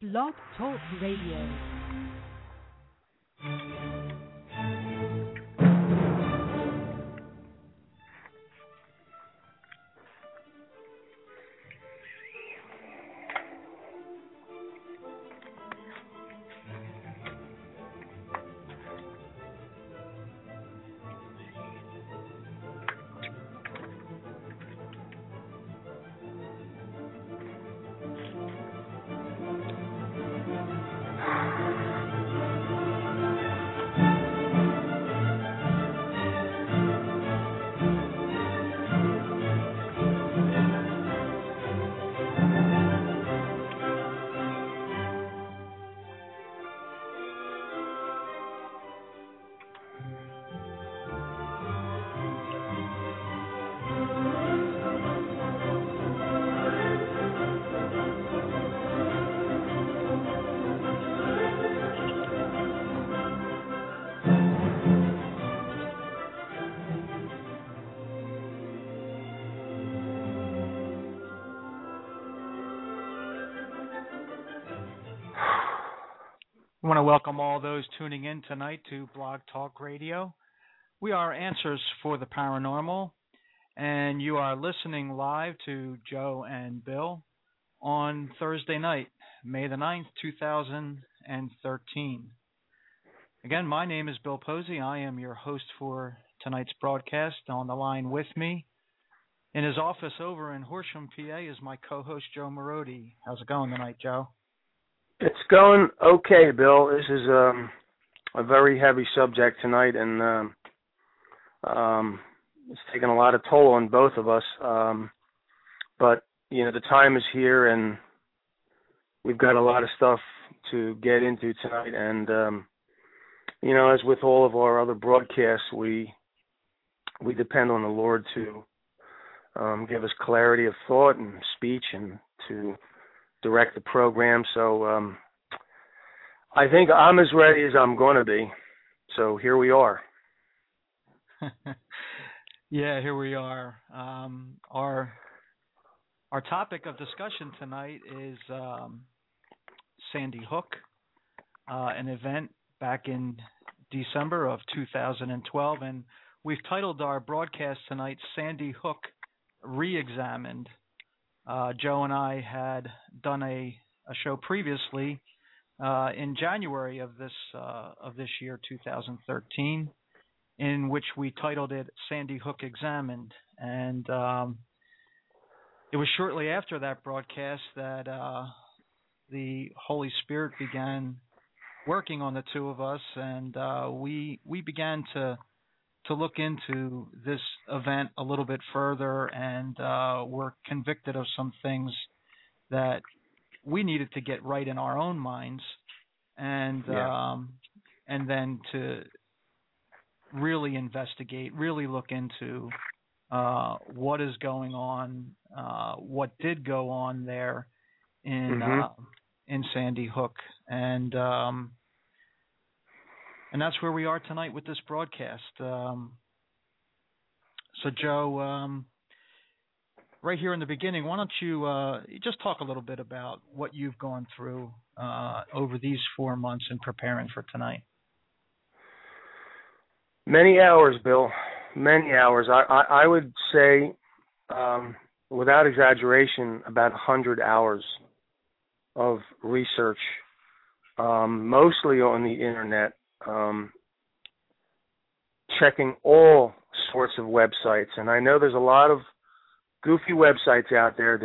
Blog Talk Radio. I want to welcome all those tuning in tonight to Blog Talk Radio. We are Answers for the Paranormal, and you are listening live to Joe and Bill on Thursday night, May the 9th, 2013. Again, my name is Bill Posey. I am your host for tonight's broadcast. On the line with me in his office over in Horsham, PA, is my co-host, Joe Marodi. How's it going tonight, Joe? It's going okay, Bill. This is a very heavy subject tonight, and it's taken a lot of toll on both of us. But, you know, the time is here, and we've got a lot of stuff to get into tonight. And, you know, as with all of our other broadcasts, we depend on the Lord to give us clarity of thought and speech and to direct the program. So I think I'm as ready as I'm going to be. So here we are. Yeah, here we are. Our topic of discussion tonight is Sandy Hook, an event back in December of 2012, and we've titled our broadcast tonight Sandy Hook Re-Examined. Joe and I had done a show previously in January of this year, 2013, in which we titled it Sandy Hook Examined. And it was shortly after that broadcast that the Holy Spirit began working on the two of us, and we began to look into this event a little bit further, and were convicted of some things that we needed to get right in our own minds, and then to really investigate, really look into what is going on, what did go on there in Sandy Hook, and that's where we are tonight with this broadcast. So, Joe, right here in the beginning, why don't you just talk a little bit about what you've gone through over these 4 months in preparing for tonight? Many hours, Bill. Many hours. I would say, without exaggeration, about 100 hours of research, mostly on the internet. Checking all sorts of websites, and I know there's a lot of goofy websites out there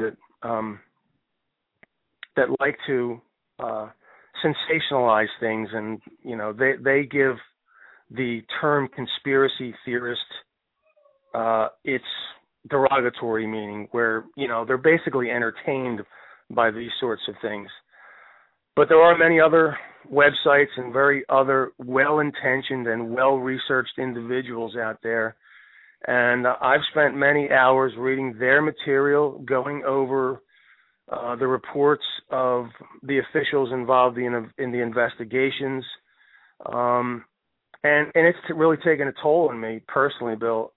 that like to sensationalize things, and you know they give the term conspiracy theorist its derogatory meaning, where you know they're basically entertained by these sorts of things. But there are many other websites and very other well-intentioned and well-researched individuals out there. And I've spent many hours reading their material, going over the reports of the officials involved in the investigations. And it's really taken a toll on me personally, Bill.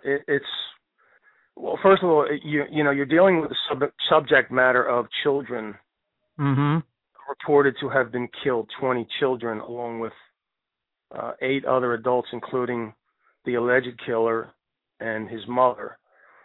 Well, first of all, you know, you're dealing with the subject matter of children. Mm-hmm. reported to have been killed, 20 children, along with 8 other adults, including the alleged killer and his mother.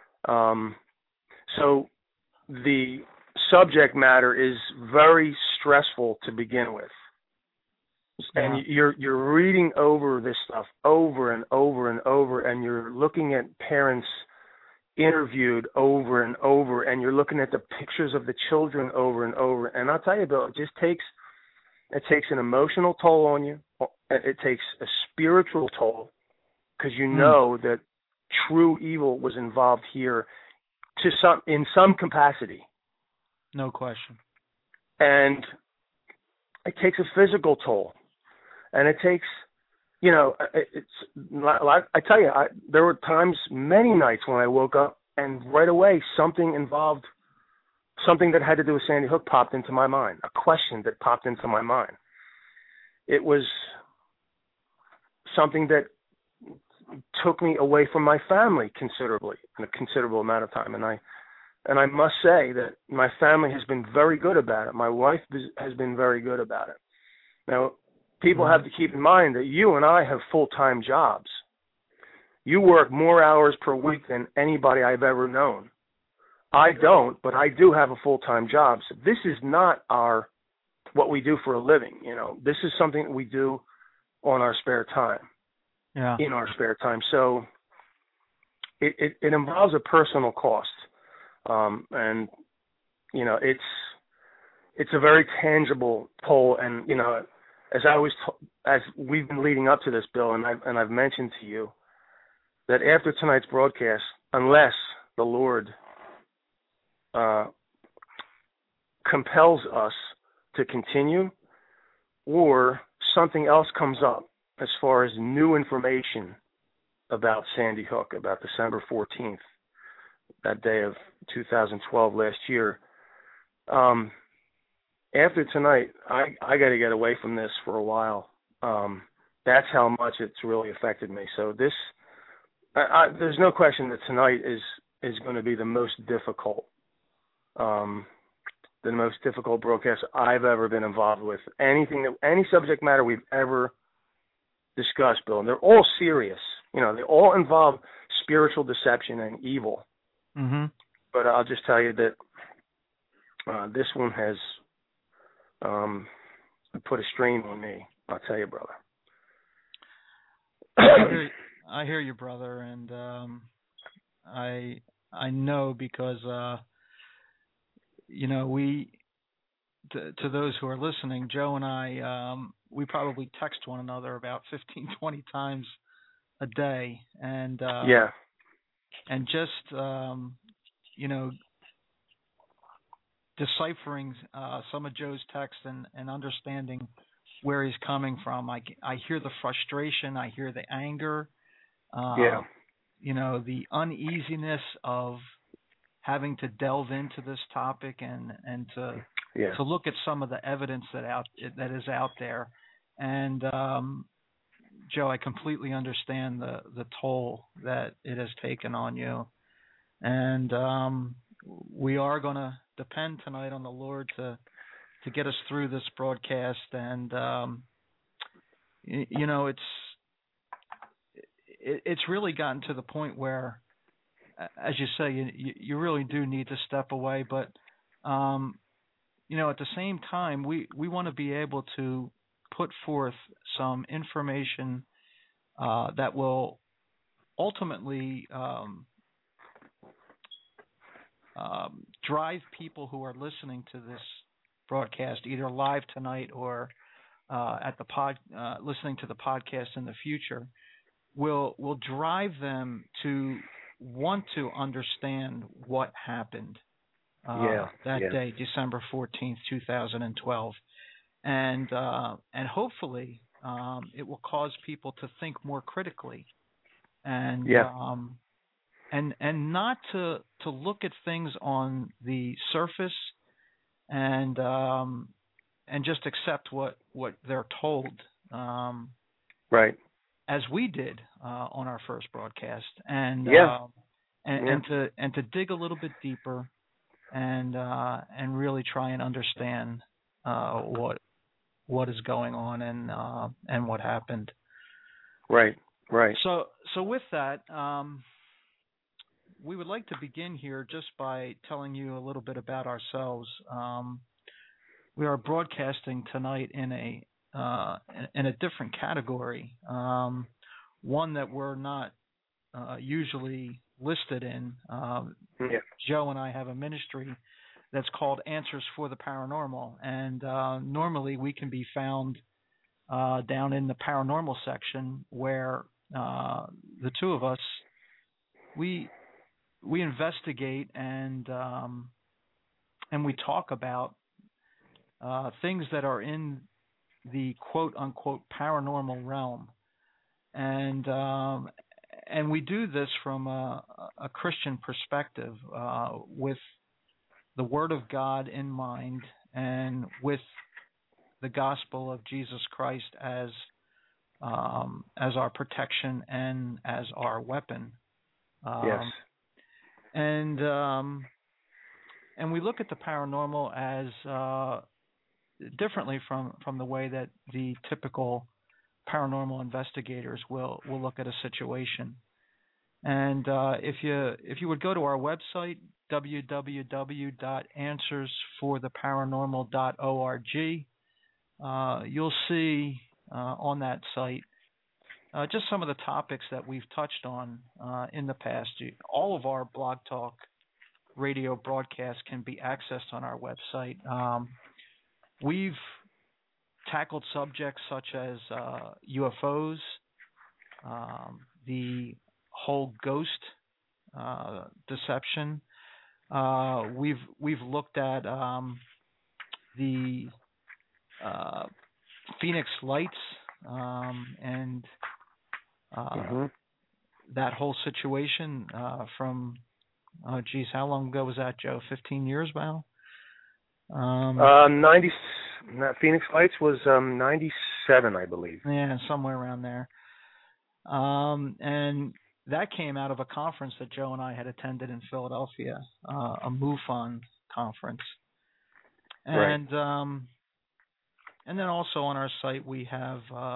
So the subject matter is very stressful to begin with. Yeah. And you're reading over this stuff over and over and over, and you're looking at parents interviewed over and over, and you're looking at the pictures of the children over and over. And I'll tell you, Bill, it takes an emotional toll on you. It takes a spiritual toll, because you know that true evil was involved here in some capacity. No question. And it takes a physical toll. And it takes, it's like I tell you, there were times, many nights when I woke up and right away something that had to do with Sandy Hook popped into my mind, a question that popped into my mind. It was something that took me away from my family considerably, in a considerable amount of time. And I must say that my family has been very good about it. My wife has been very good about it. Now, people have to keep in mind that you and I have full-time jobs. You work more hours per week than anybody I've ever known. I don't, but I do have a full-time job. So this is not what we do for a living. This is something that we do on our spare time. Yeah. In our spare time. So it involves a personal cost. And it's a very tangible toll. And as we've been leading up to this, Bill, and I've mentioned to you that after tonight's broadcast, unless the Lord compels us to continue, or something else comes up as far as new information about Sandy Hook, about December 14th, that day of 2012 last year. After tonight, I got to get away from this for a while. That's how much it's really affected me. So there's no question that tonight is going to be the most difficult broadcast I've ever been involved with. Any subject matter we've ever discussed, Bill, and they're all serious. They all involve spiritual deception and evil. Mm-hmm. But I'll just tell you that this one has put a strain on me. I'll tell you, brother. I hear you, brother, and I know because we to those who are listening, Joe and I we probably text one another about 15, 20 times a day, and and just deciphering some of Joe's text and understanding where he's coming from. I hear the frustration, I hear the anger, the uneasiness of having to delve into this topic and to look at some of the evidence that is out there. And Joe, I completely understand the toll that it has taken on you. And we are going to depend tonight on the Lord to get us through this broadcast. And it's really gotten to the point where, as you say, you really do need to step away. But at the same time, we want to be able to put forth some information that will ultimately drive people who are listening to this broadcast, either live tonight or at the listening to the podcast in the future, will drive them to want to understand what happened that day, December 14th, 2012, and hopefully it will cause people to think more critically and not to look at things on the surface and just accept what they're told, right? As we did on our first broadcast, and to dig a little bit deeper and really try and understand what is going on and what happened. Right. So with that, we would like to begin here just by telling you a little bit about ourselves. We are broadcasting tonight in a different category, one that we're not usually listed in. Joe and I have a ministry that's called Answers for the Paranormal, and normally we can be found down in the paranormal section, where the two of us we investigate and we talk about things that are in the quote unquote paranormal realm, and we do this from a Christian perspective, with the Word of God in mind, and with the gospel of Jesus Christ as our protection and as our weapon. Yes. And we look at the paranormal as differently from the way that the typical paranormal investigators will look at a situation. And if you would go to our website, www.answersfortheparanormal.org, you'll see on that site just some of the topics that we've touched on in the past. All of our Blog Talk radio broadcasts can be accessed on our website. We've tackled subjects such as UFOs, the whole ghost deception. We've looked at the Phoenix Lights and that whole situation from how long ago was that, Joe? 15 years now? 90. Phoenix Lights was 97, I believe. Yeah, somewhere around there. And that came out of a conference that Joe and I had attended in Philadelphia, a MUFON conference. And and then also on our site we have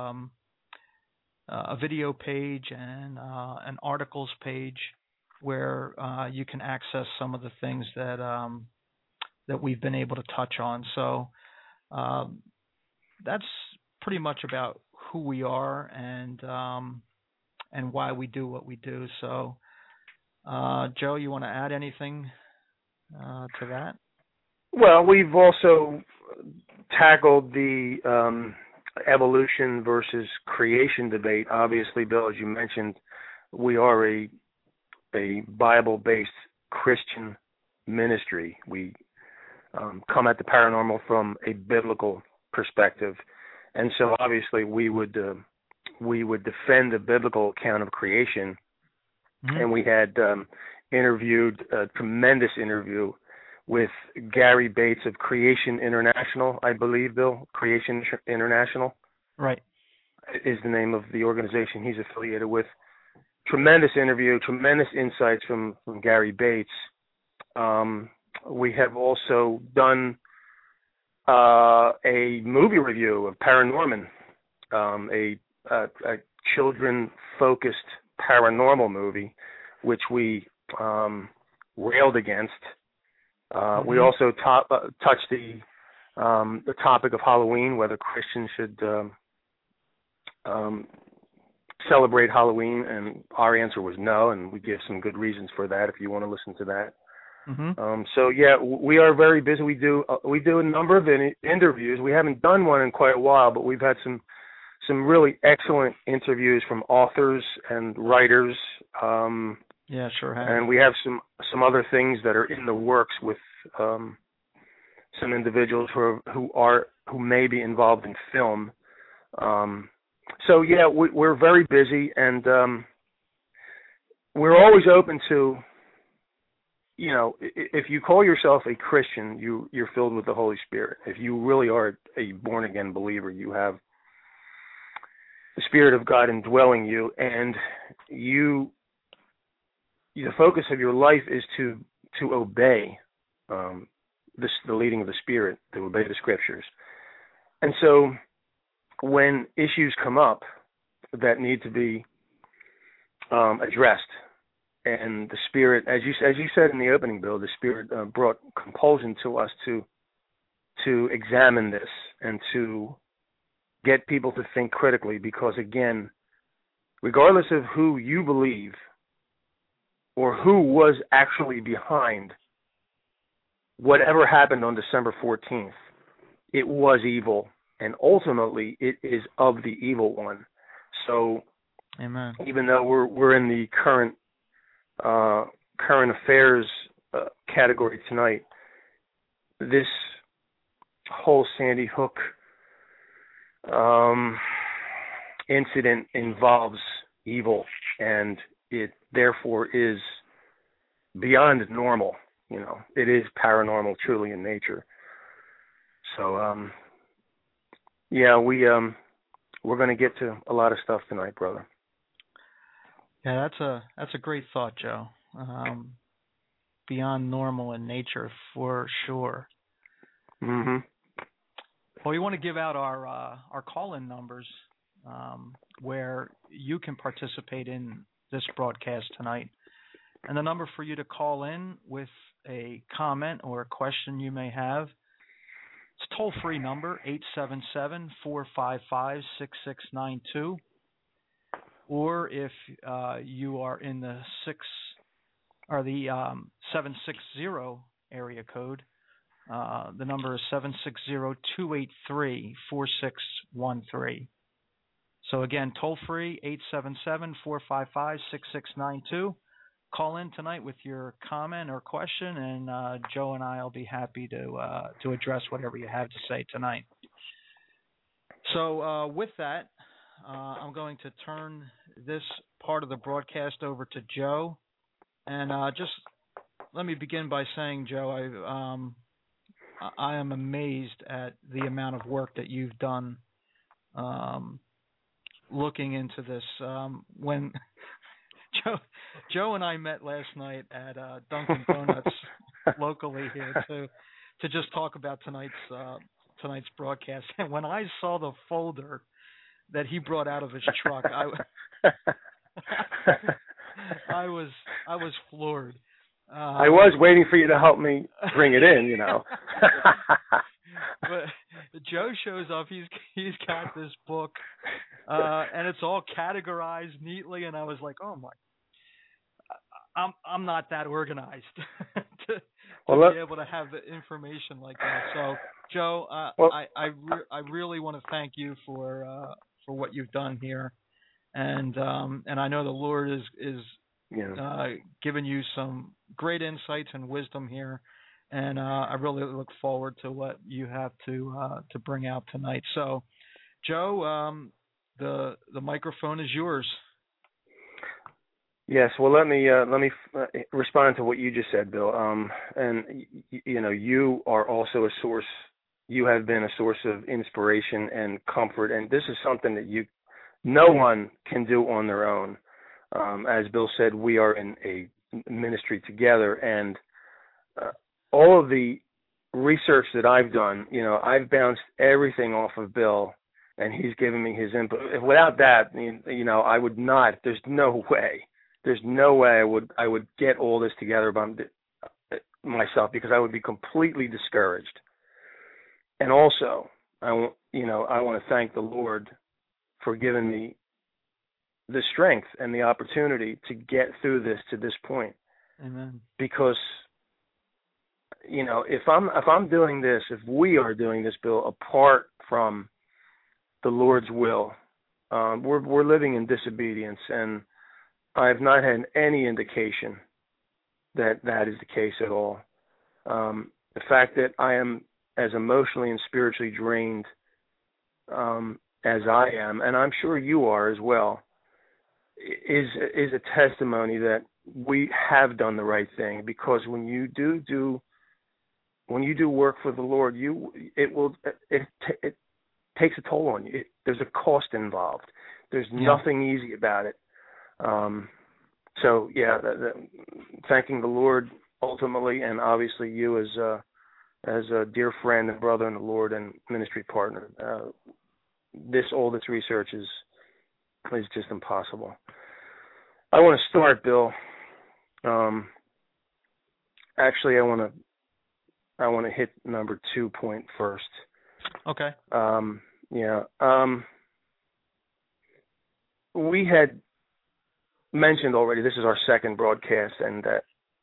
a video page and an articles page where you can access some of the things that we've been able to touch on. So that's pretty much about who we are and why we do what we do. So, Joe, you want to add anything to that? Well, we've also tackled the evolution versus creation debate. Obviously, Bill, as you mentioned, we are a Bible-based Christian ministry. We come at the paranormal from a biblical perspective, and so obviously we would defend the biblical account of creation. And we had interviewed a tremendous interview with Gary Bates of Creation International, I believe, Bill. Creation International, right, is the name of the organization he's affiliated with. Tremendous interview, tremendous insights from Gary Bates. We have also done a movie review of Paranorman, a children-focused paranormal movie, which we railed against. We also touched the topic of Halloween, whether Christians should celebrate Halloween, and our answer was no, and we give some good reasons for that if you want to listen to that. So yeah, we are very busy. We do a number of interviews. We haven't done one in quite a while, but we've had some really excellent interviews from authors and writers. Yeah, sure have. And we have some other things that are in the works with some individuals who may be involved in film. So yeah, we're very busy, and we're always open to, if you call yourself a Christian, you're filled with the Holy Spirit. If you really are a born again believer, you have the Spirit of God indwelling you, and the focus of your life is to obey the leading of the Spirit, to obey the Scriptures. And so when issues come up that need to be addressed, and the Spirit, as you said in the opening, Bill, the Spirit brought compulsion to us to examine this and to get people to think critically, because again, regardless of who you believe or who was actually behind whatever happened on December 14th, it was evil, and ultimately it is of the evil one. So, Amen. Even though we're in the current affairs category tonight, this whole Sandy Hook incident involves evil, and it therefore is beyond normal. It is paranormal, truly, in nature. So, we're going to get to a lot of stuff tonight, brother. Yeah, that's a great thought, Joe. Beyond normal in nature, for sure. Mm-hmm. Well, we want to give out our call-in numbers where you can participate in this broadcast tonight. And the number for you to call in with a comment or a question you may have, it's a toll-free number, 877-455-6692. Or if you are in the 760 area code, the number is 760-283-4613. So again, toll free, 877-455-6692. Call in tonight with your comment or question, and Joe and I will be happy to address whatever you have to say tonight. So with that, I'm going to turn this part of the broadcast over to Joe, and just let me begin by saying, Joe, I am amazed at the amount of work that you've done looking into this. When Joe and I met last night at Dunkin' Donuts locally here to just talk about tonight's broadcast, and when I saw the folder that he brought out of his truck, I was floored. I was waiting for you to help me bring it in, But Joe shows up. He's got this book, and it's all categorized neatly. And I was like, oh my, I'm not that organized to be able to have the information like that. So Joe, I really want to thank you for what you've done here, and I know the Lord is giving you some great insights and wisdom here, and I really look forward to what you have to bring out tonight. So, Joe, the microphone is yours. Yes, well, let me respond to what you just said, Bill. And you are also a source. You have been a source of inspiration and comfort, and this is something that no one can do on their own. As Bill said, we are in a ministry together, and all of the research that I've done, I've bounced everything off of Bill, and he's given me his input. Without that, I would not. There's no way I would get all this together by myself, because I would be completely discouraged. And also, I want to thank the Lord for giving me the strength and the opportunity to get through this to this point. Amen. Because if I'm doing this, if we are doing this, Bill, apart from the Lord's will, we're living in disobedience, and I have not had any indication that is the case at all. The fact that I am as emotionally and spiritually drained as I am, and I'm sure you are as well, is a testimony that we have done the right thing. Because when you do work for the Lord, it takes a toll on you. There's a cost involved. There's nothing easy about it. So thanking the Lord ultimately, and obviously you as as a dear friend and brother in the Lord and ministry partner. All this research is just impossible. I want to start, Bill. Actually, I want to hit number 2 point first. Okay. We had mentioned already, this is our second broadcast, and that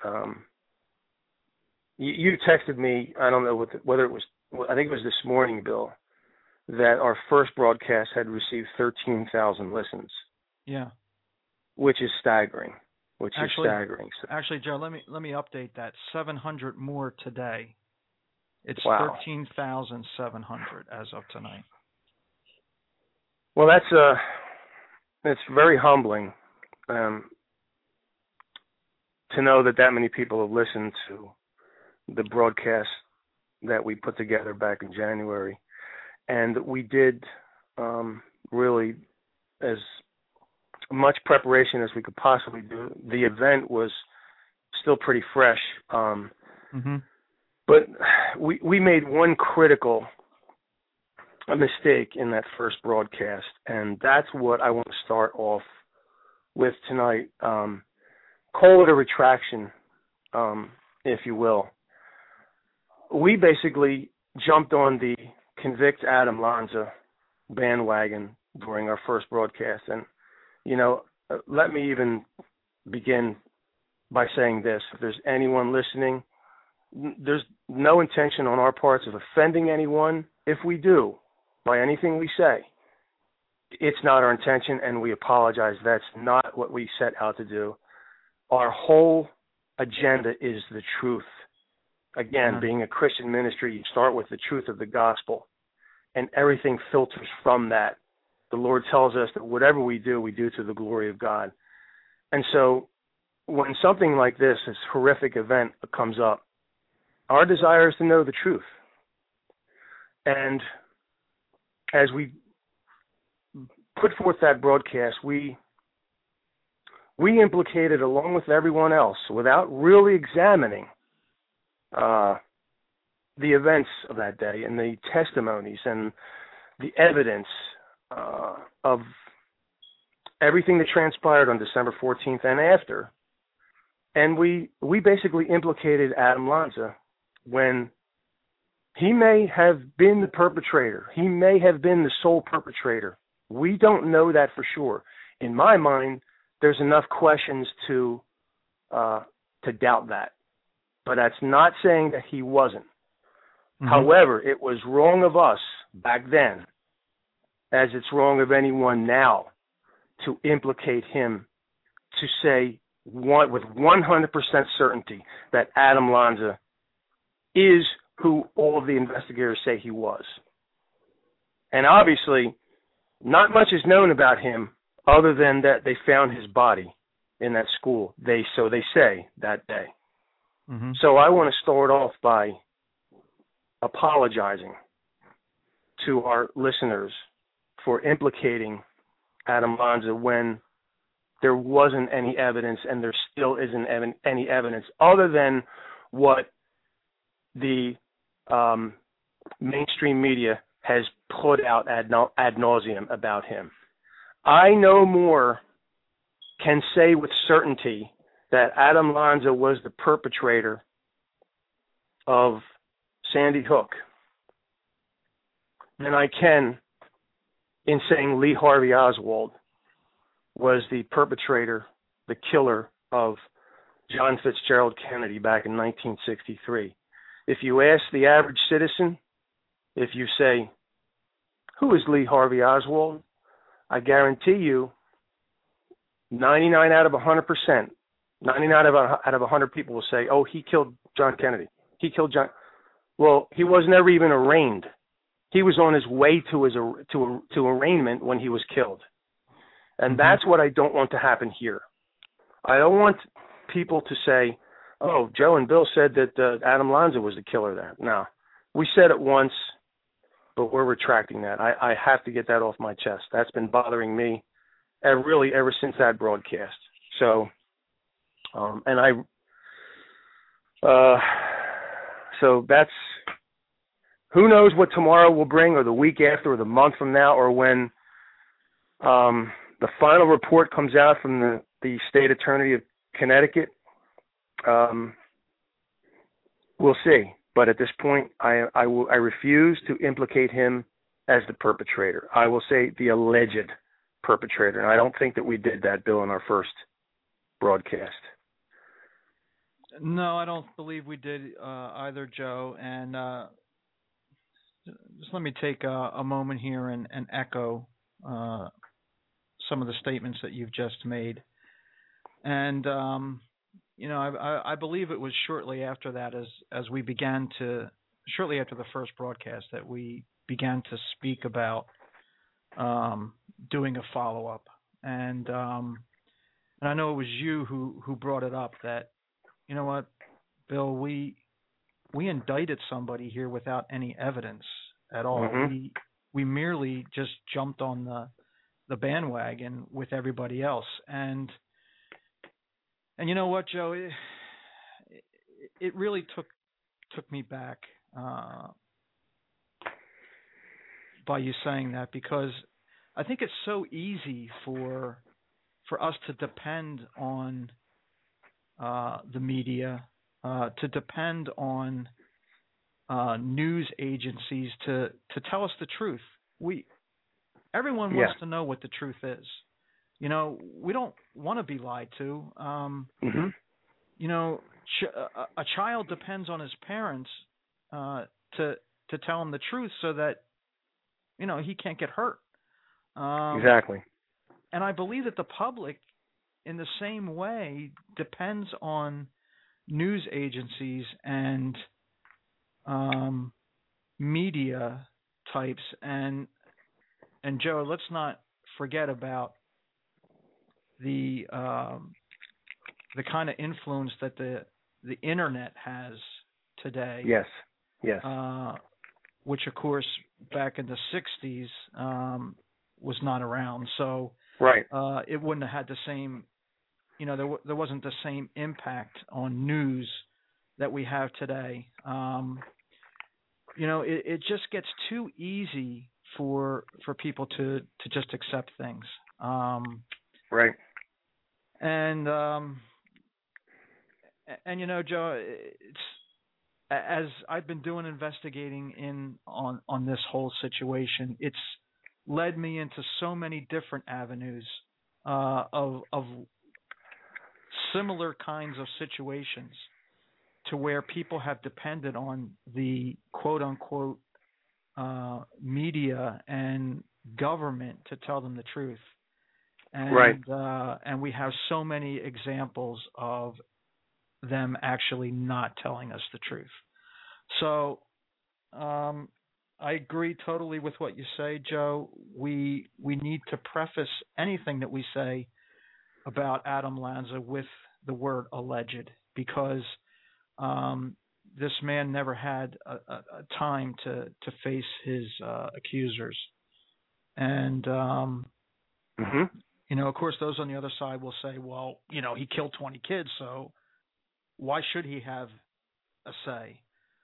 you texted me, I don't know whether it was, I think it was this morning, Bill, that our first broadcast had received 13,000 listens. Yeah. Which is staggering. Actually, Joe, let me update that. 700 more today. It's wow. 13,700 as of tonight. Well, it's very humbling to know that many people have listened to the broadcast that we put together back in January, and we did really as much preparation as we could possibly do. The event was still pretty fresh, but we made one critical mistake in that first broadcast, and that's what I want to start off with tonight. Call it a retraction, if you will. We basically jumped on the Convict Adam Lanza bandwagon during our first broadcast, and let me even begin by saying this. If there's anyone listening, there's no intention on our parts of offending anyone. If we do, by anything we say, it's not our intention, and we apologize. That's not what we set out to do. Our whole agenda is the truth. Again, being a Christian ministry, you start with the truth of the gospel, and everything filters from that. The Lord tells us that whatever we do to the glory of God. And so when something like this horrific event comes up, our desire is to know the truth. And as we put forth that broadcast, we implicated, along with everyone else, without really examining the events of that day and the testimonies and the evidence of everything that transpired on December 14th and after. And we basically implicated Adam Lanza when he may have been the perpetrator. He may have been the sole perpetrator. We don't know that for sure. In my mind, there's enough questions to doubt that. But that's not saying that he wasn't. However, it was wrong of us back then, as it's wrong of anyone now, to implicate him, to say with 100% certainty that Adam Lanza is who all of the investigators say he was. And obviously, not much is known about him other than that they found his body in that school. So they say that day. So I want to start off by apologizing to our listeners for implicating Adam Lanza when there wasn't any evidence, and there still isn't any evidence other than what the mainstream media has put out ad nauseum about him. I no more can say with certainty that Adam Lanza was the perpetrator of Sandy Hook than I can in saying Lee Harvey Oswald was the perpetrator, the killer of John Fitzgerald Kennedy back in 1963. If you ask the average citizen, if you say, who is Lee Harvey Oswald? I guarantee you 99 out of 100%, 99 out of 100 people will say, oh, he killed John Kennedy. He killed John. Well, he was never even arraigned. He was on his way to arraignment when he was killed. And that's what I don't want to happen here. I don't want people to say, oh, Joe and Bill said that Adam Lanza was the killer there. No. We said it once, but we're retracting that. I have to get that off my chest. That's been bothering me ever since that broadcast. So, so that's who knows what tomorrow will bring, or the week after, or the month from now, or when the final report comes out from the state attorney of Connecticut. We'll see. But at this point, I refuse to implicate him as the perpetrator. I will say the alleged perpetrator. And I don't think that we did that, Bill, in our first broadcast. No, I don't believe we did either, Joe. And just let me take a moment here and echo some of the statements that you've just made. And, I believe it was shortly after that, as we began to, shortly after the first broadcast, that we began to speak about doing a follow-up. And I know it was you who brought it up that, you know what, Bill, we indicted somebody here without any evidence at all. Mm-hmm. We merely just jumped on the bandwagon with everybody else. And you know what, Joe, it really took me back by you saying that, because I think it's so easy for us to depend on the media, to depend on news agencies to tell us the truth. Everyone wants to know what the truth is. We don't want to be lied to. Mm-hmm. A child depends on his parents to tell him the truth so that he can't get hurt. Exactly. And I believe that the public, in the same way, depends on news agencies and media types. And Joe, let's not forget about the kind of influence that the internet has today. Yes. Which, of course, back in the 60s was not around. So right. It wouldn't have had the same, there wasn't the same impact on news that we have today. It just gets too easy for people to just accept things. Right. And Joe, it's, as I've been doing investigating on this whole situation, it's led me into so many different avenues of similar kinds of situations, to where people have depended on the quote unquote media and government to tell them the truth. And, right. And we have so many examples of them actually not telling us the truth. So I agree totally with what you say, Joe. We need to preface anything that we say about Adam Lanza with the word alleged, because this man never had a time to face his accusers. And mm-hmm. Of course, those on the other side will say, well, he killed 20 kids, so why should he have a say?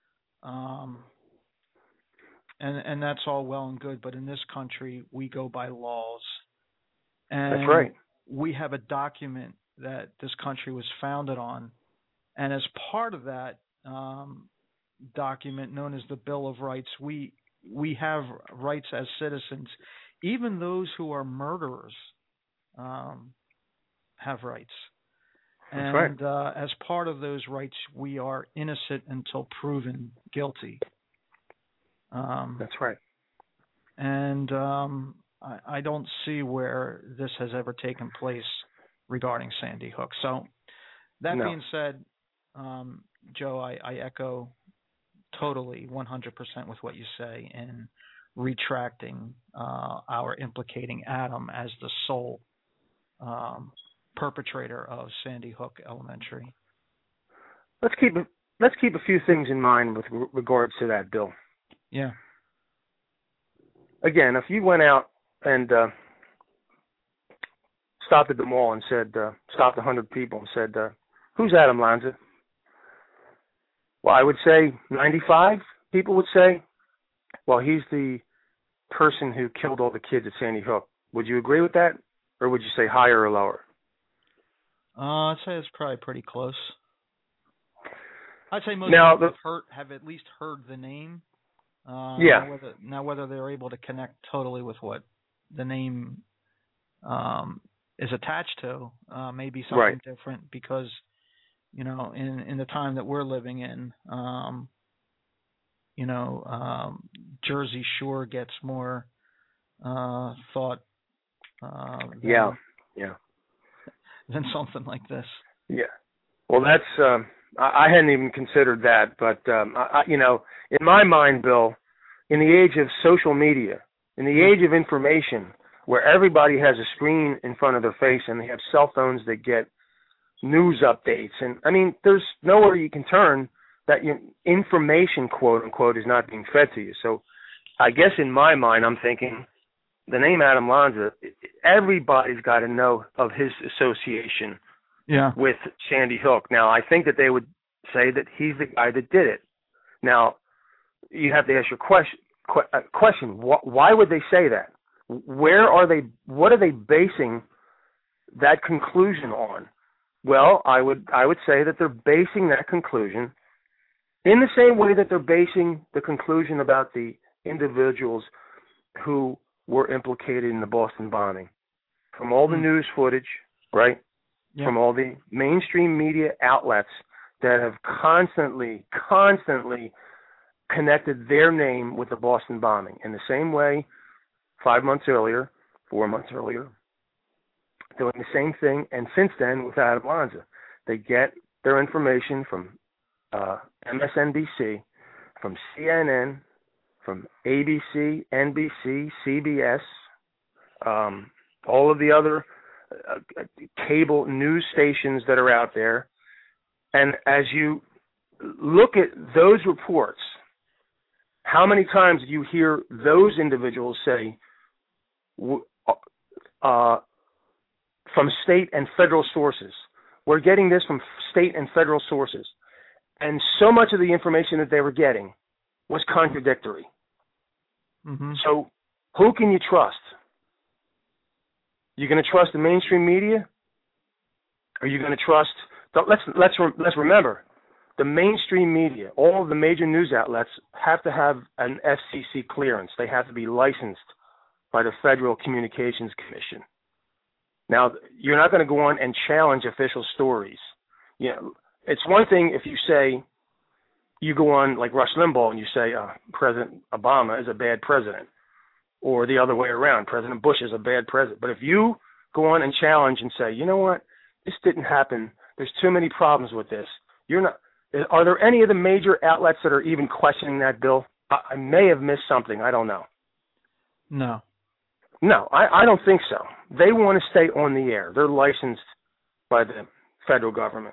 And that's all well and good, but in this country, we go by laws. And that's right. We have a document that this country was founded on, and as part of that document known as the Bill of Rights, we have rights as citizens. Even those who are murderers have rights. That's and right. As part of those rights, we are innocent until proven guilty. That's right. And I don't see where this has ever taken place regarding Sandy Hook. So that being said, Joe, I echo totally 100% with what you say in retracting our implicating Adam as the sole perpetrator of Sandy Hook Elementary. Let's keep a few things in mind with regards to that, Bill. Yeah. Again, if you went out and stopped at the mall and said, stopped 100 people and said, who's Adam Lanza? Well, I would say 95 people would say well, he's the person who killed all the kids at Sandy Hook. Would you agree with that, or would you say higher or lower? I'd say it's probably pretty close. I'd say most people have at least heard the name. Yeah. Now whether they're able to connect totally with what the name is attached to may be something different, because, you know, in the time that we're living in, you know, Jersey Shore gets more thought than something like this. Yeah. Well, that's I hadn't even considered that, but you know, in my mind, Bill, in the age of social media, in the age of information, where everybody has a screen in front of their face and they have cell phones that get news updates, and I mean, there's nowhere you can turn that information, quote unquote, is not being fed to you. So, I guess in my mind, I'm thinking the name Adam Lanza, everybody's got to know of his association with Sandy Hook. Now, I think that they would say that he's the guy that did it. Now, you have to ask your question. Why would they say that? Where are they? What are they basing that conclusion on? Well, I would say that they're basing that conclusion in the same way that they're basing the conclusion about the individuals who were implicated in the Boston bombing. From all the news footage, right? Yeah. From all the mainstream media outlets that have constantly connected their name with the Boston bombing. In the same way, 4 months earlier, doing the same thing, and since then with Adam Lanza. They get their information from MSNBC, from CNN, from ABC, NBC, CBS, all of the other cable news stations that are out there. And as you look at those reports, how many times do you hear those individuals say, from state and federal sources, we're getting this from state and federal sources? And so much of the information that they were getting was contradictory. Mm-hmm. So who can you trust? You going to trust the mainstream media? Are you going to trust? Let's remember, the mainstream media, all of the major news outlets have to have an FCC clearance. They have to be licensed by the Federal Communications Commission. Now, you're not going to go on and challenge official stories. You know, it's one thing if you say, you go on like Rush Limbaugh and you say President Obama is a bad president, or the other way around, President Bush is a bad president. But if you go on and challenge and say, you know what, this didn't happen, there's too many problems with this, you're not. Are there any of the major outlets that are even questioning that, Bill? I may have missed something. I don't know. No, I don't think so. They want to stay on the air. They're licensed by the federal government.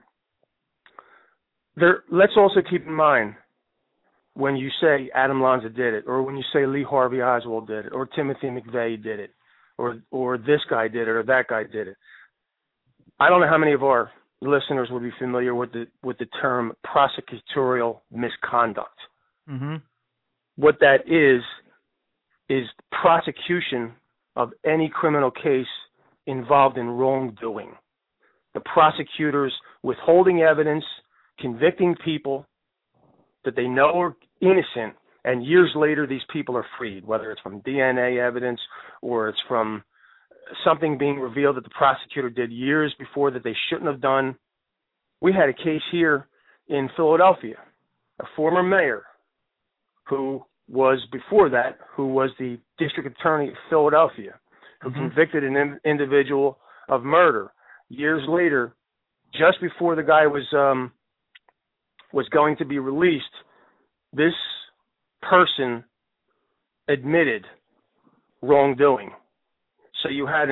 Let's also keep in mind, when you say Adam Lanza did it, or when you say Lee Harvey Oswald did it, or Timothy McVeigh did it, or this guy did it, or that guy did it, I don't know how many of our listeners would be familiar with the term prosecutorial misconduct. Mm-hmm. What that is prosecution of any criminal case involved in wrongdoing. The prosecutors withholding evidence, convicting people that they know are innocent, and years later these people are freed, whether it's from DNA evidence or it's from something being revealed that the prosecutor did years before that they shouldn't have done. We had a case here in Philadelphia, a former mayor who was the district attorney of Philadelphia, who convicted an individual of murder. Years later, just before the guy was going to be released, this person admitted wrongdoing. So you had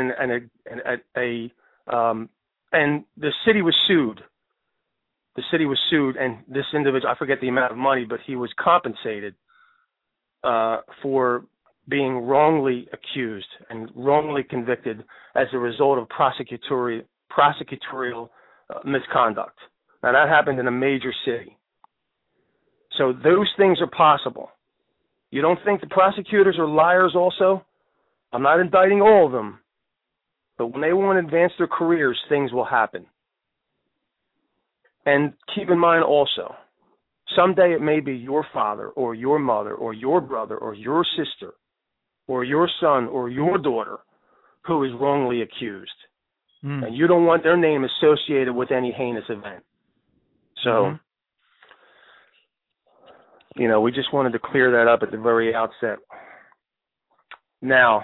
and the city was sued. The city was sued, and this individual, I forget the amount of money, but he was compensated for being wrongly accused and wrongly convicted as a result of prosecutorial misconduct. Now, that happened in a major city. So those things are possible. You don't think the prosecutors are liars also? I'm not indicting all of them. But when they want to advance their careers, things will happen. And keep in mind also, someday it may be your father or your mother or your brother or your sister or your son or your daughter who is wrongly accused. And you don't want their name associated with any heinous event. So, we just wanted to clear that up at the very outset. Now,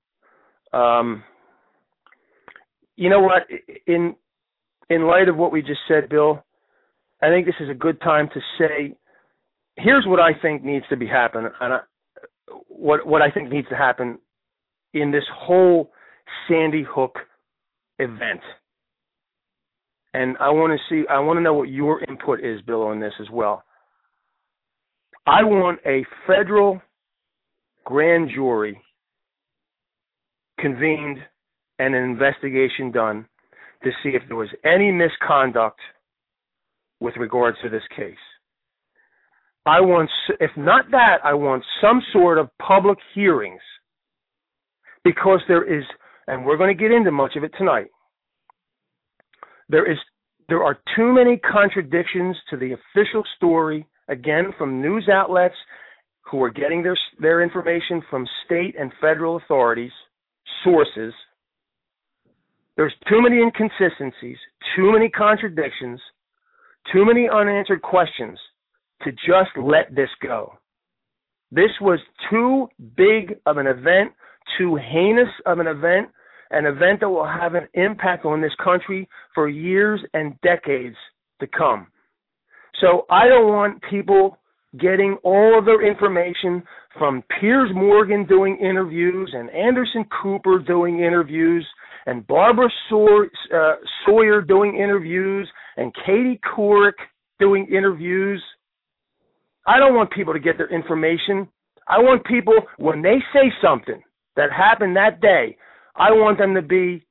you know what? In light of what we just said, Bill, I think this is a good time to say, here's what I think needs to be happen, and what I think needs to happen in this whole Sandy Hook event. And I want to know what your input is, Bill, on this as well. I want a federal grand jury convened and an investigation done to see if there was any misconduct with regards to this case. If not that, I want some sort of public hearings, because there are going to get into much of it tonight, there are too many contradictions to the official story, again, from news outlets who are getting their information from state and federal authorities, sources. There's too many inconsistencies, too many contradictions, too many unanswered questions to just let this go. This was too big of an event, too heinous of an event that will have an impact on this country for years and decades to come. So I don't want people getting all of their information from Piers Morgan doing interviews and Anderson Cooper doing interviews and Barbara Sawyer doing interviews and Katie Couric doing interviews. I don't want people to get their information. I want people, when they say something that happened that day, I want them to be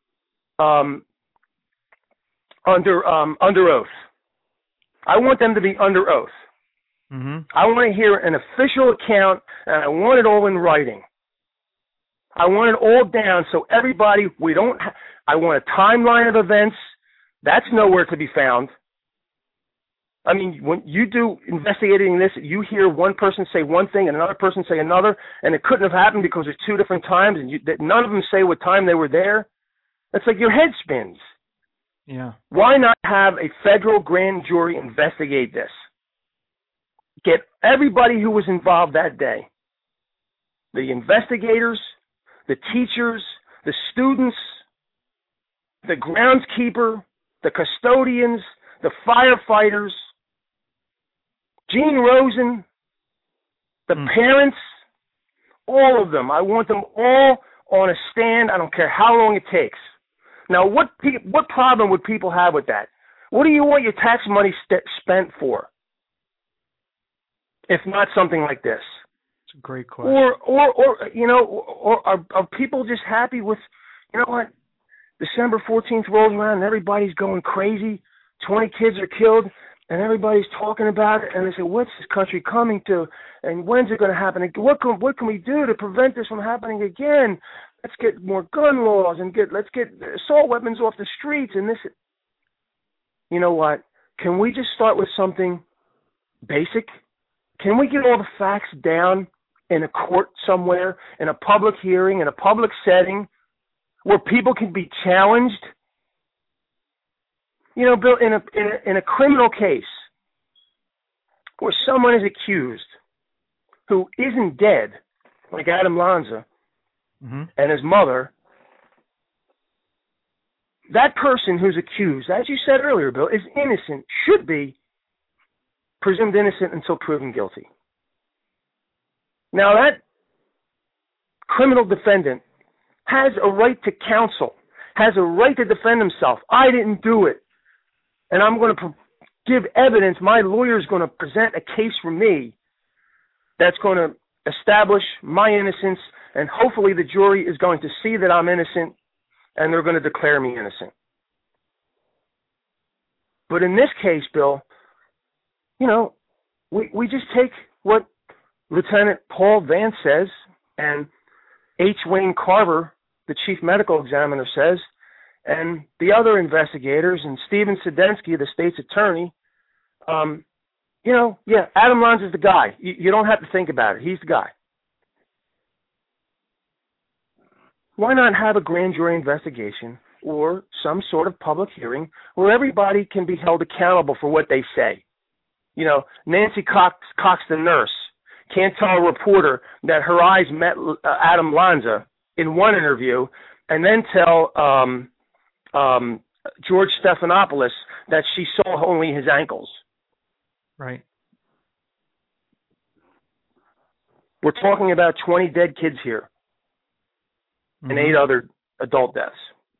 under oath. I want them to be under oath. I want to hear an official account, and I want it all in writing. I want it all down so everybody, I want a timeline of events. That's nowhere to be found. I mean, when you do investigating this, you hear one person say one thing and another person say another, and it couldn't have happened because there's two different times, and none of them say what time they were there. It's like your head spins. Yeah. Why not have a federal grand jury investigate this? Get everybody who was involved that day. The investigators, the teachers, the students, the groundskeeper, the custodians, the firefighters, Gene Rosen, the parents, all of them. I want them all on a stand. I don't care how long it takes. Now, what problem would people have with that? What do you want your tax money spent for, if not something like this? It's a great question. Or are people just happy with, what, December 14th rolls around and everybody's going crazy, 20 kids are killed, and everybody's talking about it, and they say, what's this country coming to, and when's it going to happen? What can we do to prevent this from happening again? Let's get more gun laws and let's get assault weapons off the streets and this. You know what? Can we just start with something basic? Can we get all the facts down in a court somewhere, in a public hearing, in a public setting, where people can be challenged? Bill, in a criminal case where someone is accused who isn't dead, like Adam Lanza and his mother, that person who's accused, as you said earlier, Bill, is innocent, should be presumed innocent until proven guilty. Now, that criminal defendant has a right to counsel, has a right to defend himself. I didn't do it, and I'm going to give evidence. My lawyer is going to present a case for me that's going to establish my innocence, and hopefully the jury is going to see that I'm innocent, and they're going to declare me innocent. But in this case, Bill, we just take what Lieutenant Paul Vance says, and H. Wayne Carver, the chief medical examiner, says, and the other investigators, and Stephen Sedensky, the state's attorney, Adam Lanza is the guy. You don't have to think about it. He's the guy. Why not have a grand jury investigation or some sort of public hearing where everybody can be held accountable for what they say? Nancy Cox, the nurse, can't tell a reporter that her eyes met Adam Lanza in one interview and then tell George Stephanopoulos that she saw only his ankles. Right. We're talking about 20 dead kids here and 8 other adult deaths.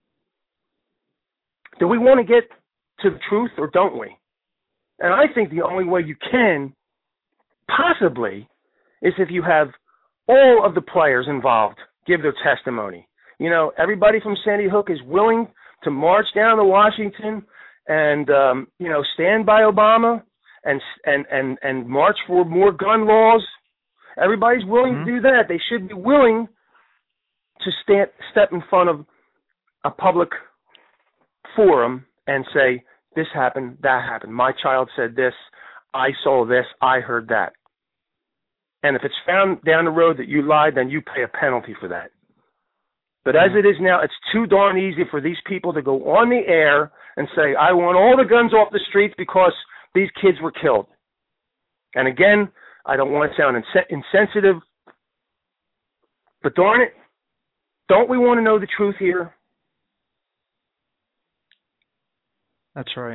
Do we want to get to the truth or don't we? And I think the only way you can possibly is if you have all of the players involved give their testimony. Everybody from Sandy Hook is willing to march down to Washington and stand by Obama and march for more gun laws. Everybody's willing to do that. They should be willing to step in front of a public forum and say, this happened, that happened. My child said this, I saw this, I heard that. And if it's found down the road that you lied, then you pay a penalty for that. But as it is now, it's too darn easy for these people to go on the air and say, I want all the guns off the streets because these kids were killed. And again, I don't want to sound insensitive, but darn it, don't we want to know the truth here? That's right.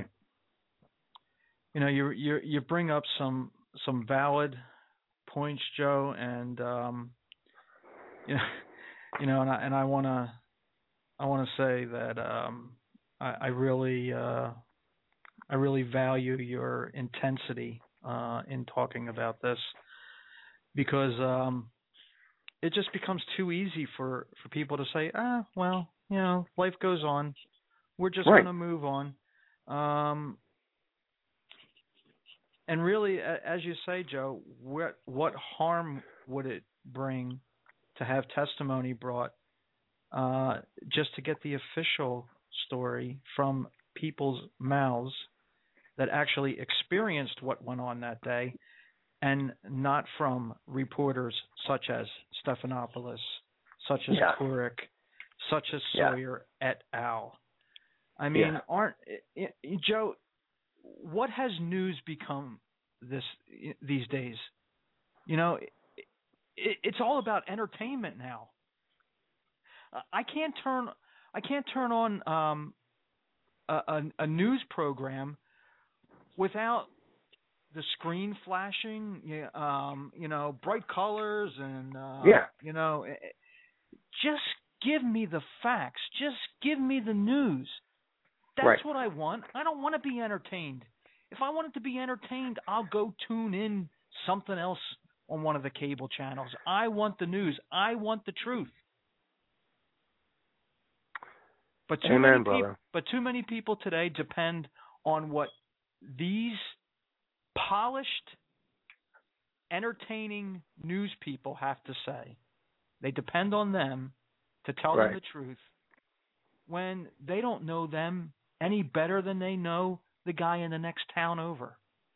You bring up some valid points, Joe, and and I want to say that I really value your intensity in talking about this, because it just becomes too easy for people to say, life goes on. We're just going to move on. And really, as you say, Joe, what harm would it bring to have testimony brought just to get the official story from people's mouths that actually experienced what went on that day, and not from reporters such as Stephanopoulos, such as Couric, such as Sawyer et al. I mean, Joe, what has news become these days? It's all about entertainment now. I can't turn on a news program without the screen flashing, bright colors and just give me the facts. Just give me the news. That's what I want. I don't want to be entertained. If I wanted to be entertained, I'll go tune in something else on one of the cable channels. I want the news. I want the truth. But too many people today depend on what these polished, entertaining news people have to say. They depend on them to tell them the truth when they don't know them any better than they know the guy in the next town over.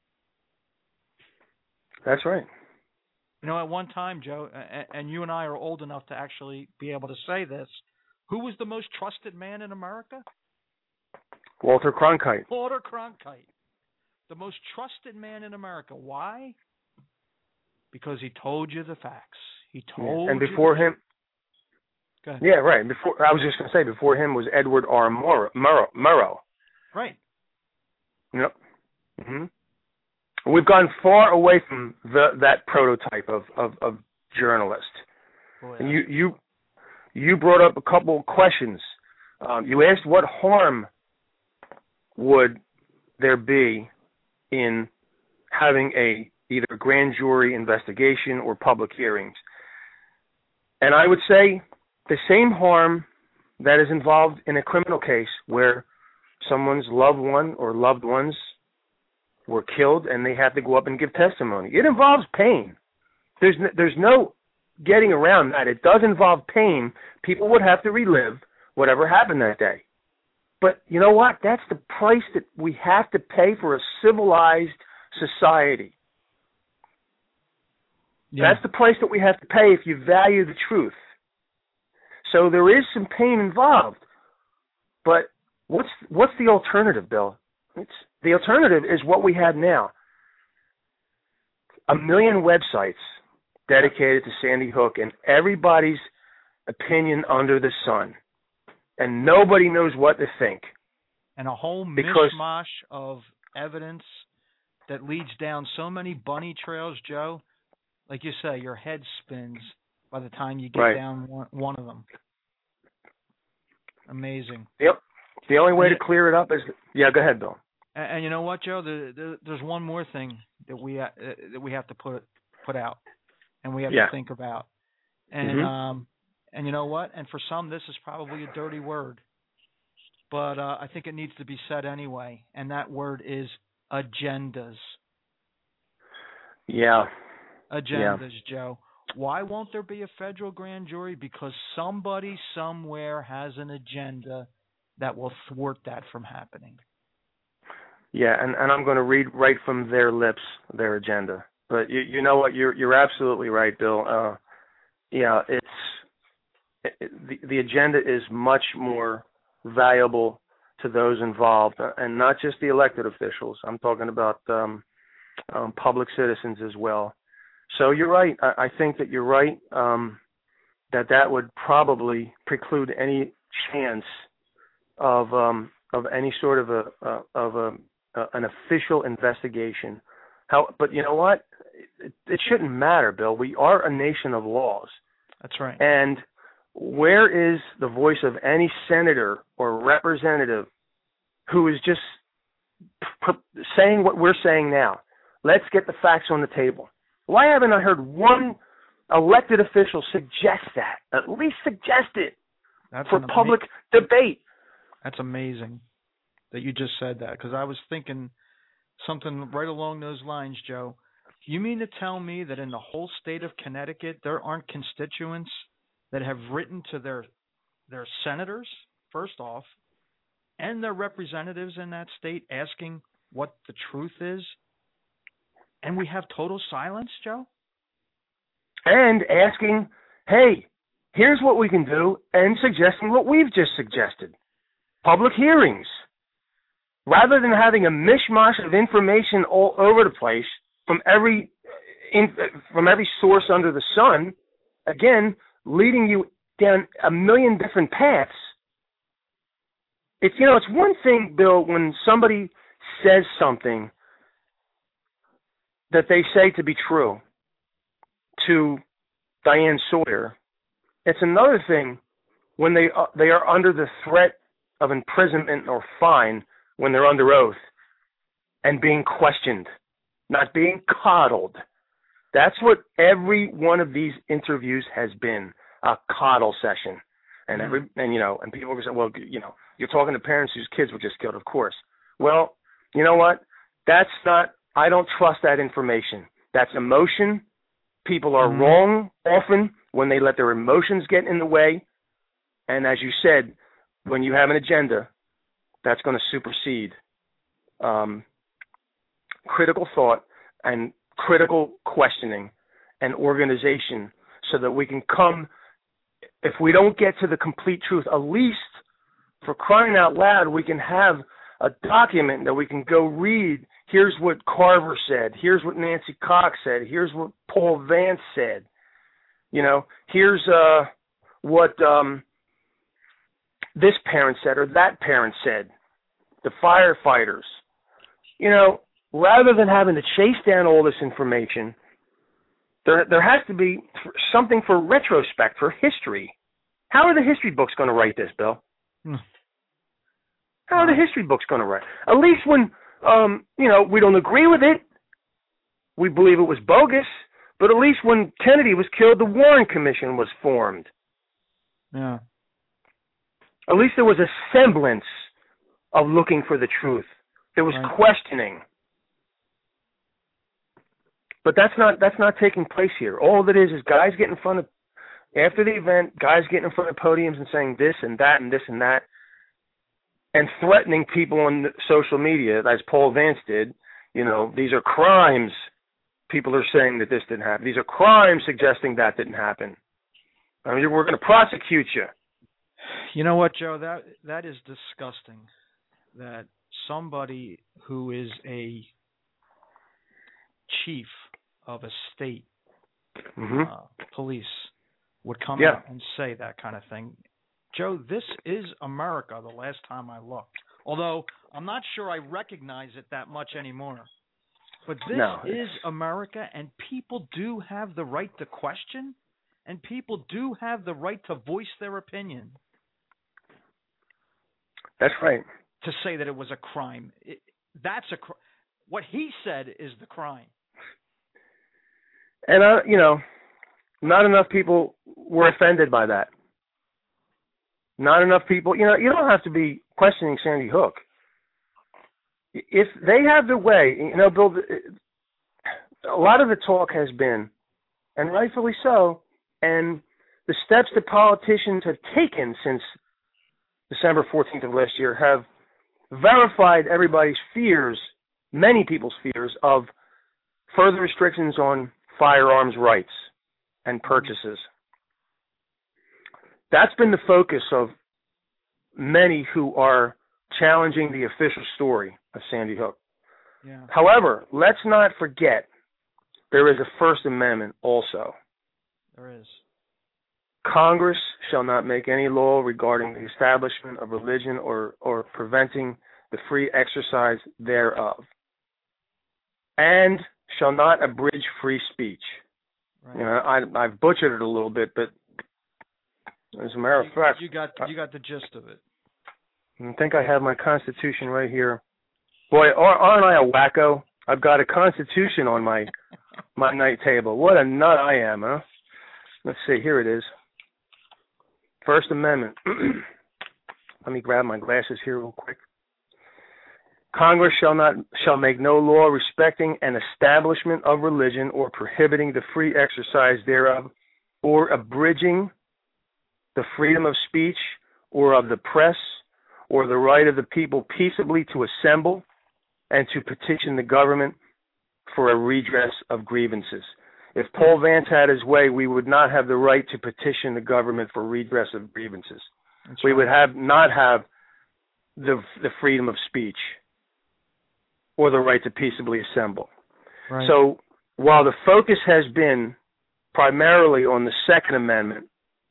That's right. At one time, Joe, and you and I are old enough to actually be able to say this, who was the most trusted man in America? Walter Cronkite. Walter Cronkite. The most trusted man in America. Why? Because he told you the facts. He told you. And before him... Go ahead. Yeah, right. I was just going to say, before him was Edward R. Murrow. Right. Yep. Mm-hmm. We've gone far away from that prototype of journalist. Boy, and you brought up a couple of questions. You asked what harm would there be in having either a grand jury investigation or public hearings. And I would say the same harm that is involved in a criminal case where someone's loved one or loved ones were killed and they have to go up and give testimony. It involves pain. There's no getting around that. It does involve pain. People would have to relive whatever happened that day. But you know what? That's the price that we have to pay for a civilized society. Yeah. That's the price that we have to pay if you value the truth. So there is some pain involved. But what's the alternative, Bill? The alternative is what we have now. 1 million websites dedicated to Sandy Hook and everybody's opinion under the sun. And nobody knows what to think. And a whole mishmash of evidence that leads down so many bunny trails, Joe. Like you say, your head spins by the time you get down one of them. Amazing. Yep. The only way to clear it up is... Yeah, go ahead, Bill. And you know what, Joe? There's one more thing that we have to put out, and we have to think about. And and you know what? And for some, this is probably a dirty word, but I think it needs to be said anyway. And that word is agendas. Yeah. Agendas, Joe. Why won't there be a federal grand jury? Because somebody somewhere has an agenda that will thwart that from happening. Yeah, and I'm going to read right from their lips their agenda. But you know what? You're absolutely right, Bill. The agenda is much more valuable to those involved, and not just the elected officials. I'm talking about public citizens as well. So you're right. I think that you're right. That would probably preclude any chance of any sort of an official investigation. But you know what? It shouldn't matter, Bill. We are a nation of laws. That's right. And where is the voice of any senator or representative who is just saying what we're saying now? Let's get the facts on the table. Why haven't I heard one elected official suggest that? At least suggest it for public debate. That's amazing that you just said that, because I was thinking something right along those lines, Joe. You mean to tell me that in the whole state of Connecticut there aren't constituents that have written to their senators, first off, and their representatives in that state asking what the truth is, and we have total silence, Joe? And asking, hey, here's what we can do, and suggesting what we've just suggested. Public hearings. Rather than having a mishmash of information all over the place from every source under the sun, again, leading you down 1 million different paths. It's one thing, Bill, when somebody says something that they say to be true to Diane Sawyer. It's another thing when they are under the threat of imprisonment or fine when they're under oath and being questioned, not being coddled. That's what every one of these interviews has been, a coddle session. And and people will say, well, you're talking to parents whose kids were just killed, of course. Well, you know what? I don't trust that information. That's emotion. People are wrong often when they let their emotions get in the way. And as you said, when you have an agenda, that's going to supersede critical thought and critical questioning and organization, so that we can come, if we don't get to the complete truth, at least, for crying out loud, we can have a document that we can go read. Here's what Carver said. Here's what Nancy Cox said. Here's what Paul Vance said. Here's what this parent said or that parent said. The firefighters. Rather than having to chase down all this information, there has to be something for retrospect, for history. How are the history books going to write this, Bill? How are the history books going to write? At least when, we don't agree with it, we believe it was bogus, but at least when Kennedy was killed, the Warren Commission was formed. Yeah. At least there was a semblance of looking for the truth. There was questioning. But that's not taking place here. All that is guys getting in front of, after the event, guys getting in front of podiums and saying this and that and this and that, and threatening people on social media, as Paul Vance did. You know, these are crimes. People are saying that this didn't happen. These are crimes suggesting that didn't happen. I mean, we're going to prosecute you. You know what, Joe? That is disgusting. That somebody who is a chief of a state police would come out and say that kind of thing. Joe, this is America the last time I looked. Although I'm not sure I recognize it that much anymore. But this is America, and people do have the right to question, and people do have the right to voice their opinion. That's right. To say that it was a crime. What he said is the crime. And, not enough people were offended by that. Not enough people, you don't have to be questioning Sandy Hook. If they have their way, Bill, a lot of the talk has been, and rightfully so, and the steps that politicians have taken since December 14th of last year have verified everybody's fears, many people's fears, of further restrictions on firearms rights and purchases. That's been the focus of many who are challenging the official story of Sandy Hook. Yeah. However, let's not forget there is a First Amendment also. There is. Congress shall not make any law regarding the establishment of religion or preventing the free exercise thereof, and shall not abridge free speech. Right. I've butchered it a little bit, but as a matter of fact, you got the gist of it. I think I have my Constitution right here. Boy, aren't I a wacko? I've got a Constitution on my night table. What a nut I am, huh? Let's see. Here it is. First Amendment. Let me grab my glasses here real quick. Congress shall make no law respecting an establishment of religion or prohibiting the free exercise thereof, or abridging the freedom of speech or of the press, or the right of the people peaceably to assemble and to petition the government for a redress of grievances. If Paul Vance had his way, we would not have the right to petition the government for redress of grievances. We would not have the freedom of speech or the right to peaceably assemble. Right. So while the focus has been primarily on the Second Amendment,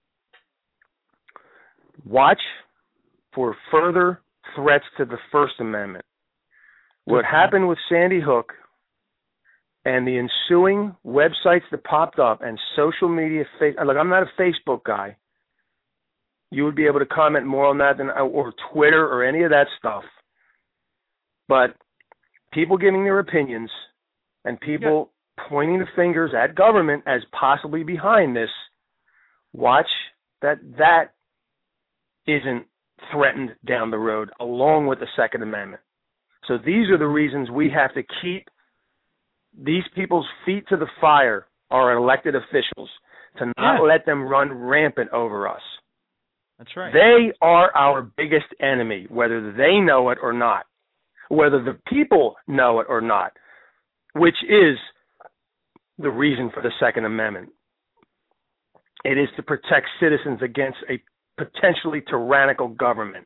watch for further threats to the First Amendment. What happened with Sandy Hook and the ensuing websites that popped up and social media, look, I'm not a Facebook guy. You would be able to comment more on that or Twitter or any of that stuff. But people giving their opinions and people pointing the fingers at government as possibly behind this, watch that isn't threatened down the road along with the Second Amendment. So these are the reasons we have to keep these people's feet to the fire, our elected officials, to not let them run rampant over us. That's right. They are our biggest enemy, whether they know it or not, whether the people know it or not, which is the reason for the Second Amendment. It is to protect citizens against a potentially tyrannical government.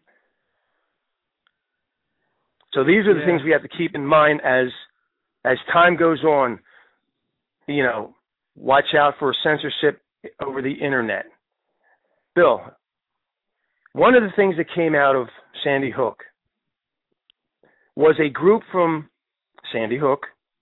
So these are the things we have to keep in mind as time goes on. Watch out for censorship over the internet. Bill, one of the things that came out of Sandy Hook was a group from Sandy Hook.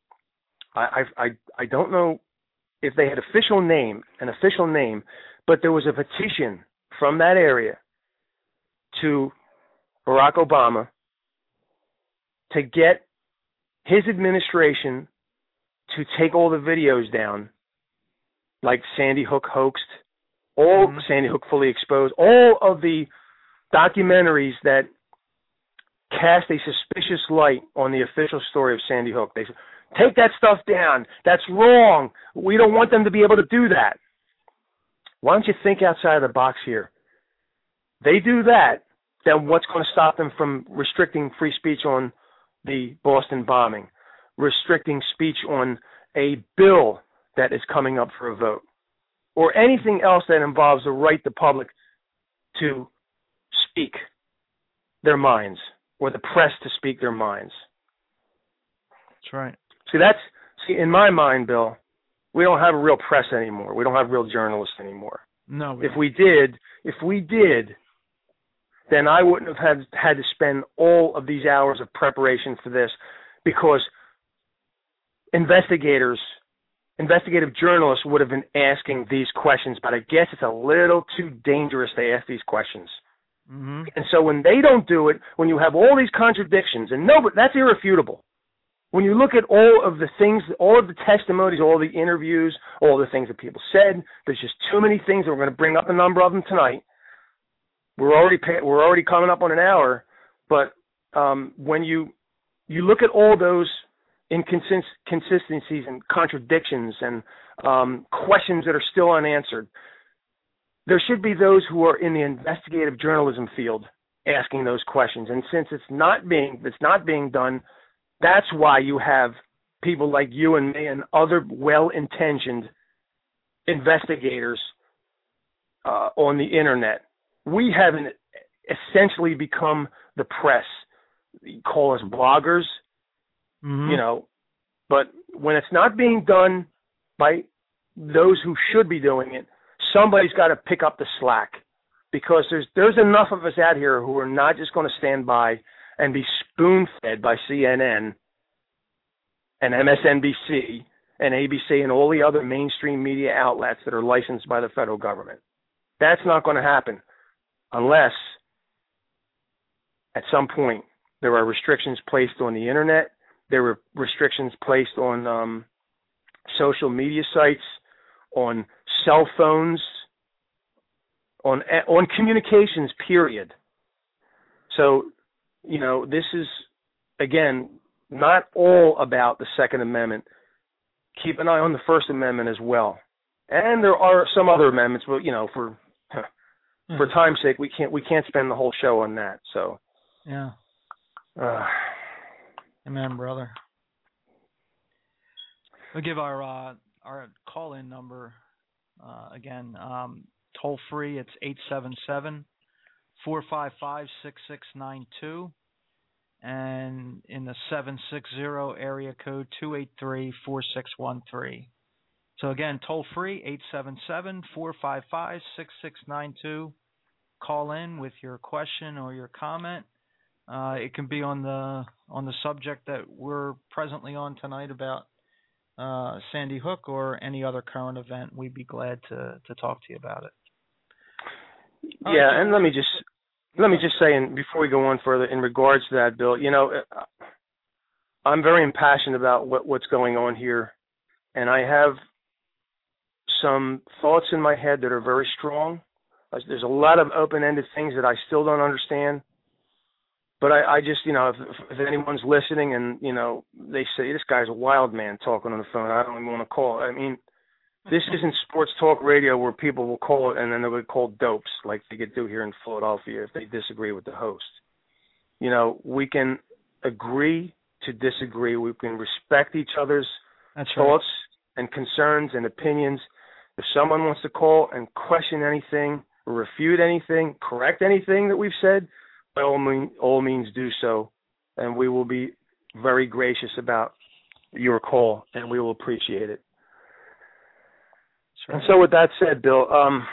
I don't know if they had an official name, but there was a petition from that area to Barack Obama to get his administration to take all the videos down, like Sandy Hook Hoaxed, Sandy Hook Fully Exposed, all of the documentaries that cast a suspicious light on the official story of Sandy Hook. Take that stuff down. That's wrong. We don't want them to be able to do that. Why don't you think outside of the box here? They do that, then what's going to stop them from restricting free speech on the Boston bombing, restricting speech on a bill that is coming up for a vote, or anything else that involves the right the public to speak their minds, or the press to speak their minds? That's right. See, in my mind, Bill, we don't have a real press anymore. We don't have real journalists anymore. No. If we did, then I wouldn't have had to spend all of these hours of preparation for this, because investigative journalists would have been asking these questions, but I guess it's a little too dangerous to ask these questions. Mm-hmm. And so when they don't do it, when you have all these contradictions, and that's irrefutable. When you look at all of the things, all of the testimonies, all the interviews, all the things that people said, there's just too many things, and we're going to bring up a number of them tonight. We're already coming up on an hour, but when you look at all those inconsistencies and contradictions and questions that are still unanswered, there should be those who are in the investigative journalism field asking those questions. And since it's not being done, that's why you have people like you and me and other well-intentioned investigators on the internet. We haven't essentially become the press. You call us bloggers, but when it's not being done by those who should be doing it, somebody's got to pick up the slack, because there's enough of us out here who are not just going to stand by and be spoon-fed by CNN and MSNBC and ABC and all the other mainstream media outlets that are licensed by the federal government. That's not going to happen unless at some point there are restrictions placed on the internet, there were restrictions placed on social media sites, on cell phones, on communications, period. So, this is, again, not all about the Second Amendment. Keep an eye on the First Amendment as well. And there are some other amendments, but, for time's sake, we can't spend the whole show on that. So, yeah. Amen, brother. We'll give our call-in number again. Toll free, it's 877-455-6692, and in the 760 area code 283-4613. So again, toll free, 877-455-6692. Call in with your question or your comment. It can be on the subject that we're presently on tonight about Sandy Hook or any other current event. We'd be glad to talk to you about it. Yeah, and let me just say, and before we go on further, in regards to that, Bill, I'm very impassioned about what's going on here, and I have some thoughts in my head that are very strong. There's a lot of open-ended things that I still don't understand. But I just, if anyone's listening and, they say, this guy's a wild man talking on the phone, I don't even want to call. I mean, this isn't sports talk radio where people will call it and then they would call dopes like they could do here in Philadelphia if they disagree with the host. We can agree to disagree. We can respect each other's thoughts and concerns and opinions. If someone wants to call and question anything, or refute anything, correct anything that we've said, by all means do so, and we will be very gracious about your call, and we will appreciate it. Right. And so with that said, Bill,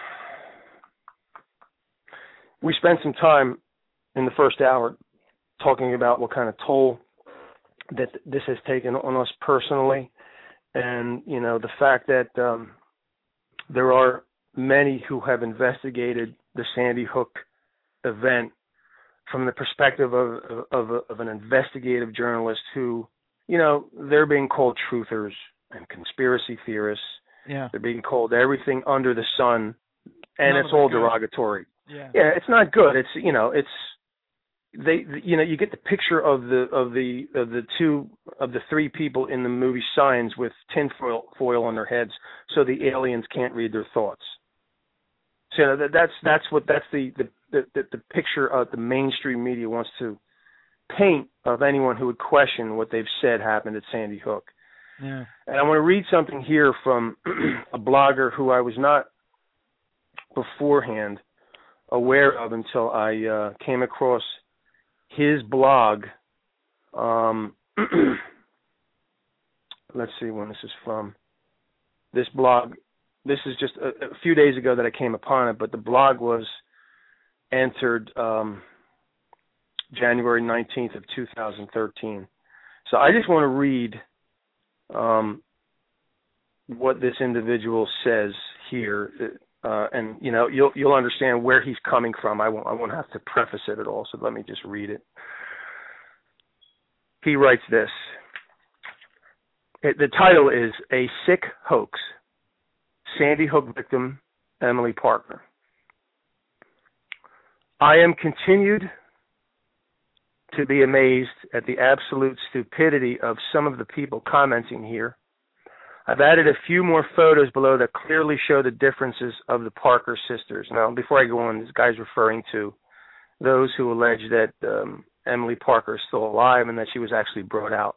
we spent some time in the first hour talking about what kind of toll that this has taken on us personally, and, the fact that there are many who have investigated the Sandy Hook event from the perspective of an investigative journalist who, they're being called truthers and conspiracy theorists. Yeah. They're being called everything under the sun, and it's all derogatory. Yeah. Yeah, it's not good. It's you get the picture of the three people in the movie Signs with tinfoil on their heads, so the aliens can't read their thoughts. So that's the picture the mainstream media wants to paint of anyone who would question what they've said happened at Sandy Hook. Yeah. And I want to read something here from a blogger who I was not beforehand aware of until I came across his blog. Let's see when this is from. This blog, this is just a few days ago that I came upon it, but the blog was entered January 19th of 2013. So I just want to read what this individual says here, and you'll understand where he's coming from. I won't have to preface it at all, so let me just read it. He writes this. The title is A Sick Hoax. Sandy Hook victim Emily Parker. I am continued to be amazed at the absolute stupidity of some of the people commenting here. I've added a few more photos below that clearly show the differences of the Parker sisters. Now, before I go on, this guy's referring to those who allege that Emily Parker is still alive and that she was actually brought out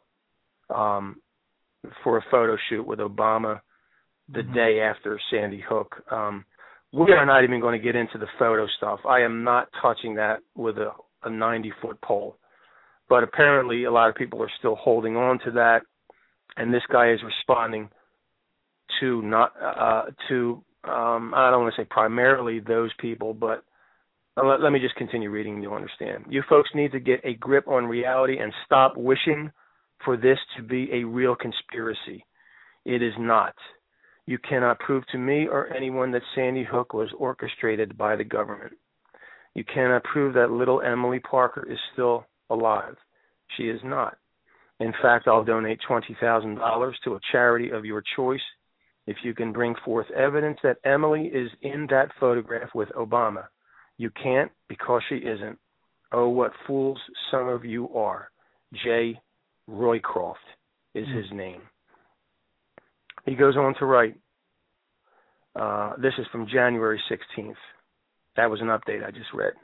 for a photo shoot with Obama the day after Sandy Hook. We are not even going to get into the photo stuff. I am not touching that with a 90-foot pole. But apparently a lot of people are still holding on to that, and this guy is responding to I don't want to say primarily those people, but let me just continue reading and you'll understand. You folks need to get a grip on reality and stop wishing for this to be a real conspiracy. It is not. You cannot prove to me or anyone that Sandy Hook was orchestrated by the government. You cannot prove that little Emily Parker is still alive. She is not. In fact, I'll donate $20,000 to a charity of your choice if you can bring forth evidence that Emily is in that photograph with Obama. You can't because she isn't. Oh, what fools some of you are. Jay Roycroft is his name. He goes on to write, this is from January 16th. That was an update I just read.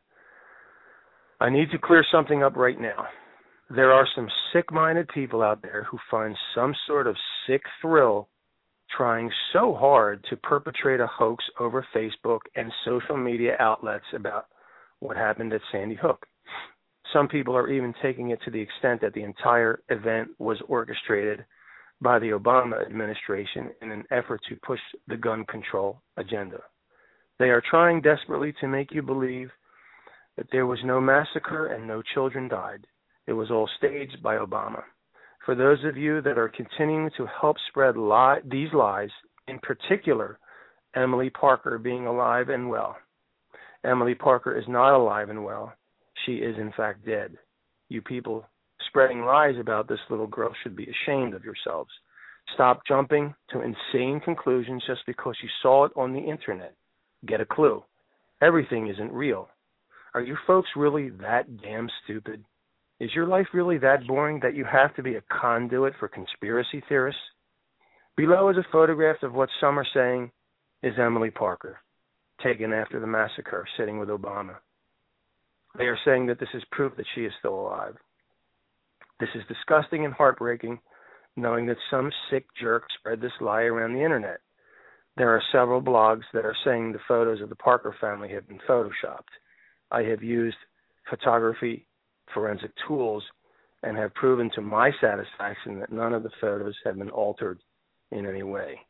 I need to clear something up right now. There are some sick-minded people out there who find some sort of sick thrill trying so hard to perpetrate a hoax over Facebook and social media outlets about what happened at Sandy Hook. Some people are even taking it to the extent that the entire event was orchestrated by the Obama administration in an effort to push the gun control agenda. They are trying desperately to make you believe that there was no massacre and no children died. It was all staged by Obama. For those of you that are continuing to help spread these lies, in particular, Emily Parker being alive and well. Emily Parker is not alive and well. She is, in fact, dead. You people spreading lies about this little girl should be ashamed of yourselves. Stop jumping to insane conclusions just because you saw it on the internet. Get a clue. Everything isn't real. Are you folks really that damn stupid? Is your life really that boring that you have to be a conduit for conspiracy theorists? Below is a photograph of what some are saying is Emily Parker, taken after the massacre, sitting with Obama. They are saying that this is proof that she is still alive. This is disgusting and heartbreaking, knowing that some sick jerk spread this lie around the internet. There are several blogs that are saying the photos of the Parker family have been photoshopped. I have used photography forensic tools and have proven to my satisfaction that none of the photos have been altered in any way.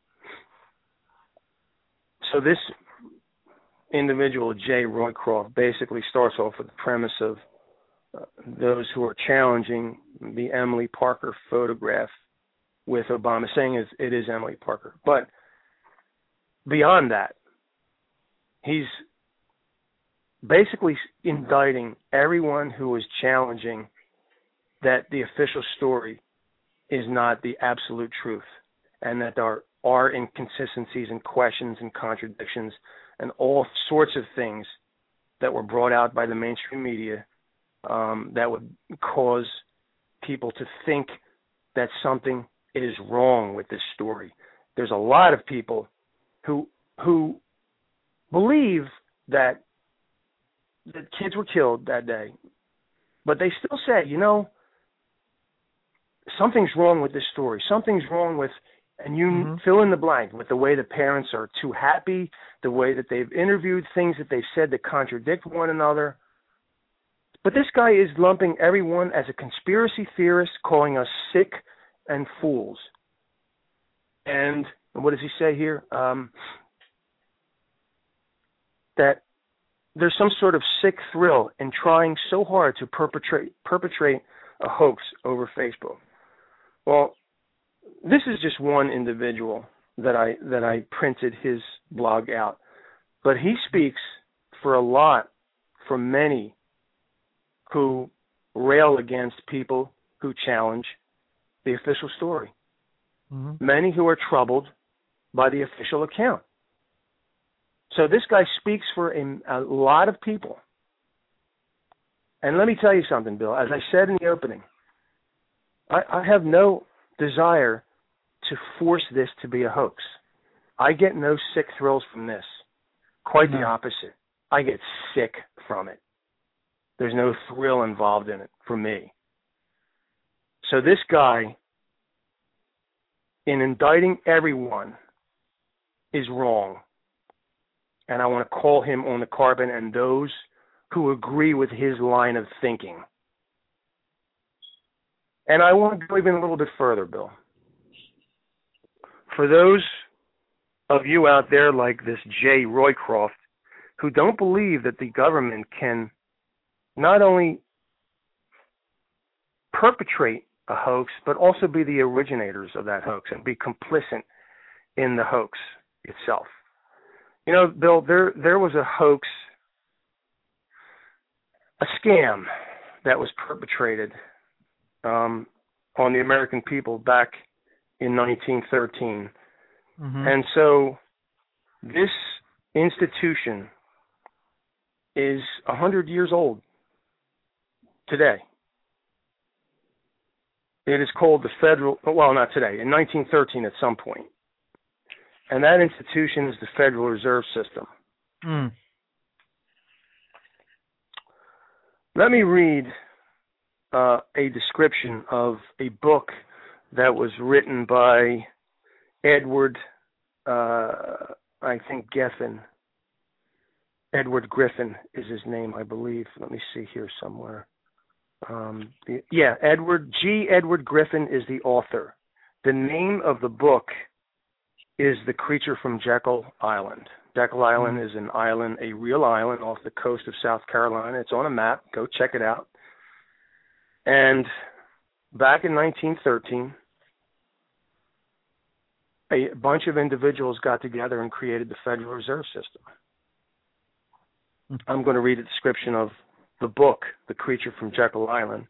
So this individual, Jay Roycroft, basically starts off with the premise of those who are challenging the Emily Parker photograph with Obama, saying it is Emily Parker. But beyond that, he's basically indicting everyone who is challenging that the official story is not the absolute truth and that there are inconsistencies and questions and contradictions and all sorts of things that were brought out by the mainstream media that would cause people to think that something is wrong with this story. There's a lot of people who believe that the kids were killed that day, but they still say, something's wrong with this story. Something's wrong with, and you fill in the blank with the way the parents are too happy, the way that they've interviewed, things that they've said that contradict one another. But this guy is lumping everyone as a conspiracy theorist, calling us sick and fools. And what does he say here? That there's some sort of sick thrill in trying so hard to perpetrate a hoax over Facebook. Well, this is just one individual that I printed his blog out, but he speaks for many who rail against people who challenge the official story. Many who are troubled by the official account. So this guy speaks for a lot of people. And let me tell you something, Bill. As I said in the opening, I have no desire to force this to be a hoax. I get no sick thrills from this. Quite the opposite. I get sick from it. There's no thrill involved in it for me. So this guy, in indicting everyone, is wrong. And I want to call him on the carpet and those who agree with his line of thinking. And I want to go even a little bit further, Bill. For those of you out there like this Jay Roycroft who don't believe that the government can not only perpetrate a hoax, but also be the originators of that hoax and be complicit in the hoax itself. Bill, there was a hoax, a scam that was perpetrated on the American people back in 1913. And so this institution is 100 years old today. It is called the Federal, well, not today, in 1913 at some point. And that institution is the Federal Reserve System. Let me read a description of a book that was written by Edward, Geffen. Edward Griffin is his name, I believe. Let me see here somewhere. Edward Griffin is the author. The name of the book is The Creature from Jekyll Island. Jekyll Island is an island, a real island off the coast of South Carolina. It's on a map. Go check it out. And back in 1913, a bunch of individuals got together and created the Federal Reserve System. I'm going to read a description of the book, The Creature from Jekyll Island.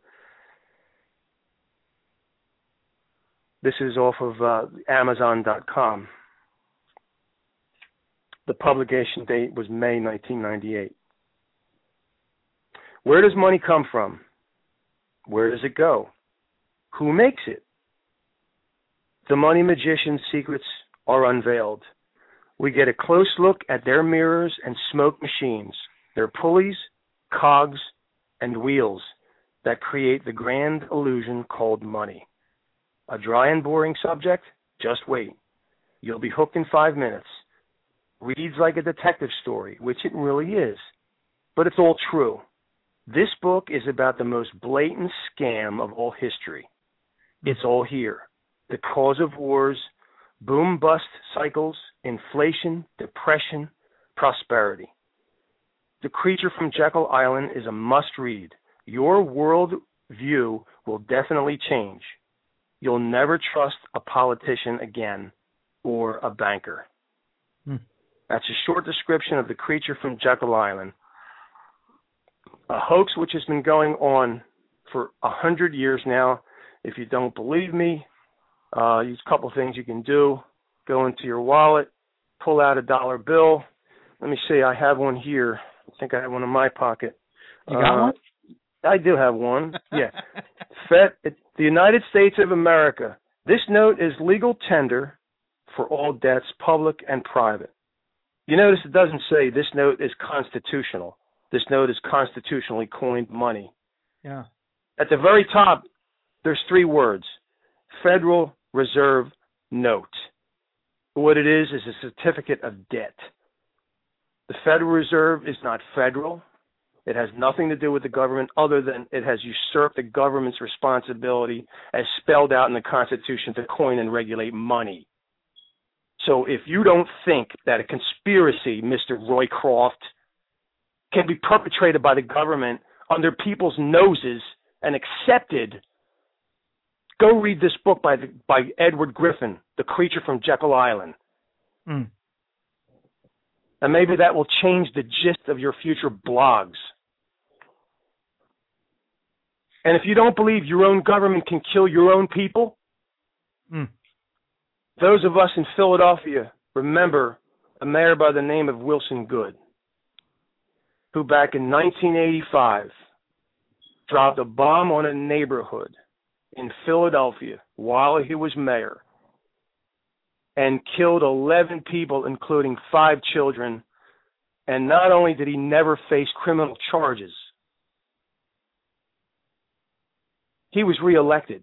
This is off of Amazon.com. The publication date was May 1998. Where does money come from? Where does it go? Who makes it? The money magician's secrets are unveiled. We get a close look at their mirrors and smoke machines, their pulleys, cogs, and wheels that create the grand illusion called money. A dry and boring subject? Just wait. You'll be hooked in 5 minutes. Reads like a detective story, which it really is, but it's all true. This book is about the most blatant scam of all history. It's all here. The cause of wars, boom-bust cycles, inflation, depression, prosperity. The Creature from Jekyll Island is a must-read. Your world view will definitely change. You'll never trust a politician again or a banker. That's a short description of The Creature from Jekyll Island, a hoax which has been going on for 100 years now. If you don't believe me, there's a couple things you can do. Go into your wallet, pull out a dollar bill. Let me see, I have one here. I think I have one in my pocket. You got one? I do have one. Yeah. The United States of America. This note is legal tender for all debts, public and private. You notice it doesn't say this note is constitutional. This note is constitutionally coined money. Yeah. At the very top, there's 3 words: Federal Reserve Note. What it is a certificate of debt. The Federal Reserve is not federal. It has nothing to do with the government other than it has usurped the government's responsibility as spelled out in the Constitution to coin and regulate money. So if you don't think that a conspiracy, Mr. Roycroft, can be perpetrated by the government under people's noses and accepted, go read this book by Edward Griffin, The Creature from Jekyll Island. Mm. And maybe that will change the gist of your future blogs. And if you don't believe your own government can kill your own people, those of us in Philadelphia remember a mayor by the name of Wilson Goode, who back in 1985 dropped a bomb on a neighborhood in Philadelphia while he was mayor and killed 11 people, including 5 children. And not only did he never face criminal charges, he was reelected.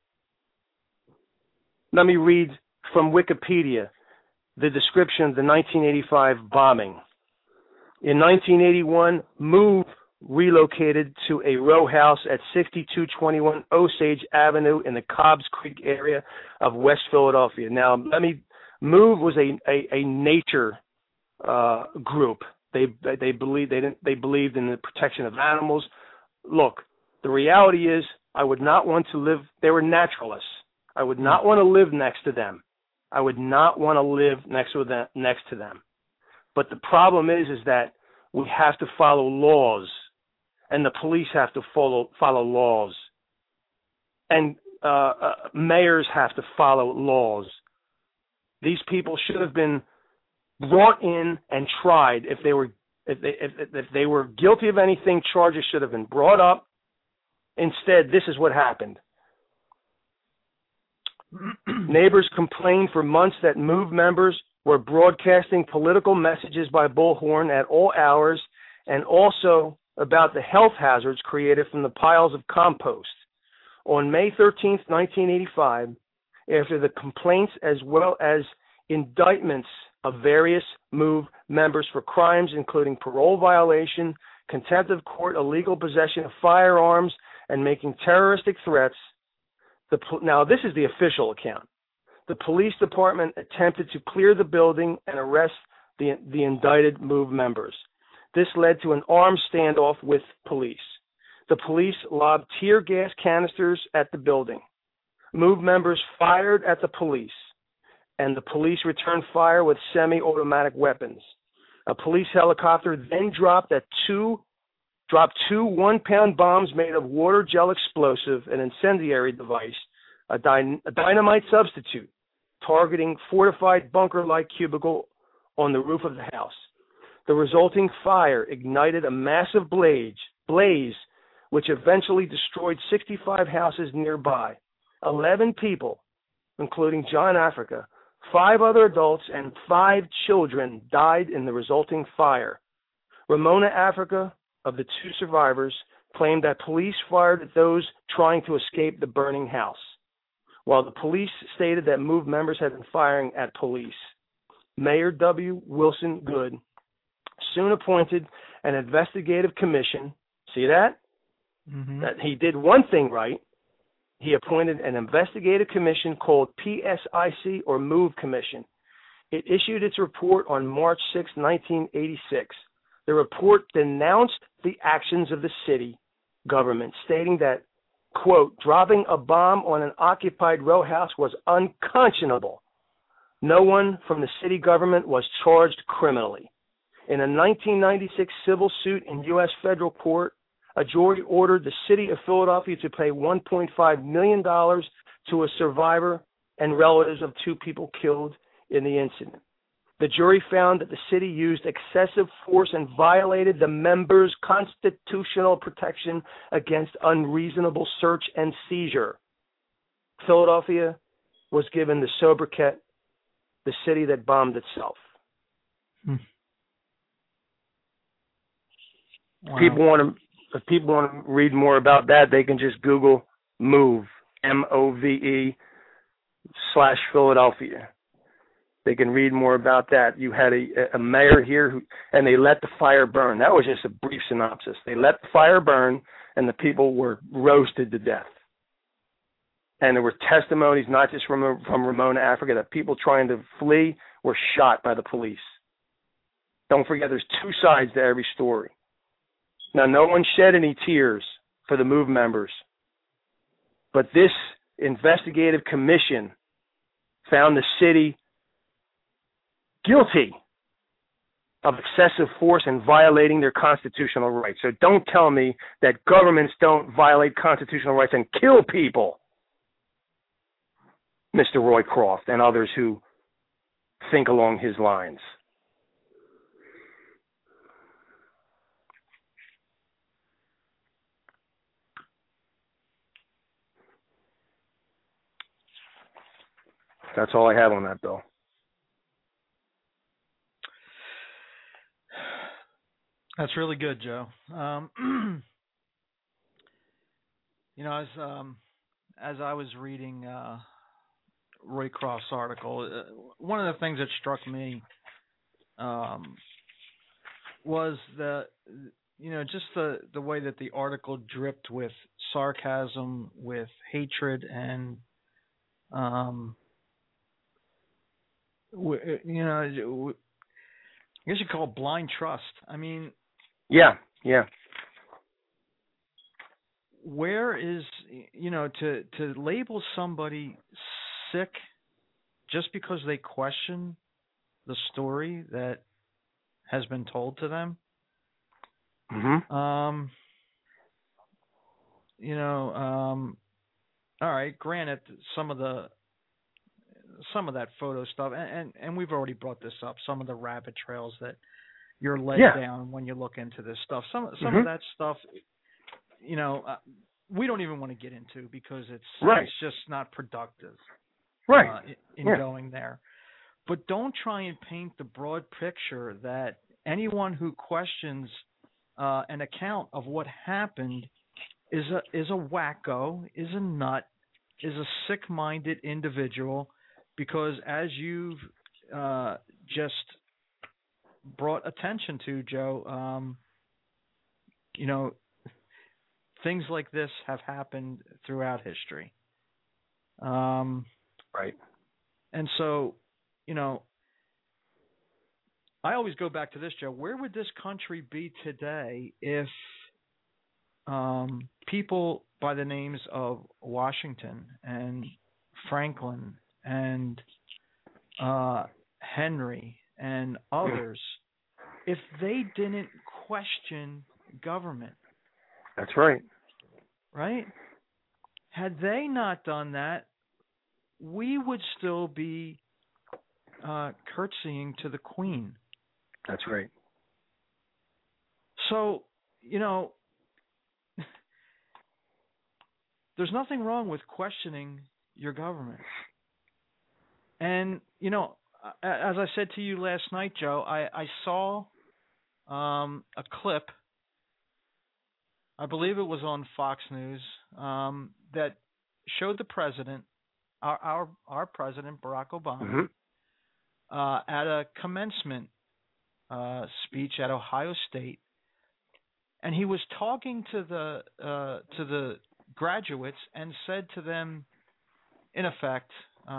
Let me read from Wikipedia the description of the 1985 bombing. In 1981, Move relocated to a row house at 6221 Osage Avenue in the Cobbs Creek area of West Philadelphia. Now, Move was a nature group. They believed in the protection of animals. Look, the reality is, I would not want to live. They were naturalists. I would not want to live next to them. I would not want to live next to them. But the problem is that we have to follow laws, and the police have to follow laws, and mayors have to follow laws. These people should have been brought in and tried. If they were guilty of anything, charges should have been brought up. Instead, this is what happened. Neighbors complained for months that Move members were broadcasting political messages by bullhorn at all hours, and also about the health hazards created from the piles of compost. On May 13, 1985, after the complaints as well as indictments of various Move members for crimes including parole violation, contempt of court, illegal possession of firearms, and making terroristic threats, now this is the official account. The police department attempted to clear the building and arrest the indicted Move members. This led to an armed standoff with police. The police lobbed tear gas canisters at the building. Move members fired at the police, and the police returned fire with semi-automatic weapons. A police helicopter then dropped two 1-pound bombs made of water gel explosive, an incendiary device, a dynamite substitute, targeting fortified bunker-like cubicle on the roof of the house. The resulting fire ignited a massive blaze, which eventually destroyed 65 houses nearby. 11 people, including John Africa, 5 other adults, and 5 children died in the resulting fire. Ramona Africa, of the 2 survivors, claimed that police fired at those trying to escape the burning house, while the police stated that Move members had been firing at police. Mayor W. Wilson Goode soon appointed an investigative commission. See that? Mm-hmm. That he did one thing right. He appointed an investigative commission called PSIC, or Move Commission. It issued its report on March 6, 1986. The report denounced the actions of the city government, stating that, quote, dropping a bomb on an occupied row house was unconscionable. No one from the city government was charged criminally. In a 1996 civil suit in U.S. federal court, a jury ordered the city of Philadelphia to pay $1.5 million to a survivor and relatives of 2 people killed in the incident. The jury found that the city used excessive force and violated the members' constitutional protection against unreasonable search and seizure. Philadelphia was given the sobriquet, the city that bombed itself. Wow. If people want to read more about that, they can just Google MOVE, MOVE /Philadelphia. They can read more about that. You had a mayor here and they let the fire burn. That was just a brief synopsis. They let the fire burn and the people were roasted to death. And there were testimonies, not just from Ramona, Africa, that people trying to flee were shot by the police. Don't forget, there's two sides to every story. Now, no one shed any tears for the MOVE members, but this investigative commission found the city guilty of excessive force and violating their constitutional rights. So don't tell me that governments don't violate constitutional rights and kill people, Mr. Roycroft and others who think along his lines. That's all I have on that, Bill. That's really good, Joe. As I was reading Roycroft's article, one of the things that struck me was just the way that the article dripped with sarcasm, with hatred, and I guess you call it blind trust. I mean, yeah. Where is, to label somebody sick just because they question the story that has been told to them? Mm-hmm. All right, granted, some of that photo stuff, and we've already brought this up, some of the rabbit trails that you're led down when you look into this stuff. Some of that stuff, we don't even want to get into because it's just not productive in going there. But don't try and paint the broad picture that anyone who questions an account of what happened is a wacko, is a nut, is a sick-minded individual, because as you've just brought attention to, Joe, things like this have happened throughout history. Right. And so, I always go back to this, Joe. Where would this country be today if people by the names of Washington and Franklin and Henry and others, if they didn't question government? That's right. Right? Had they not done that, we would still be curtsying to the Queen. That's right. So, there's nothing wrong with questioning your government. And, as I said to you last night, Joe, I saw a clip, I believe it was on Fox News, that showed the president, our president, Barack Obama, at a commencement speech at Ohio State, and he was talking to the graduates and said to them, in effect,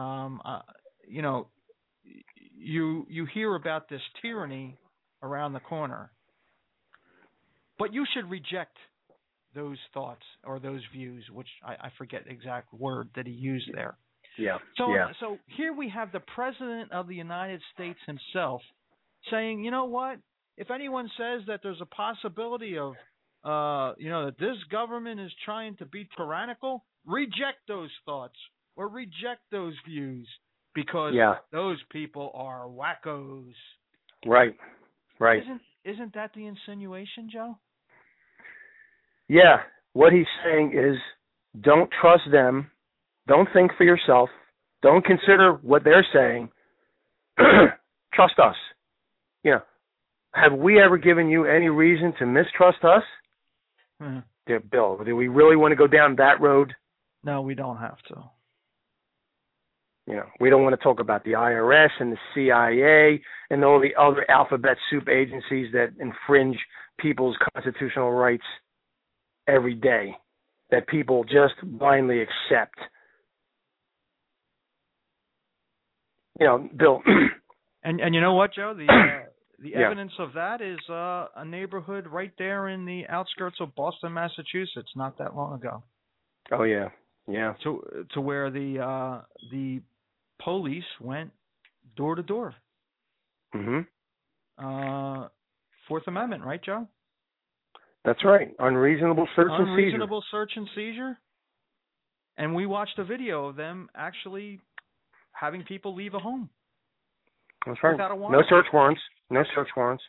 you hear about this tyranny around the corner, but you should reject those thoughts or those views, which I forget the exact word that he used there. Yeah. So here we have the President of the United States himself saying, you know what? If anyone says that there's a possibility of, that this government is trying to be tyrannical, reject those thoughts or reject those views. because Yeah. those people are wackos. Right. Isn't that the insinuation, Joe? Yeah. What he's saying is, don't trust them. Don't think for yourself. Don't consider what they're saying. Trust us. You know, have we ever given you any reason to mistrust us? Mm-hmm. Dear Bill, do we really want to go down that road? No, we don't have to. You know, we don't want to talk about the IRS and the CIA and all the other alphabet soup agencies that infringe people's constitutional rights every day, that people just blindly accept. You know, Bill. And you know what, Joe? The evidence of that is a neighborhood right there in the outskirts of Boston, Massachusetts, not that long ago. Oh yeah, yeah. To where the police went door to door. Mm-hmm. Fourth Amendment, right, Joe? That's right. Unreasonable search and seizure. Unreasonable search and seizure. And we watched a video of them actually having people leave a home. That's right. Without a warrant. No search warrants. No search warrants.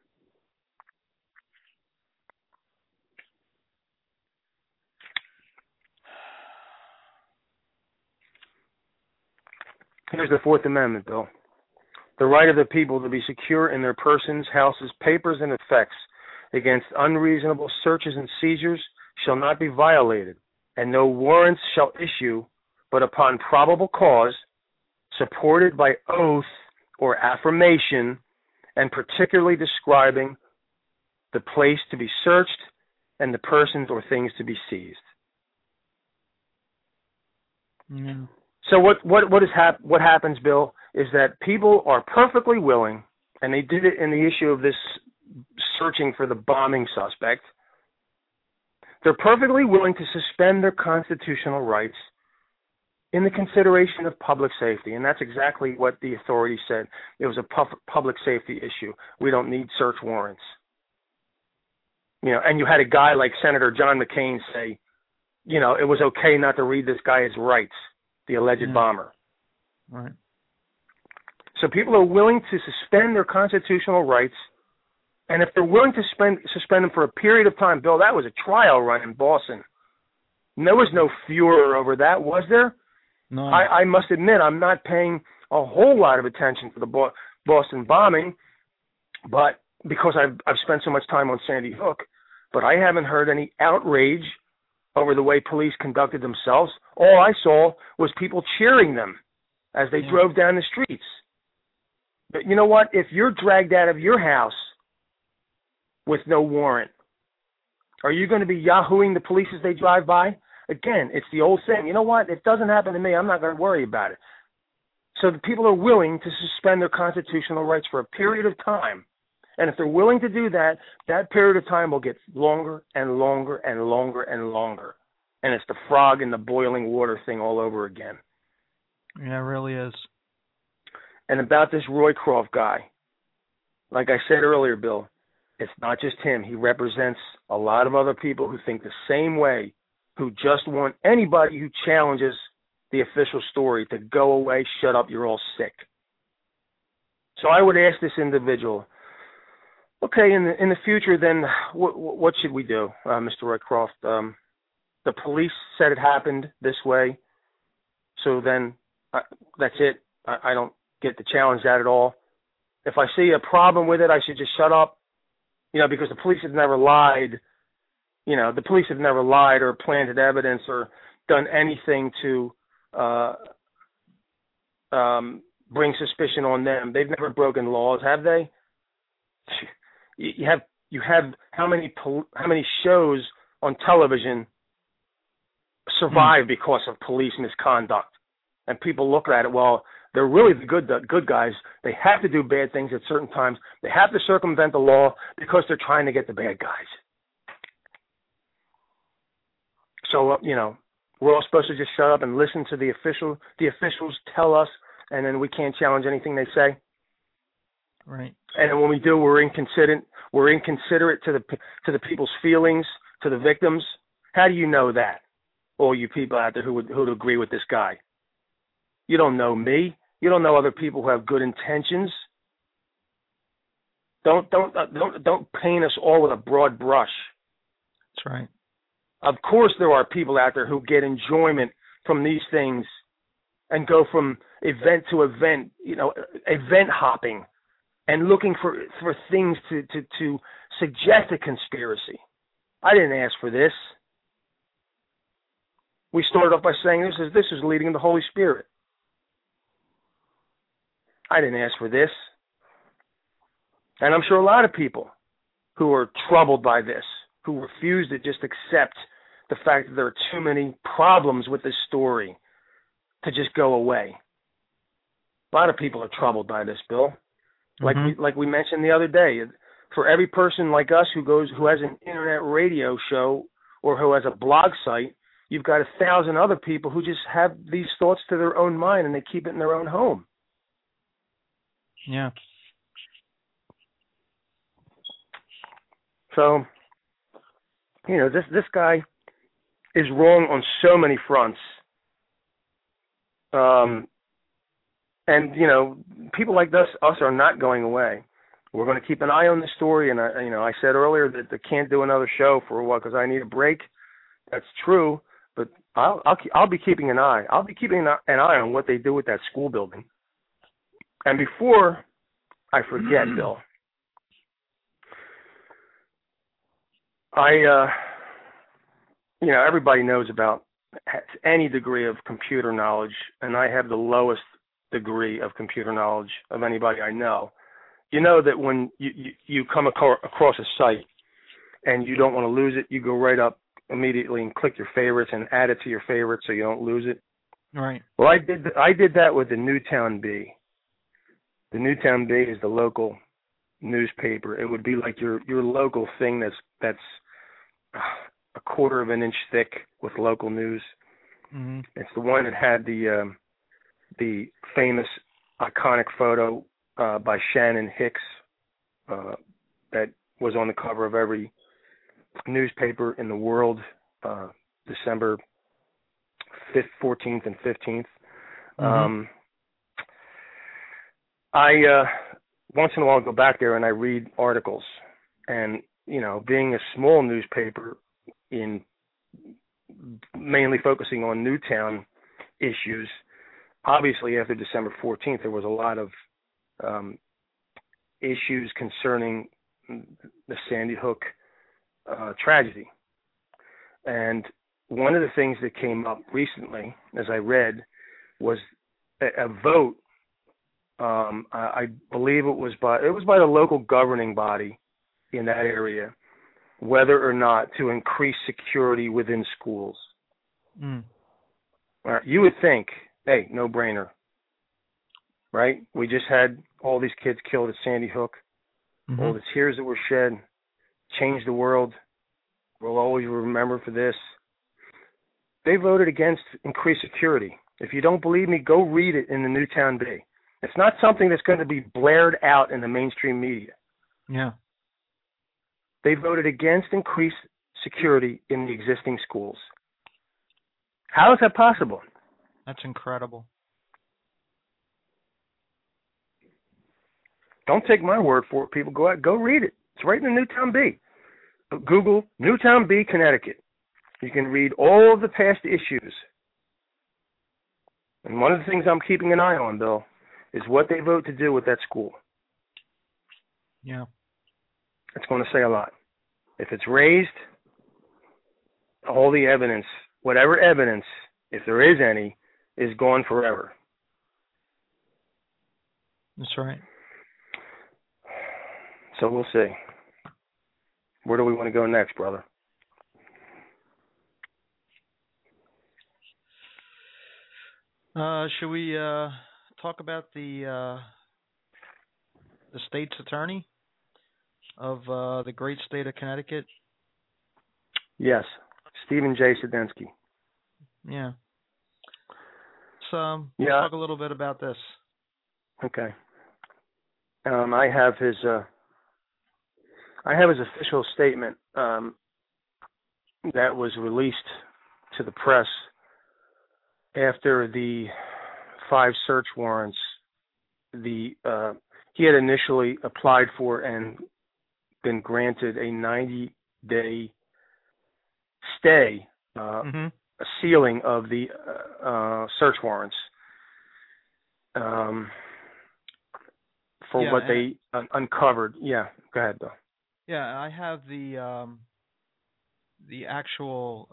Here's the Fourth Amendment, Bill. The right of the people to be secure in their persons, houses, papers, and effects against unreasonable searches and seizures shall not be violated, and no warrants shall issue but upon probable cause, supported by oath or affirmation, and particularly describing the place to be searched and the persons or things to be seized. Yeah. So what happens, Bill, is that people are perfectly willing, and they did it in the issue of this searching for the bombing suspect. They're perfectly willing to suspend their constitutional rights in the consideration of public safety, and that's exactly what the authorities said. It was a public safety issue. We don't need search warrants. You know, and you had a guy like Senator John McCain say, you know, it was okay not to read this guy his rights, the alleged bomber. Right. So people are willing to suspend their constitutional rights, and if they're willing to suspend them for a period of time, Bill, that was a trial run in Boston. And there was no furor over that, was there? No. I must admit, I'm not paying a whole lot of attention to the Boston bombing, but because I've spent so much time on Sandy Hook, but I haven't heard any outrage over the way police conducted themselves. All I saw was people cheering them as they drove down the streets. But you know what? If you're dragged out of your house with no warrant, are you going to be yahooing the police as they drive by? Again, it's the old saying. You know what? If it doesn't happen to me, I'm not going to worry about it. So the people are willing to suspend their constitutional rights for a period of time. And if they're willing to do that, that period of time will get longer and longer and longer and longer. And it's the frog in the boiling water thing all over again. Yeah, it really is. And about this Roycroft guy, like I said earlier, Bill, it's not just him. He represents a lot of other people who think the same way, who just want anybody who challenges the official story to go away, shut up, you're all sick. So I would ask this individual, okay, in the future, then what should we do, Mr. Roycroft? The police said it happened this way, so then that's it. I don't get to challenge that at all. If I see a problem with it, I should just shut up, you know, because the police have never lied. You know, the police have never lied or planted evidence or done anything to bring suspicion on them. They've never broken laws, have they? You have how many shows on television survive because of police misconduct, and people look at it. Well, they're really the good guys. They have to do bad things at certain times. They have to circumvent the law because they're trying to get the bad guys. So you know, we're all supposed to just shut up and listen to the officials tell us, and then we can't challenge anything they say. Right. And when we do, we're inconsiderate. We're inconsiderate to the people's feelings, to the victims. How do you know that? All you people out there who would agree with this guy. You don't know me. You don't know other people who have good intentions. Don't paint us all with a broad brush. That's right. Of course, there are people out there who get enjoyment from these things and go from event to event, event hopping and looking for things to suggest a conspiracy. I didn't ask for this. We started off by saying this is leading the Holy Spirit. I didn't ask for this. And I'm sure a lot of people who are troubled by this, who refuse to just accept the fact that there are too many problems with this story to just go away. A lot of people are troubled by this, Bill. Like we mentioned the other day, for every person like us who has an internet radio show or who has a blog site, you've got 1,000 other people who just have these thoughts to their own mind and they keep it in their own home. Yeah. So, this guy is wrong on so many fronts. And people like us are not going away. We're going to keep an eye on this story. And I said earlier that I can't do another show for a while because I need a break. That's true. But I'll be keeping an eye. I'll be keeping an eye on what they do with that school building. And before I forget, Bill, everybody knows about any degree of computer knowledge, and I have the lowest degree of computer knowledge of anybody I know. You know that when you come across a site and you don't want to lose it, you go right up immediately and click your favorites and add it to your favorites so you don't lose it. Right. Well, I did that with the Newtown Bee. The Newtown Bee is the local newspaper. It would be like your local thing that's a quarter of an inch thick with local news. Mm-hmm. It's the one that had the famous iconic photo by Shannon Hicks that was on the cover of every newspaper in the world, December 5th, 14th, and 15th. Mm-hmm. I once in a while go back there and I read articles, and being a small newspaper in mainly focusing on Newtown issues, obviously after December 14th there was a lot of issues concerning the Sandy Hook tragedy. And one of the things that came up recently, as I read, was a vote. I believe it was by the local governing body in that area, whether or not to increase security within schools. Mm. You would think, hey, no brainer, right? We just had all these kids killed at Sandy Hook, mm-hmm. all the tears that were shed, changed the world. We'll always remember for this. They voted against increased security. If you don't believe me, go read it in the Newtown Bee. It's not something that's going to be blared out in the mainstream media. Yeah. They voted against increased security in the existing schools. How is that possible? That's incredible. Don't take my word for it, people. Go out, go read it. It's right in the Newtown Bee. Google Newtown Bee, Connecticut. You can read all of the past issues. And one of the things I'm keeping an eye on, Bill, is what they vote to do with that school. Yeah. It's going to say a lot. If it's raised, all the evidence, whatever evidence, if there is any, is gone forever. That's right. So we'll see. Where do we want to go next, brother? Should we talk about the state's attorney of the great state of Connecticut? Yes, Stephen J. Sedensky. Yeah. So let's talk a little bit about this. Okay. I have his official statement that was released to the press after the 5 search warrants he had initially applied for and been granted a 90-day stay, a sealing of the search warrants for what they uncovered. Yeah, go ahead, Bill. Yeah, I have the actual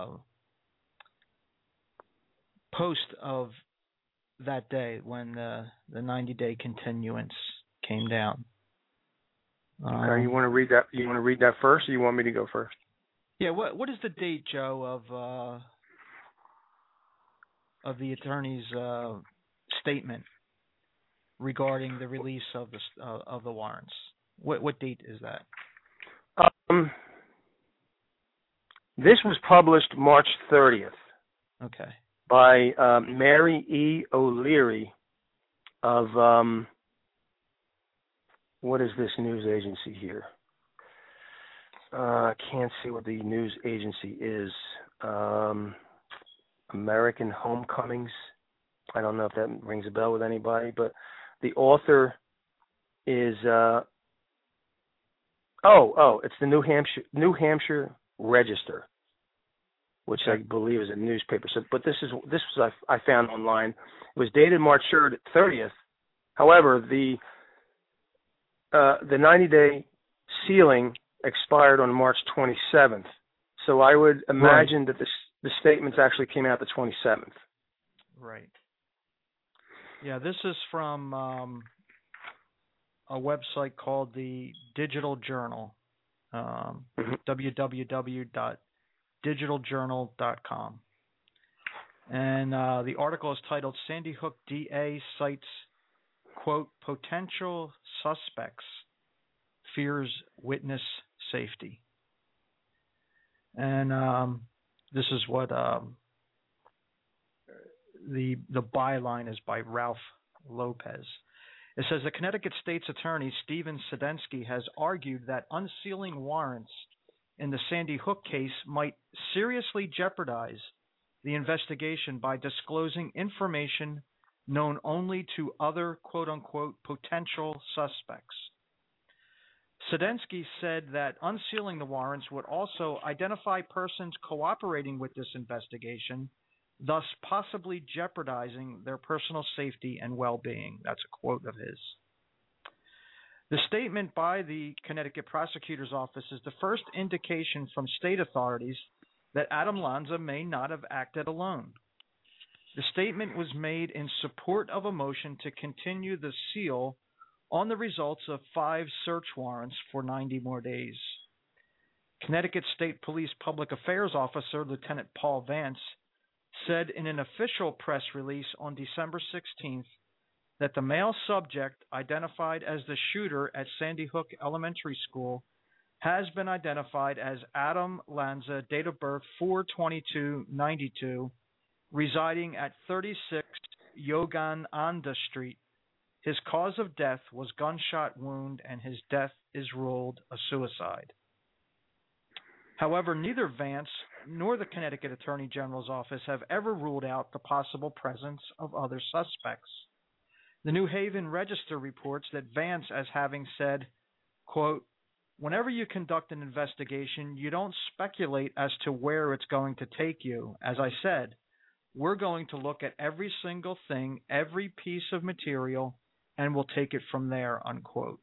post of that day when the 90-day continuance came down. Okay, you want to read that? You want to read that first, or you want me to go first? Yeah. What is the date, Joe, of the attorney's statement regarding the release of the warrants? What date is that? This was published March 30th. Okay. By Mary E. O'Leary of what is this news agency here? I can't see what the news agency is. American Homecomings. I don't know if that rings a bell with anybody, but the author is it's the New Hampshire Register, which I believe is a newspaper. So, but this was I found online. It was dated March 30th. However, the 90-day sealing expired on March 27th. So I would imagine that the statements actually came out the 27th. Right. Yeah, this is from a website called the Digital Journal, www.digitaljournal.com. And the article is titled Sandy Hook DA Cites, quote, potential suspects, fears witness safety. And this is what the byline is by Ralph Lopez. It says the Connecticut State's Attorney Stephen Sedensky has argued that unsealing warrants in the Sandy Hook case might seriously jeopardize the investigation by disclosing information known only to other quote-unquote potential suspects. Sedensky said that unsealing the warrants would also identify persons cooperating with this investigation, thus possibly jeopardizing their personal safety and well-being. That's a quote of his. The statement by the Connecticut Prosecutor's Office is the first indication from state authorities that Adam Lanza may not have acted alone. The statement was made in support of a motion to continue the seal on the results of 5 search warrants for 90 more days. Connecticut State Police Public Affairs Officer Lieutenant Paul Vance said in an official press release on December 16th that the male subject identified as the shooter at Sandy Hook Elementary School has been identified as Adam Lanza, date of birth 4/22/92, residing at 36 Yogananda Street. His cause of death was gunshot wound, and his death is ruled a suicide. However, neither Vance nor the Connecticut Attorney General's office have ever ruled out the possible presence of other suspects. The New Haven Register reports that Vance as having said, quote, whenever you conduct an investigation, you don't speculate as to where it's going to take you. As I said, we're going to look at every single thing, every piece of material, and we'll take it from there, unquote.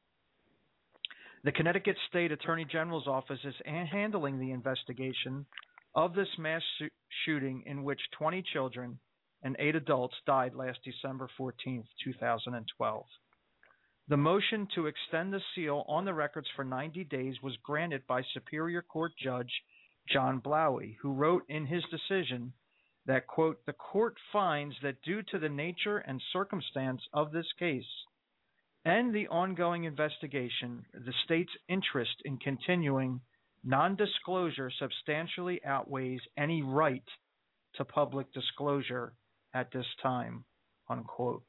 The Connecticut State Attorney General's office is handling the investigation of this mass shooting in which 20 children and 8 adults died last December 14, 2012. The motion to extend the seal on the records for 90 days was granted by Superior Court Judge John Blowy, who wrote in his decision that, quote, the court finds that due to the nature and circumstance of this case and the ongoing investigation, the state's interest in continuing non-disclosure substantially outweighs any right to public disclosure at this time, unquote.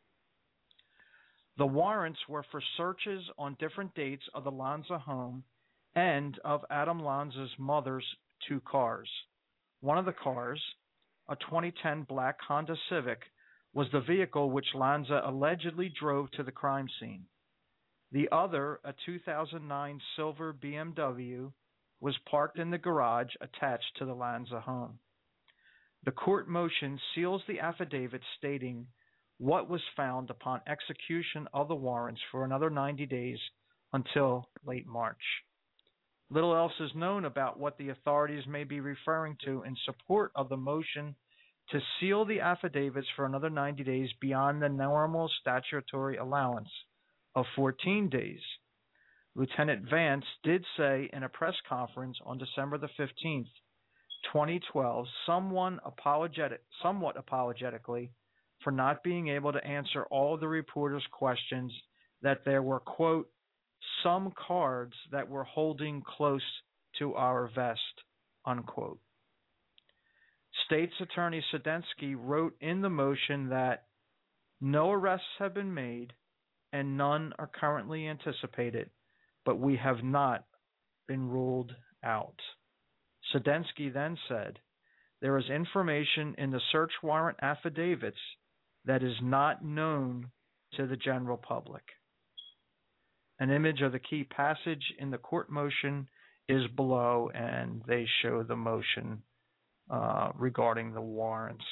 The warrants were for searches on different dates of the Lanza home and of Adam Lanza's mother's 2 cars. One of the cars, a 2010 black Honda Civic, was the vehicle which Lanza allegedly drove to the crime scene. The other, a 2009 silver BMW, was parked in the garage attached to the Lanza home. The court motion seals the affidavit stating what was found upon execution of the warrants for another 90 days until late March. Little else is known about what the authorities may be referring to in support of the motion to seal the affidavits for another 90 days beyond the normal statutory allowance of 14 days. Lieutenant Vance did say in a press conference on December the 15th, 2012, somewhat apologetically, for not being able to answer all of the reporters' questions, that there were, quote, some cards that were holding close to our vest, unquote. State's Attorney Sedensky wrote in the motion that no arrests have been made and none are currently anticipated, but we have not been ruled out. Sedensky then said, there is information in the search warrant affidavits that is not known to the general public. An image of the key passage in the court motion is below, and they show the motion regarding the warrants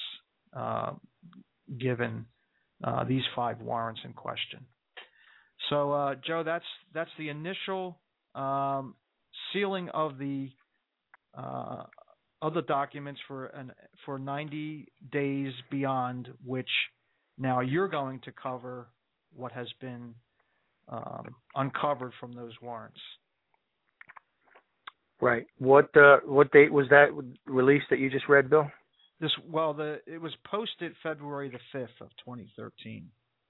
given, these 5 warrants in question. So, Joe, that's the initial sealing of the documents for 90 days beyond which now you're going to cover what has been uncovered from those warrants. Right. What date was that release that you just read, Bill? It was posted February the 5th of 2013.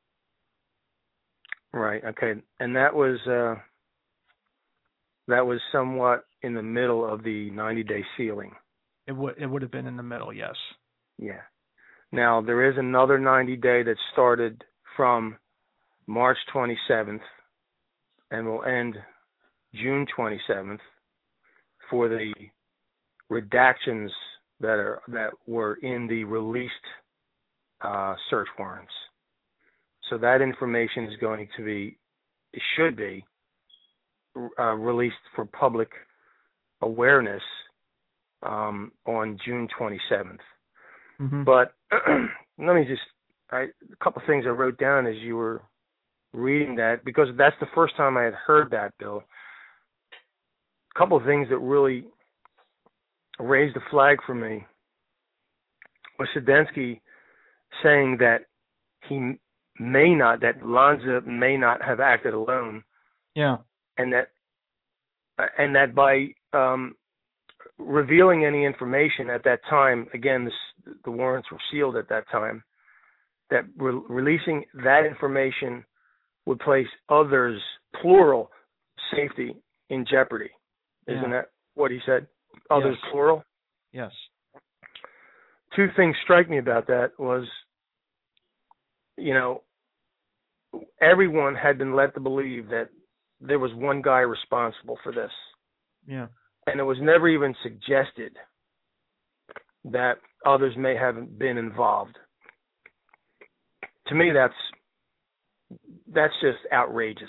Right. Okay. And that was somewhat in the middle of the 90-day sealing. It would have been in the middle, yes. Yeah. Now there is another 90-day that started from March 27th and will end June 27th for the redactions that were in the released search warrants. So that information is going to be, it should be, released for public awareness on June 27th. Mm-hmm. But let me just, a couple of things I wrote down as you were reading that, because that's the first time I had heard that, Bill. A couple of things that really raised a flag for me was Sedensky saying that that Lanza may not have acted alone. Yeah. And that by revealing any information at that time, again, the warrants were sealed at that time, that releasing that information would place others, plural, safety in jeopardy. Isn't that what he said? Others, yes. Plural? Yes. 2 things strike me about that was, everyone had been led to believe that there was one guy responsible for this. Yeah. And it was never even suggested that others may have been involved. To me, that's just outrageous.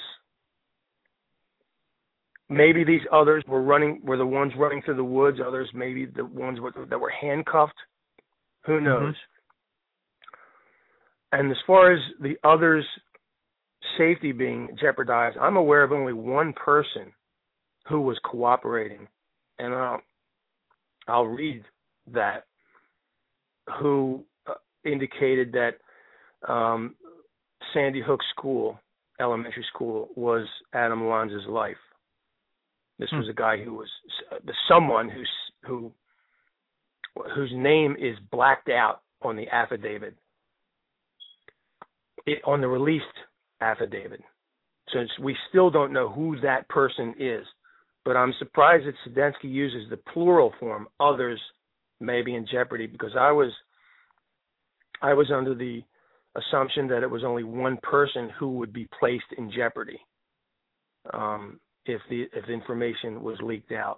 Maybe these others were the ones running through the woods. Others maybe the ones that were handcuffed. Who knows? Mm-hmm. And as far as the others' safety being jeopardized, I'm aware of only one person who was cooperating, and I'll read that, who indicated that Sandy Hook School, elementary school, was Adam Lanza's life. This was a guy who was someone whose name is blacked out on the affidavit, on the released affidavit. So we still don't know who that person is. But I'm surprised that Sedensky uses the plural form, others may be in jeopardy, because I was under the assumption that it was only one person who would be placed in jeopardy if the information was leaked out.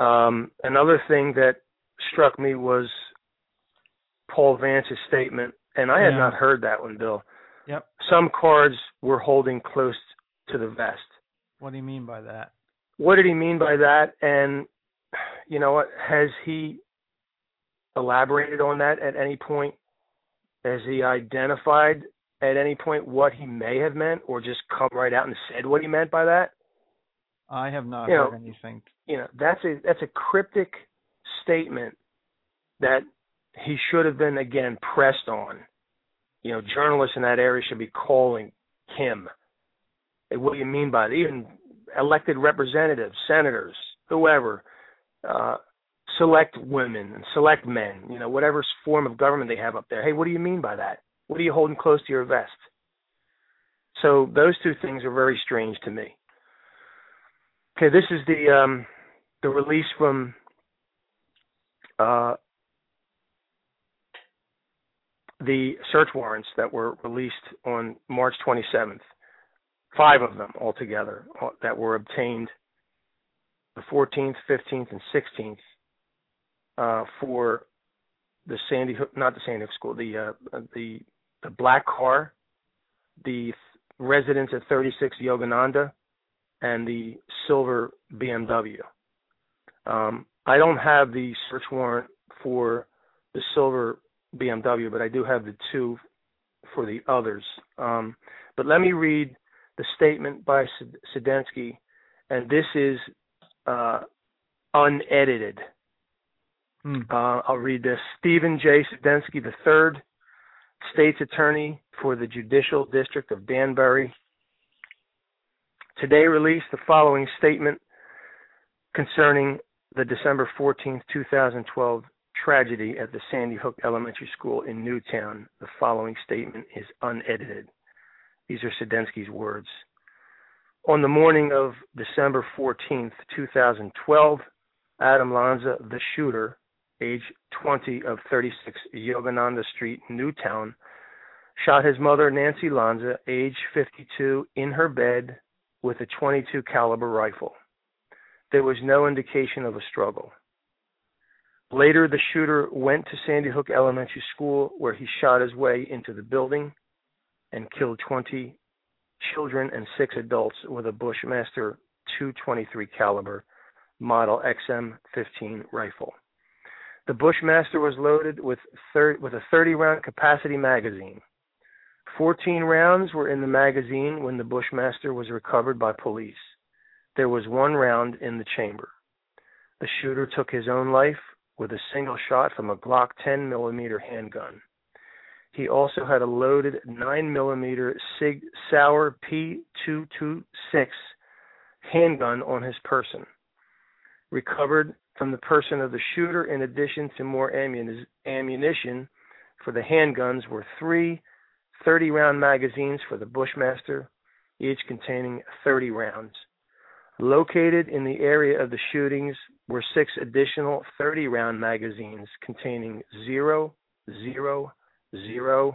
Another thing that struck me was Paul Vance's statement And I had not heard that one, Bill. Yep. Some cards were holding close to the vest. What do you mean by that? What did he mean by that? And you know what? Has he elaborated on that at any point? Has he identified at any point what he may have meant, or just come right out and said what he meant by that? I have not heard anything. That's a cryptic statement that he should have been, again, pressed on. Journalists in that area should be calling him. What do you mean by that? Even elected representatives, senators, whoever, select women and select men, whatever form of government they have up there. Hey, what do you mean by that? What are you holding close to your vest? So those two things are very strange to me. Okay, this is the release from the search warrants that were released on March 27th. 5 of them altogether that were obtained the 14th, 15th, and 16th for the Sandy Hook, not the Sandy Hook school, the black car, the residence at 36 Yogananda, and the silver BMW. I don't have the search warrant for the silver BMW, but I do have the 2 for the others. But let me read the statement by Sedensky, and this is unedited. I'll read this. Stephen J. Sedensky III, State's Attorney for the Judicial District of Danbury, today released the following statement concerning the December 14th, 2012 tragedy at the Sandy Hook Elementary School in Newtown. The following statement is unedited. These are Sedensky's words. On the morning of December 14th, 2012, Adam Lanza, the shooter, age 20, of 36 Yogananda Street, Newtown, shot his mother, Nancy Lanza, age 52, in her bed with a .22 caliber rifle. There was no indication of a struggle. Later, the shooter went to Sandy Hook Elementary School, where he shot his way into the building and killed 20 children and 6 adults with a Bushmaster .223 caliber model XM-15 rifle. The Bushmaster was loaded with a 30-round capacity magazine. 14 rounds were in the magazine when the Bushmaster was recovered by police. There was 1 round in the chamber. The shooter took his own life with a single shot from a Glock 10mm handgun. He also had a loaded 9mm Sig Sauer P226 handgun on his person. Recovered from the person of the shooter, in addition to more ammunition for the handguns, were 3 30-round magazines for the Bushmaster, each containing 30 rounds. Located in the area of the shootings were 6 additional 30-round magazines containing 0, 0, 0,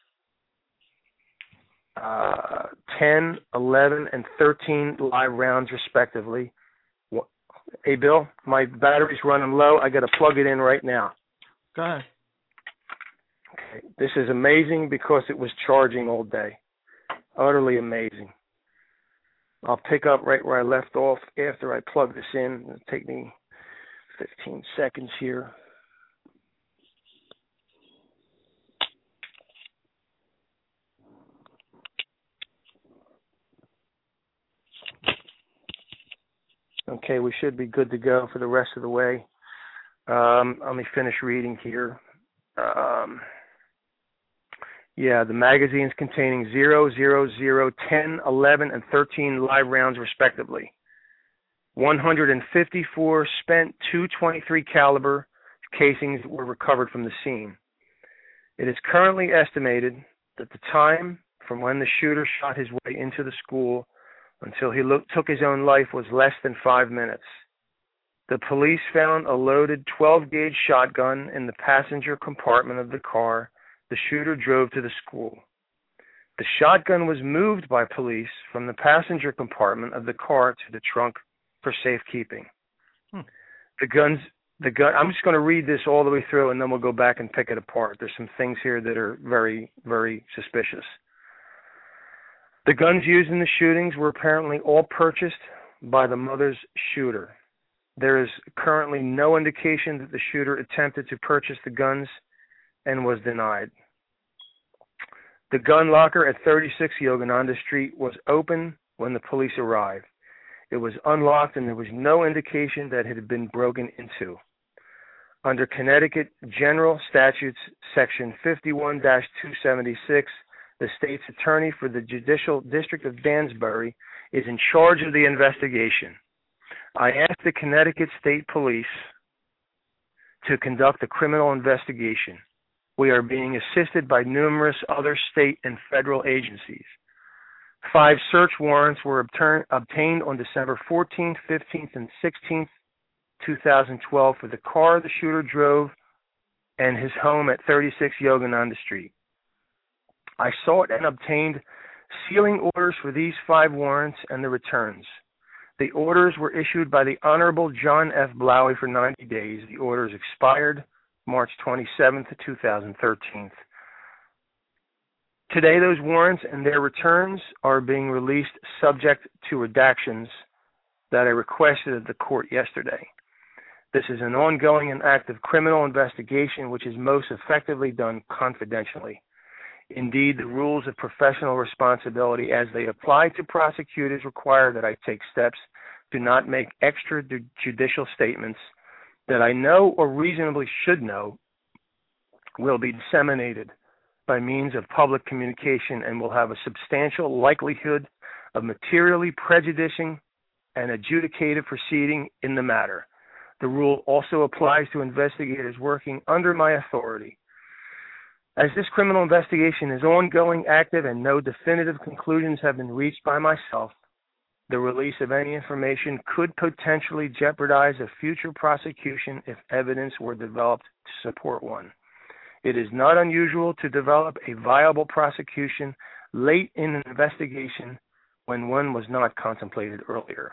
10, 11, and 13 live rounds, respectively. Hey, Bill, my battery's running low. I got to plug it in right now. Go ahead. Okay. This is amazing because it was charging all day. Utterly amazing. I'll pick up right where I left off after I plug this in. It'll take me 15 seconds here. Okay, we should be good to go for the rest of the way. Let me finish reading here. The magazines containing 0, 0, 0, 10, 11, and 13 live rounds, respectively. 154 spent .223 caliber casings were recovered from the scene. It is currently estimated that the time from when the shooter shot his way into the school until he took his own life was less than 5 minutes. The police found a loaded 12-gauge shotgun in the passenger compartment of the car the shooter drove to the school. The shotgun was moved by police from the passenger compartment of the car to the trunk for safekeeping. The The gun. I'm just going to read this all the way through, and then we'll go back and pick it apart. There's some things here that are very, very suspicious. The guns used in the shootings were apparently all purchased by the mother's shooter. There is currently no indication that the shooter attempted to purchase the guns and was denied. The gun locker at 36 Yogananda Street was open when the police arrived. It was unlocked and there was no indication that it had been broken into. Under Connecticut General Statutes, Section 51-276, the state's attorney for the Judicial District of Danbury is in charge of the investigation. I asked the Connecticut State Police to conduct a criminal investigation. We are being assisted by numerous other state and federal agencies. 5 search warrants were obtained on December 14th, 15th, and 16th, 2012 for the car the shooter drove and his home at 36 Yogananda Street. I sought and obtained sealing orders for these 5 warrants and the returns. The orders were issued by the Honorable John F. Blowy for 90 days. The orders expired March 27th, 2013. Today, those warrants and their returns are being released subject to redactions that I requested at the court yesterday. This is an ongoing and active criminal investigation which is most effectively done confidentially. Indeed, the rules of professional responsibility as they apply to prosecutors require that I take steps to not make extrajudicial statements that I know or reasonably should know will be disseminated by means of public communication and will have a substantial likelihood of materially prejudicing an adjudicative proceeding in the matter. The rule also applies to investigators working under my authority. As this criminal investigation is ongoing, active, and no definitive conclusions have been reached by myself, the release of any information could potentially jeopardize a future prosecution if evidence were developed to support one. It is not unusual to develop a viable prosecution late in an investigation when one was not contemplated earlier.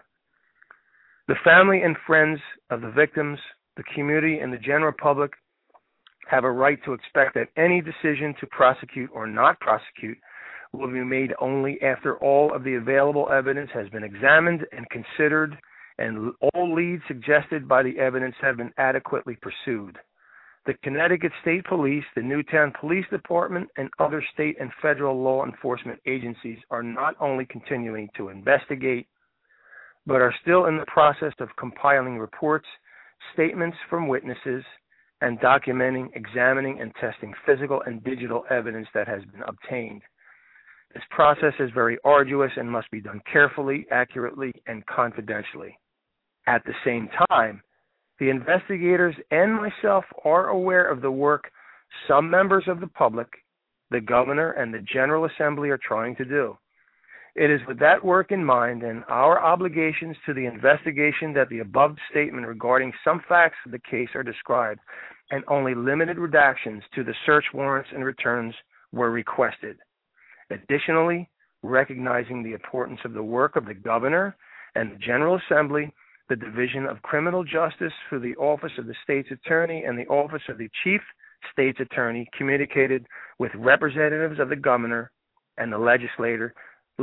The family and friends of the victims, the community, and the general public have a right to expect that any decision to prosecute or not prosecute will be made only after all of the available evidence has been examined and considered and all leads suggested by the evidence have been adequately pursued. The Connecticut State Police, the Newtown Police Department, and other state and federal law enforcement agencies are not only continuing to investigate, but are still in the process of compiling reports, statements from witnesses, and documenting, examining, and testing physical and digital evidence that has been obtained. This process is very arduous and must be done carefully, accurately, and confidentially. At the same time, the investigators and myself are aware of the work some members of the public, the governor, and the General Assembly are trying to do. It is with that work in mind and our obligations to the investigation that the above statement regarding some facts of the case are described, and only limited redactions to the search warrants and returns were requested. Additionally, recognizing the importance of the work of the governor and the General Assembly, the Division of Criminal Justice for the Office of the State's Attorney and the Office of the Chief State's Attorney communicated with representatives of the governor and the legislature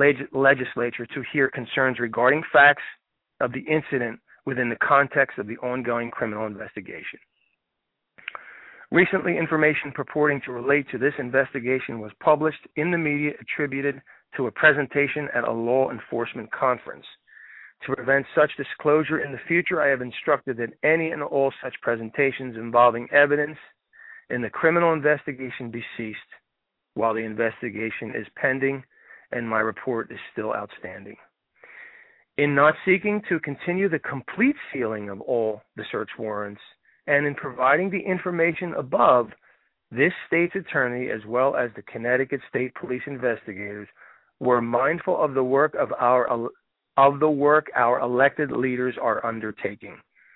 to hear concerns regarding facts of the incident within the context of the ongoing criminal investigation. Recently, information purporting to relate to this investigation was published in the media attributed to a presentation at a law enforcement conference. To prevent such disclosure in the future, I have instructed that any and all such presentations involving evidence in the criminal investigation be ceased while the investigation is pending and my report is still outstanding. In not seeking to continue the complete sealing of all the search warrants and in providing the information above, this state's attorney as well as the Connecticut State Police investigators were mindful of the work our elected leaders are undertaking.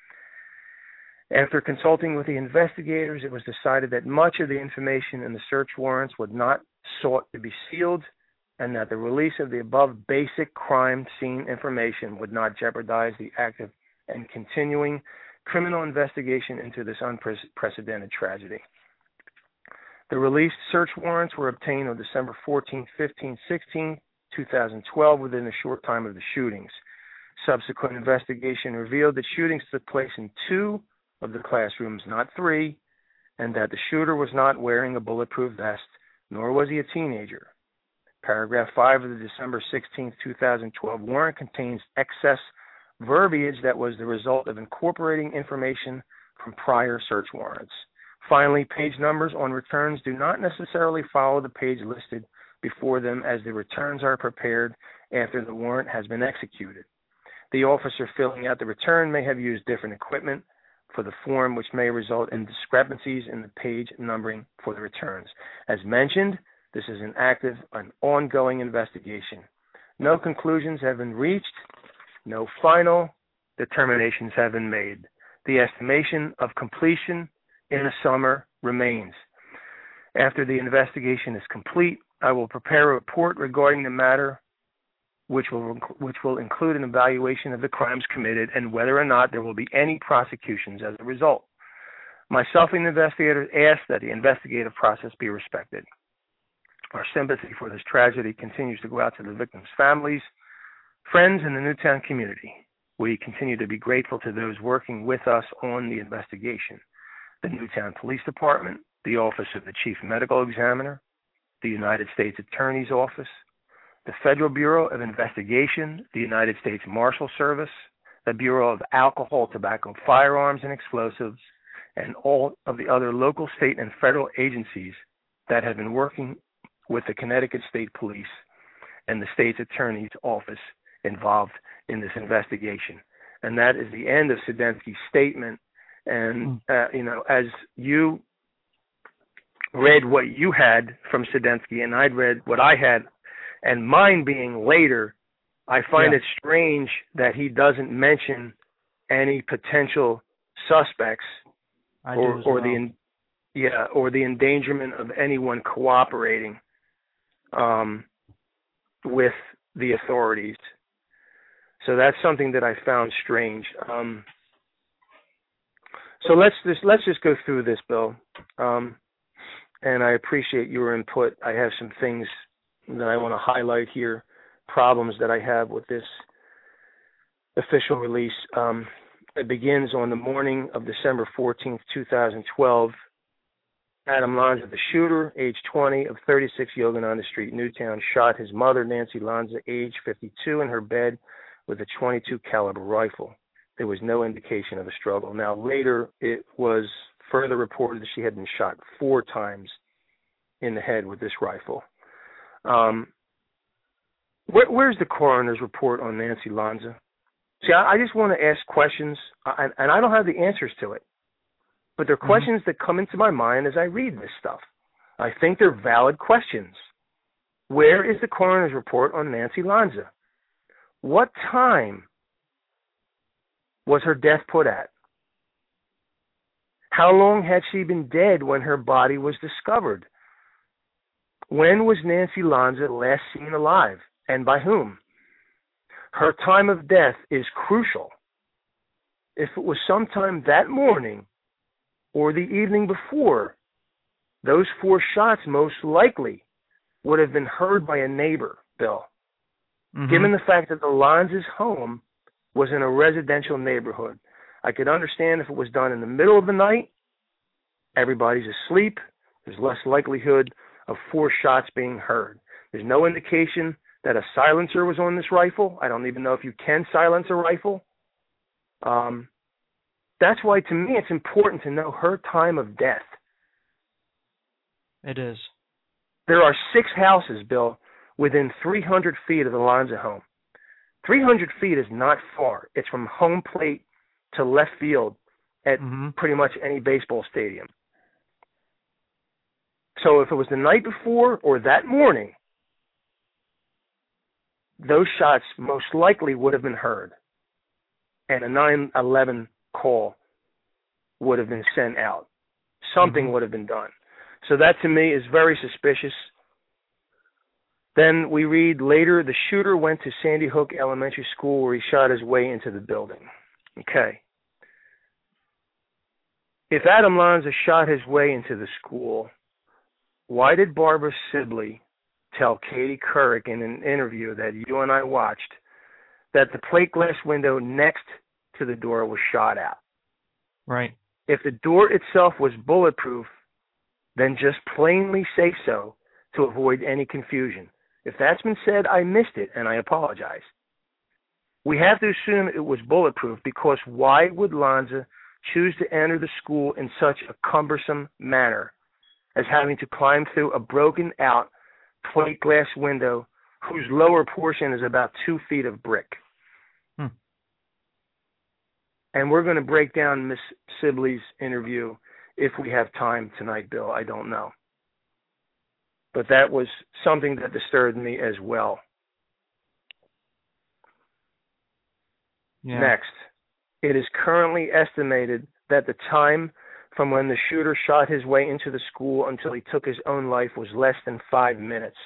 After consulting with the investigators, it was decided that much of the information in the search warrants would not sought to be sealed and that the release of the above basic crime scene information would not jeopardize the active and continuing criminal investigation into this unprecedented tragedy. The released search warrants were obtained on December 14, 15, 16, 2012, within a short time of the shootings. Subsequent investigation revealed that shootings took place in 2 of the classrooms, not 3, and that the shooter was not wearing a bulletproof vest, nor was he a teenager. Paragraph 5 of the December 16, 2012 warrant contains excess verbiage that was the result of incorporating information from prior search warrants. Finally, page numbers on returns do not necessarily follow the page listed before them, as the returns are prepared after the warrant has been executed. The officer filling out the return may have used different equipment for the form, which may result in discrepancies in the page numbering for the returns. As mentioned, this is an active and ongoing investigation. No conclusions have been reached. No final determinations have been made. The estimation of completion in the summer remains. After the investigation is complete, I will prepare a report regarding the matter, which will include an evaluation of the crimes committed and whether or not there will be any prosecutions as a result. Myself and the investigators ask that the investigative process be respected. Our sympathy for this tragedy continues to go out to the victims' families, friends, and the Newtown community. We continue to be grateful to those working with us on the investigation: the Newtown Police Department, the Office of the Chief Medical Examiner, the United States Attorney's Office, the Federal Bureau of Investigation, the United States Marshal Service, the Bureau of Alcohol, Tobacco, Firearms, and Explosives, and all of the other local, state, and federal agencies that have been working with the Connecticut State Police and the State's Attorney's Office involved in this investigation. And that is the end of Sedensky's statement. And, as you read what you had from Sedensky and I'd read what I had, and mine being later, I find it strange that he doesn't mention any potential suspects or the endangerment of anyone cooperating with the authorities. So that's something that I found strange. So let's just go through this, Bill. And I appreciate your input. I have some things that I want to highlight here, problems that I have with this official release. It begins on the morning of December 14th, 2012. Adam Lanza, the shooter, age 20, of 36 Yogananda Street, Newtown, shot his mother, Nancy Lanza, age 52, in her bed with a .22 caliber rifle. There was no indication of a struggle. Now, later, it was further reported that she had been shot 4 times in the head with this rifle. Where's the coroner's report on Nancy Lanza? See, I just want to ask questions, and I don't have the answers to it. But they're questions that come into my mind as I read this stuff. I think they're valid questions. Where is the coroner's report on Nancy Lanza? What time was her death put at? How long had she been dead when her body was discovered? When was Nancy Lanza last seen alive, and by whom? Her time of death is crucial. If it was sometime that morning or the evening before, those 4 shots most likely would have been heard by a neighbor, Bill. Given the fact that the Lanza's home was in a residential neighborhood. I could understand if it was done in the middle of the night, everybody's asleep, there's less likelihood of 4 shots being heard. There's no indication that a silencer was on this rifle. I don't even know if you can silence a rifle. That's why, to me, it's important to know her time of death. It is. There are 6 houses, Bill, within 300 feet of the Lanza home. 300 feet is not far. It's from home plate to left field at pretty much any baseball stadium. So if it was the night before or that morning, those shots most likely would have been heard, and a 911 call would have been sent out. Something would have been done. So that, to me, is very suspicious. Then we read later, the shooter went to Sandy Hook Elementary School where he shot his way into the building. Okay. If Adam Lanza shot his way into the school, why did Barbara Sibley tell Katie Couric in an interview that you and I watched that the plate glass window next to the door was shot out? Right. If the door itself was bulletproof, then just plainly say so to avoid any confusion. If that's been said, I missed it, and I apologize. We have to assume it was bulletproof because why would Lanza choose to enter the school in such a cumbersome manner as having to climb through a broken-out plate glass window whose lower portion is about 2 feet of brick? And we're going to break down Miss Sibley's interview if we have time tonight, Bill. I don't know. But that was something that disturbed me as well. Yeah. Next, it is currently estimated that the time from when the shooter shot his way into the school until he took his own life was less than 5 minutes.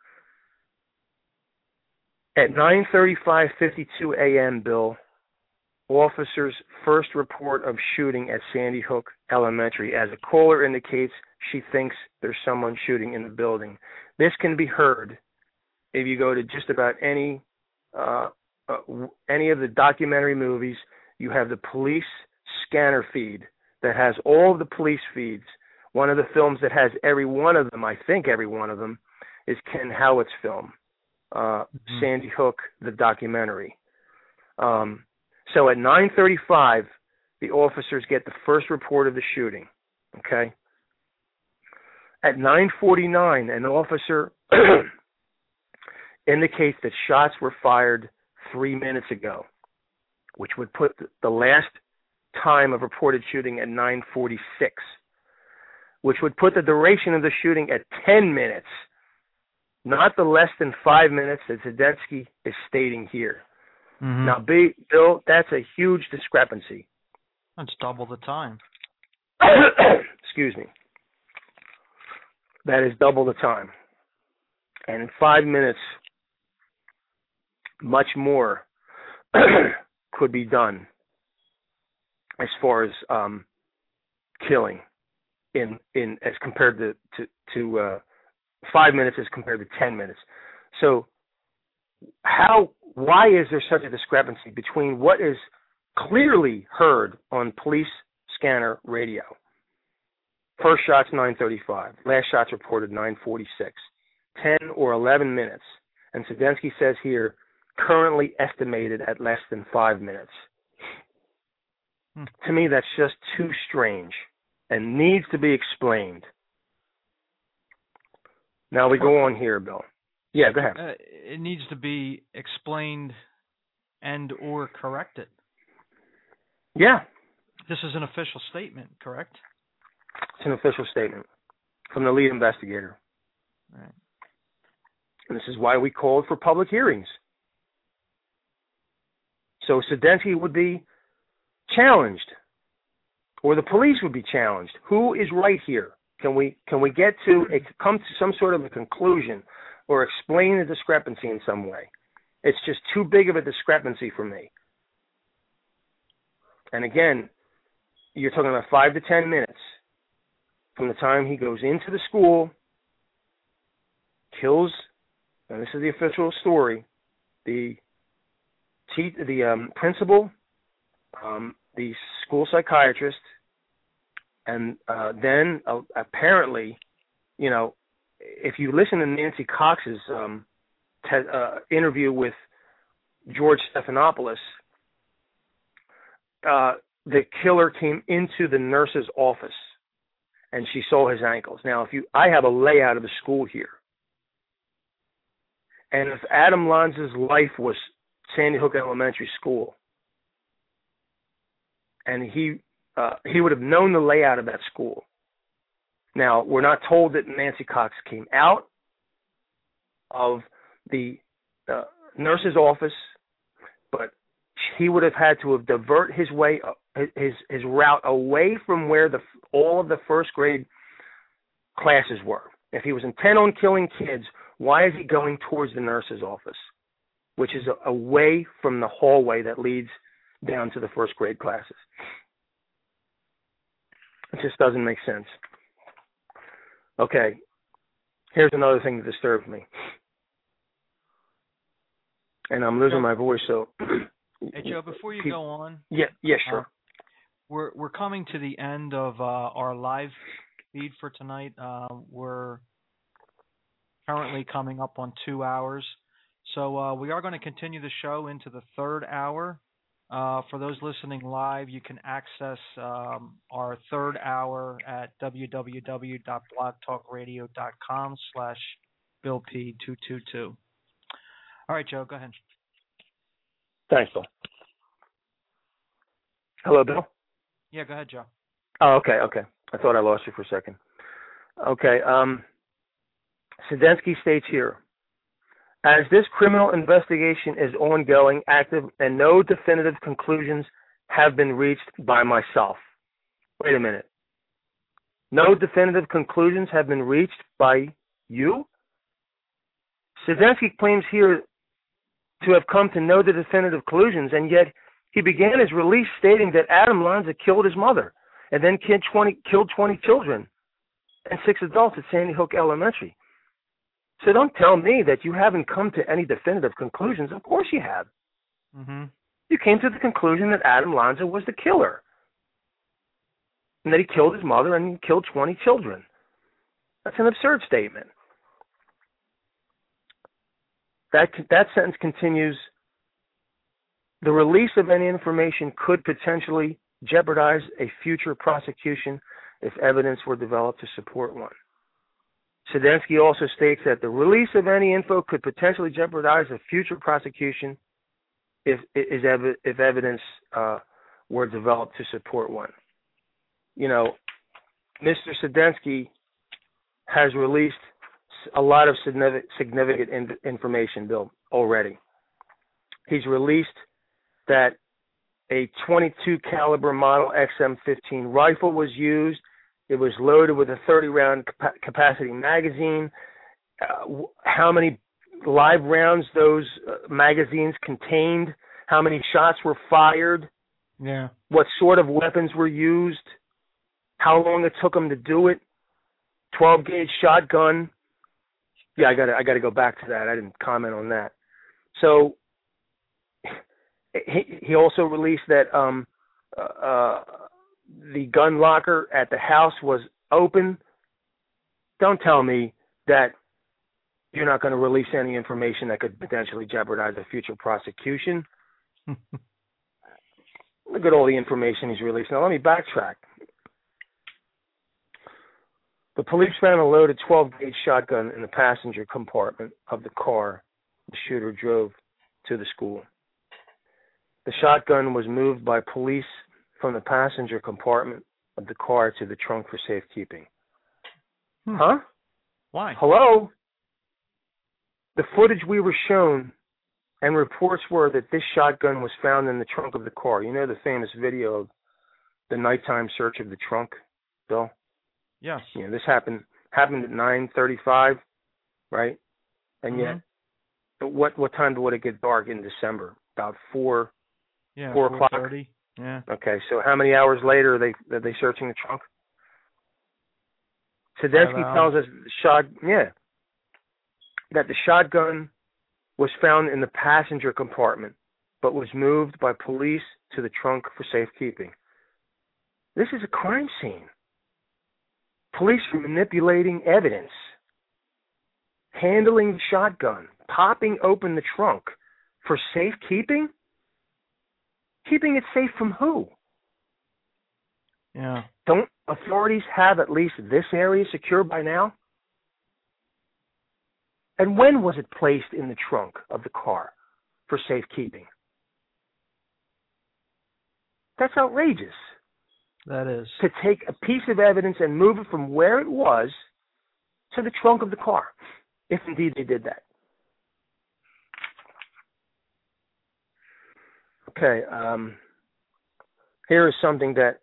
At 9:35:52 a.m., Bill, officers' first report of shooting at Sandy Hook Elementary, as a caller indicates she thinks there's someone shooting in the building. This can be heard if you go to just about any of the documentary movies. You have the police scanner feed that has all of the police feeds. One of the films that has every one of them, I think every one of them, is Ken Howitt's film, Sandy Hook, the documentary. So at 9:35, the officers get the first report of the shooting, okay? At 9:49, an officer indicates that shots were fired 3 minutes ago, which would put the last time of reported shooting at 9:46, which would put the duration of the shooting at 10 minutes, not the less than 5 minutes that Zdansky is stating here. Now, Bill, that's a huge discrepancy. That's double the time. Excuse me. That is double the time. And in 5 minutes, much more could be done as far as killing in as compared to 5 minutes as compared to 10 minutes. So why is there such a discrepancy between what is clearly heard on police scanner radio? First shots 9:35, last shots reported 9:46, 10 or 11 minutes. And Zdansky says here, currently estimated at less than 5 minutes. To me, that's just too strange and needs to be explained. Now we go on here, Bill. Yeah, go ahead. It needs to be explained and or corrected. Yeah. This is an official statement, correct? It's an official statement from the lead investigator. Right. And this is why we called for public hearings. So Zdansky would be challenged, or the police would be challenged. Who is right here? Can we get to come to some sort of a conclusion or explain the discrepancy in some way? It's just too big of a discrepancy for me. And again, you're talking about 5 to 10 minutes from the time he goes into the school, kills, and this is the official story, the principal, the school psychiatrist, and then apparently, you know, if you listen to Nancy Cox's interview with George Stephanopoulos, the killer came into the nurse's office and she saw his ankles. Now, I have a layout of the school here. And if Adam Lanza's life was Sandy Hook Elementary School, and he would have known the layout of that school. Now, we're not told that Nancy Cox came out of the nurse's office, but he would have had to have divert his route away from where all of the first grade classes were. If he was intent on killing kids, why is he going towards the nurse's office, which is away from the hallway that leads down to the first grade classes? It just doesn't make sense. Okay, here's another thing that disturbs me. And I'm losing my voice, so... Hey, Joe, before you go on... Yeah, sure. We're coming to the end of our live feed for tonight. We're currently coming up on 2 hours. So we are going to continue the show into the third hour. For those listening live, you can access our third hour at www.blogtalkradio.com/BillP222. All right, Joe, go ahead. Thanks, Bill. Hello, Bill? Yeah, go ahead, Joe. Oh, okay. I thought I lost you for a second. Okay, Sedensky states here, as this criminal investigation is ongoing, active, and no definitive conclusions have been reached by myself. Wait a minute. No definitive conclusions have been reached by you? Sedensky claims here to have come to know the definitive conclusions, and yet he began his release stating that Adam Lanza killed his mother and then killed 20 children and 6 adults at Sandy Hook Elementary. So don't tell me that you haven't come to any definitive conclusions. Of course you have. Mm-hmm. You came to the conclusion that Adam Lanza was the killer and that he killed his mother and he killed 20 children. That's an absurd statement. That sentence continues. The release of any information could potentially jeopardize a future prosecution if evidence were developed to support one. Sedensky also states that the release of any info could potentially jeopardize a future prosecution if evidence were developed to support one. You know, Mr. Sedensky has released a lot of significant information, Bill, already. He's released that a .22 caliber model XM15 rifle was used. It was loaded with a 30-round capacity magazine. How many live rounds those magazines contained? How many shots were fired? Yeah. What sort of weapons were used? How long it took them to do it? 12-gauge shotgun. Yeah, I got to go back to that. I didn't comment on that. So he also released that the gun locker at the house was open. Don't tell me that you're not going to release any information that could potentially jeopardize a future prosecution. Look at all the information he's released. Now let me backtrack. The police found a loaded 12-gauge shotgun in the passenger compartment of the car the shooter drove to the school. The shotgun was moved by police from the passenger compartment of the car to the trunk for safekeeping. Huh? Why? Hello? The footage we were shown and reports were that this shotgun was found in the trunk of the car. You know the famous video of the nighttime search of the trunk, Bill? Yes. You know, this happened at 9:35, right? And yet, what time would it get dark in December? About 4 o'clock? 4:30. Yeah. Okay, so how many hours later are they searching the trunk? Sedensky tells us that the shotgun was found in the passenger compartment, but was moved by police to the trunk for safekeeping. This is a crime scene. Police are manipulating evidence, handling the shotgun, popping open the trunk for safekeeping? Keeping it safe from who? Yeah. Don't authorities have at least this area secure by now? And when was it placed in the trunk of the car for safekeeping? That's outrageous. That is. To take a piece of evidence and move it from where it was to the trunk of the car, if indeed they did that. Okay, here is something that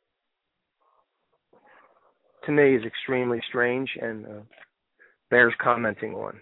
to me is extremely strange and bears commenting on.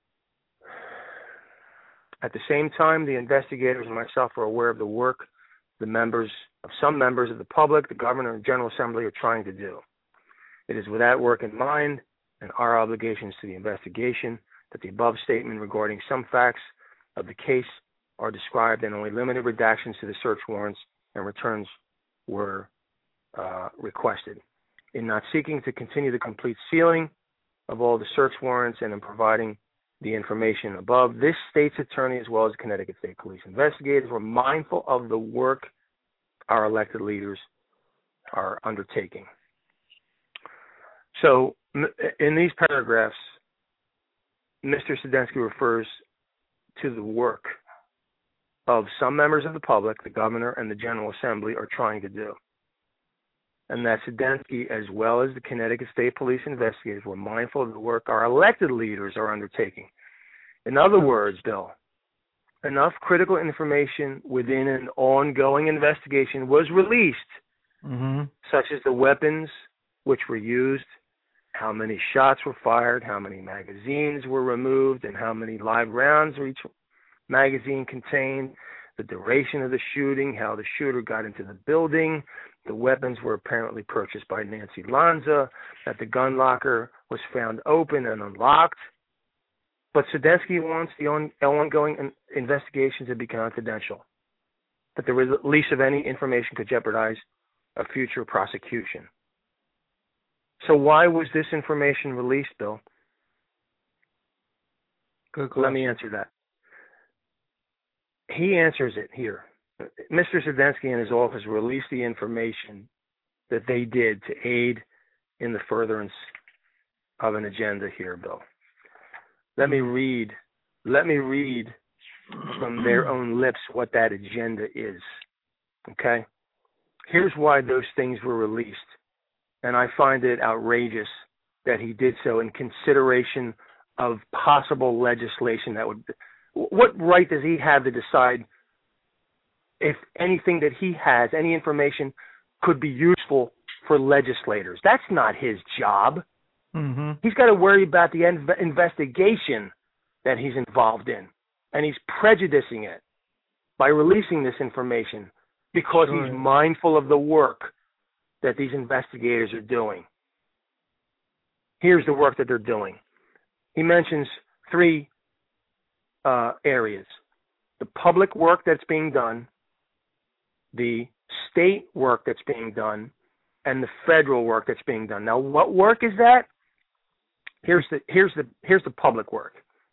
At the same time, the investigators and myself are aware of the work some members of the public, the governor, and General Assembly are trying to do. It is with that work in mind and our obligations to the investigation that the above statement regarding some facts of the case are described and only limited redactions to the search warrants and returns were requested. In not seeking to continue the complete sealing of all the search warrants and in providing the information above, this state's attorney as well as Connecticut State Police investigators were mindful of the work our elected leaders are undertaking. So in these paragraphs, Mr. Sedensky refers to the work of some members of the public, the governor, and the General Assembly are trying to do. And that Sedensky, as well as the Connecticut State Police investigators, were mindful of the work our elected leaders are undertaking. In other words, Bill, enough critical information within an ongoing investigation was released, such as the weapons which were used, how many shots were fired, how many magazines were removed, and how many live rounds each magazine contained, the duration of the shooting, how the shooter got into the building. The weapons were apparently purchased by Nancy Lanza, that the gun locker was found open and unlocked. But Sedensky wants the ongoing investigation to be confidential, that the release of any information could jeopardize a future prosecution. So why was this information released, Bill? Good question. Let me answer that. He answers it here. Mr. Sedensky and his office released the information that they did to aid in the furtherance of an agenda here, Bill. Let me read from their own lips what that agenda is. Okay? Here's why those things were released. And I find it outrageous that he did so in consideration of possible legislation that would... What right does he have to decide if anything that he has, any information, could be useful for legislators? That's not his job. He's got to worry about the investigation that he's involved in. And he's prejudicing it by releasing this information because he's mindful of the work that these investigators are doing. Here's the work that they're doing. He mentions three areas: the public work that's being done, the state work that's being done, and the federal work that's being done. Now, what work is that? Here's the public work.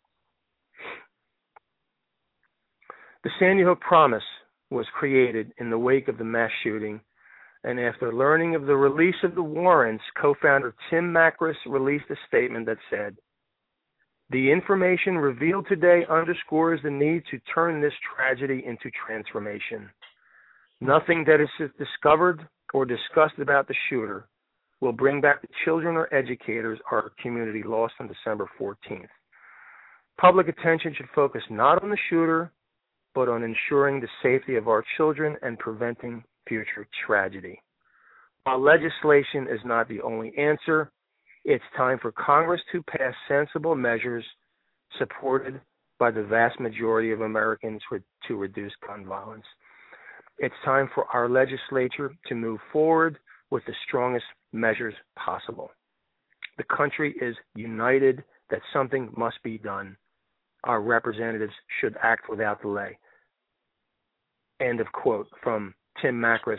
The Sandy Hook Promise was created in the wake of the mass shooting, and after learning of the release of the warrants, co-founder Tim Makris released a statement that said, "The information revealed today underscores the need to turn this tragedy into transformation. Nothing that is discovered or discussed about the shooter will bring back the children or educators our community lost on December 14th. Public attention should focus not on the shooter, but on ensuring the safety of our children and preventing future tragedy. While legislation is not the only answer, it's time for Congress to pass sensible measures supported by the vast majority of Americans to reduce gun violence. It's time for our legislature to move forward with the strongest measures possible. The country is united that something must be done. Our representatives should act without delay." End of quote from Tim Makris,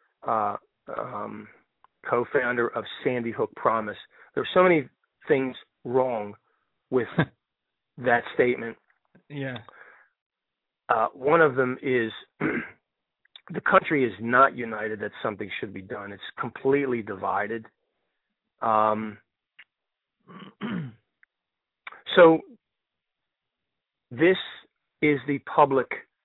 co-founder of Sandy Hook Promise. There's so many things wrong with that statement. Yeah. One of them is the country is not united that something should be done. It's completely divided. So this is the public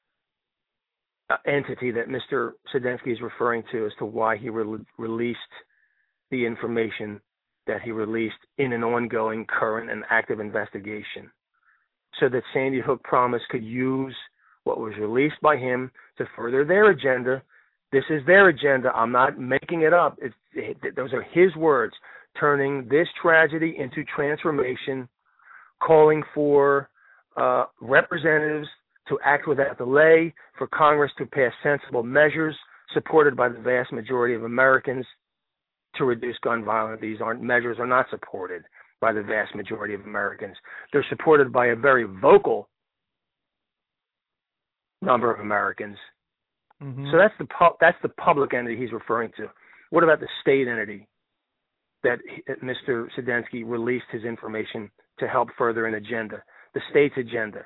entity that Mr. Sedensky is referring to as to why he released the information that he released in an ongoing, current, and active investigation, so that Sandy Hook Promise could use what was released by him to further their agenda. This is their agenda. I'm not making it up. Those are his words, turning this tragedy into transformation, calling for representatives to act without delay, for Congress to pass sensible measures supported by the vast majority of Americans to reduce gun violence. These measures are not supported by the vast majority of Americans. They're supported by a very vocal number of Americans. Mm-hmm. So that's the public entity he's referring to. What about the state entity that Mr. Sedensky released his information to help further an agenda, the state's agenda?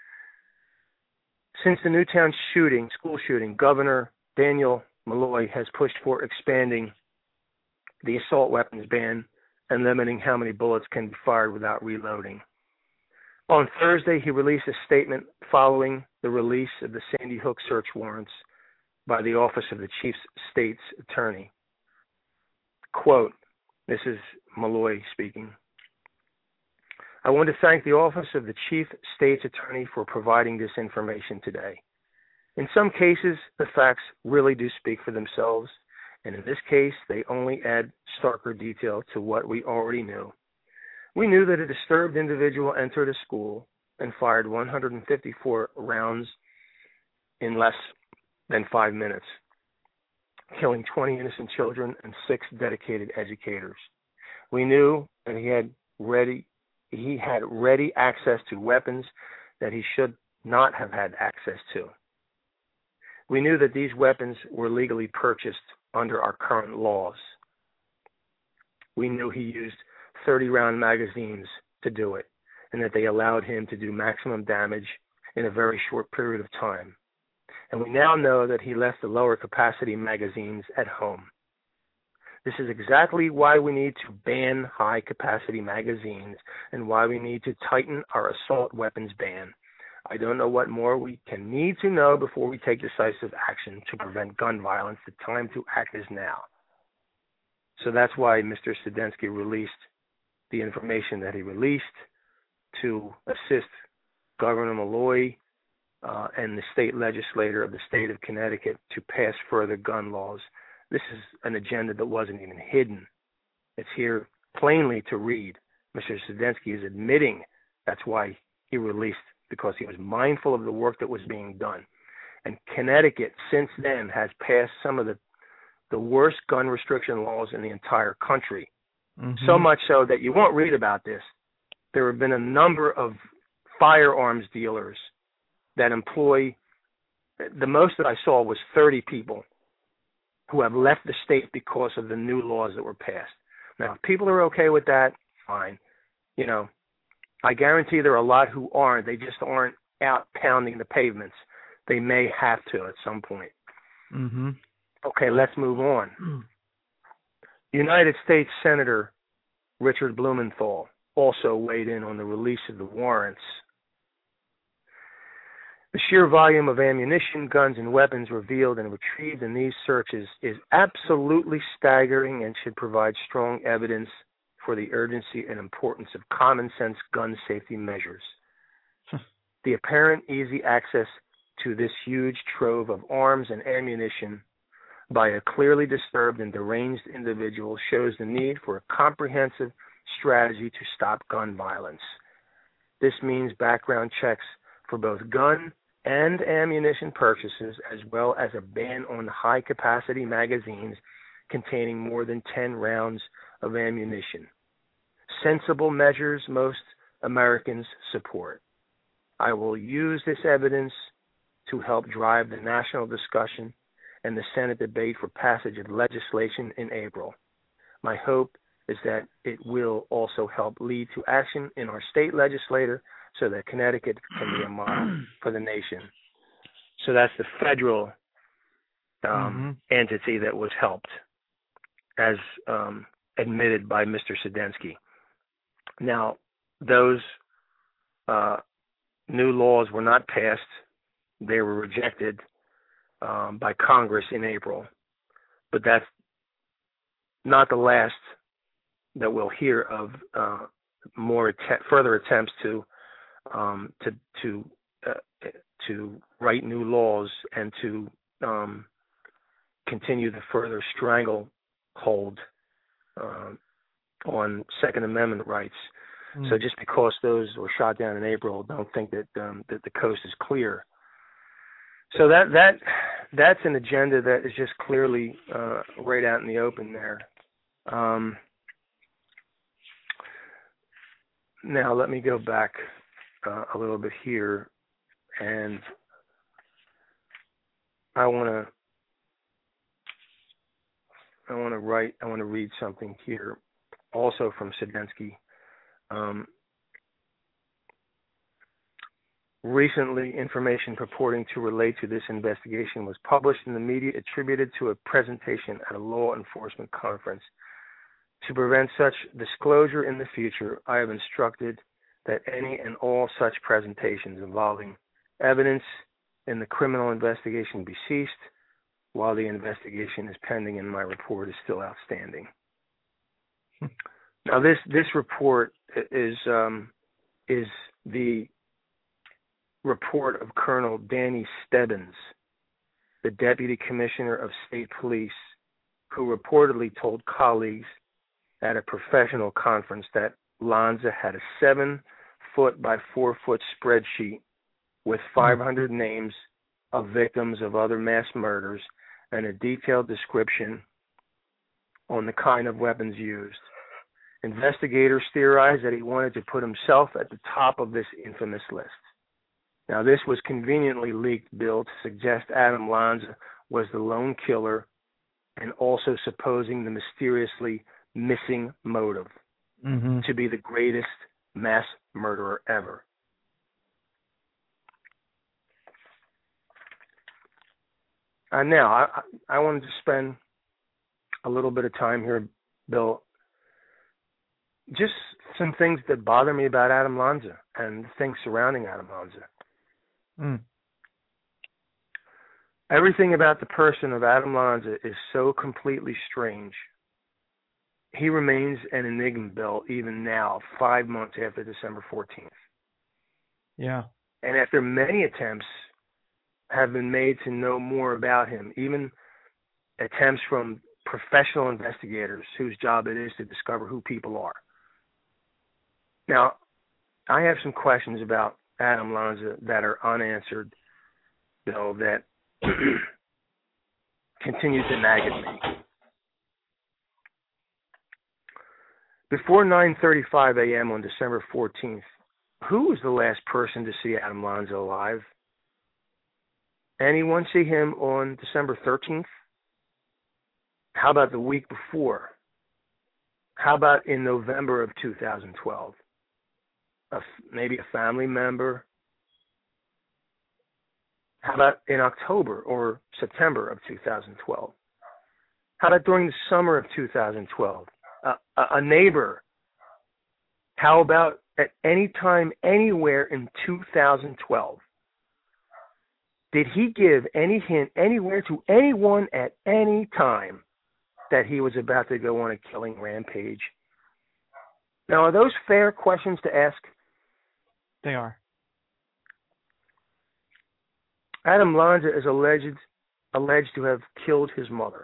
Since the Newtown school shooting, Governor Daniel Malloy has pushed for expanding the assault weapons ban and limiting how many bullets can be fired without reloading. On Thursday, he released a statement following the release of the Sandy Hook search warrants by the Office of the Chief State's Attorney. Quote, this is Malloy speaking. I want to thank the Office of the Chief State's Attorney for providing this information today. In some cases, the facts really do speak for themselves, and in this case, they only add starker detail to what we already knew. We knew that a disturbed individual entered a school and fired 154 rounds in less than 5 minutes, killing 20 innocent children and 6 dedicated educators. We knew that he had ready access to weapons that he should not have had access to. We knew that these weapons were legally purchased under our current laws. We knew he used 30-round magazines to do it, and that they allowed him to do maximum damage in a very short period of time. And we now know that he left the lower capacity magazines at home. This is exactly why we need to ban high capacity magazines and why we need to tighten our assault weapons ban. I don't know what more we can need to know before we take decisive action to prevent gun violence. The time to act is now. So that's why Mr. Sedensky released the information that he released to assist Governor Malloy and the state legislator of the state of Connecticut to pass further gun laws. This is an agenda that wasn't even hidden. It's here plainly to read. Mr. Sedensky is admitting that's why he released, because he was mindful of the work that was being done. And Connecticut, since then, has passed some of the worst gun restriction laws in the entire country. Mm-hmm. So much so that you won't read about this. There have been a number of firearms dealers that employ, the most that I saw was 30 people who have left the state because of the new laws that were passed. Now, if people are okay with that, fine. You know, I guarantee there are a lot who aren't. They just aren't out pounding the pavements. They may have to at some point. Mm-hmm. Okay, let's move on. United States Senator Richard Blumenthal also weighed in on the release of the warrants. The sheer volume of ammunition, guns, and weapons revealed and retrieved in these searches is absolutely staggering and should provide strong evidence for the urgency and importance of common sense gun safety measures. The apparent easy access to this huge trove of arms and ammunition by a clearly disturbed and deranged individual shows the need for a comprehensive strategy to stop gun violence. This means background checks for both gun and ammunition purchases, as well as a ban on high-capacity magazines containing more than 10 rounds of ammunition. Sensible measures most Americans support. I will use this evidence to help drive the national discussion and the Senate debate for passage of legislation in April. My hope is that it will also help lead to action in our state legislature so that Connecticut can be a model for the nation. So that's the federal entity that was helped, as admitted by Mr. Sedensky. Now, those new laws were not passed. They were rejected by Congress in April. But that's not the last that we'll hear of further attempts to write new laws and to continue the further stranglehold on Second Amendment rights. So just because those were shot down in April, don't think that that the coast is clear. So that's an agenda that is just clearly right out in the open there. Now let me go back a little bit here, and I want to read something here, also from Sedensky. Recently, information purporting to relate to this investigation was published in the media attributed to a presentation at a law enforcement conference. To prevent such disclosure in the future, I have instructed that any and all such presentations involving evidence in the criminal investigation be ceased while the investigation is pending and my report is still outstanding. Now, this report is the report of Colonel Danny Stebbins, the Deputy Commissioner of State Police, who reportedly told colleagues at a professional conference that Lanza had a 7-foot by 4-foot spreadsheet with 500 names of victims of other mass murders and a detailed description on the kind of weapons used. Investigators theorized that he wanted to put himself at the top of this infamous list. Now, this was conveniently leaked, Bill, to suggest Adam Lanza was the lone killer and also supposing the mysteriously missing motive to be the greatest mass murderer ever. Now, I wanted to spend a little bit of time here, Bill, just some things that bother me about Adam Lanza and things surrounding Adam Lanza. Everything about the person of Adam Lanza is so completely strange. He remains an enigma, Bill, even now, 5 months after December 14th. Yeah. And after many attempts have been made to know more about him, even attempts from professional investigators whose job it is to discover who people are. Now, I have some questions about Adam Lanza that are unanswered, Bill, that continue to nag at me. Before 9:35 a.m. on December 14th, who was the last person to see Adam Lanza alive? Anyone see him on December 13th? How about the week before? How about in November of 2012? Maybe a family member? How about in October or September of 2012? How about during the summer of 2012? A neighbor? How about at any time, anywhere in 2012? Did he give any hint anywhere to anyone at any time that he was about to go on a killing rampage? Now, are those fair questions to ask? They are. Adam Lanza is alleged to have killed his mother.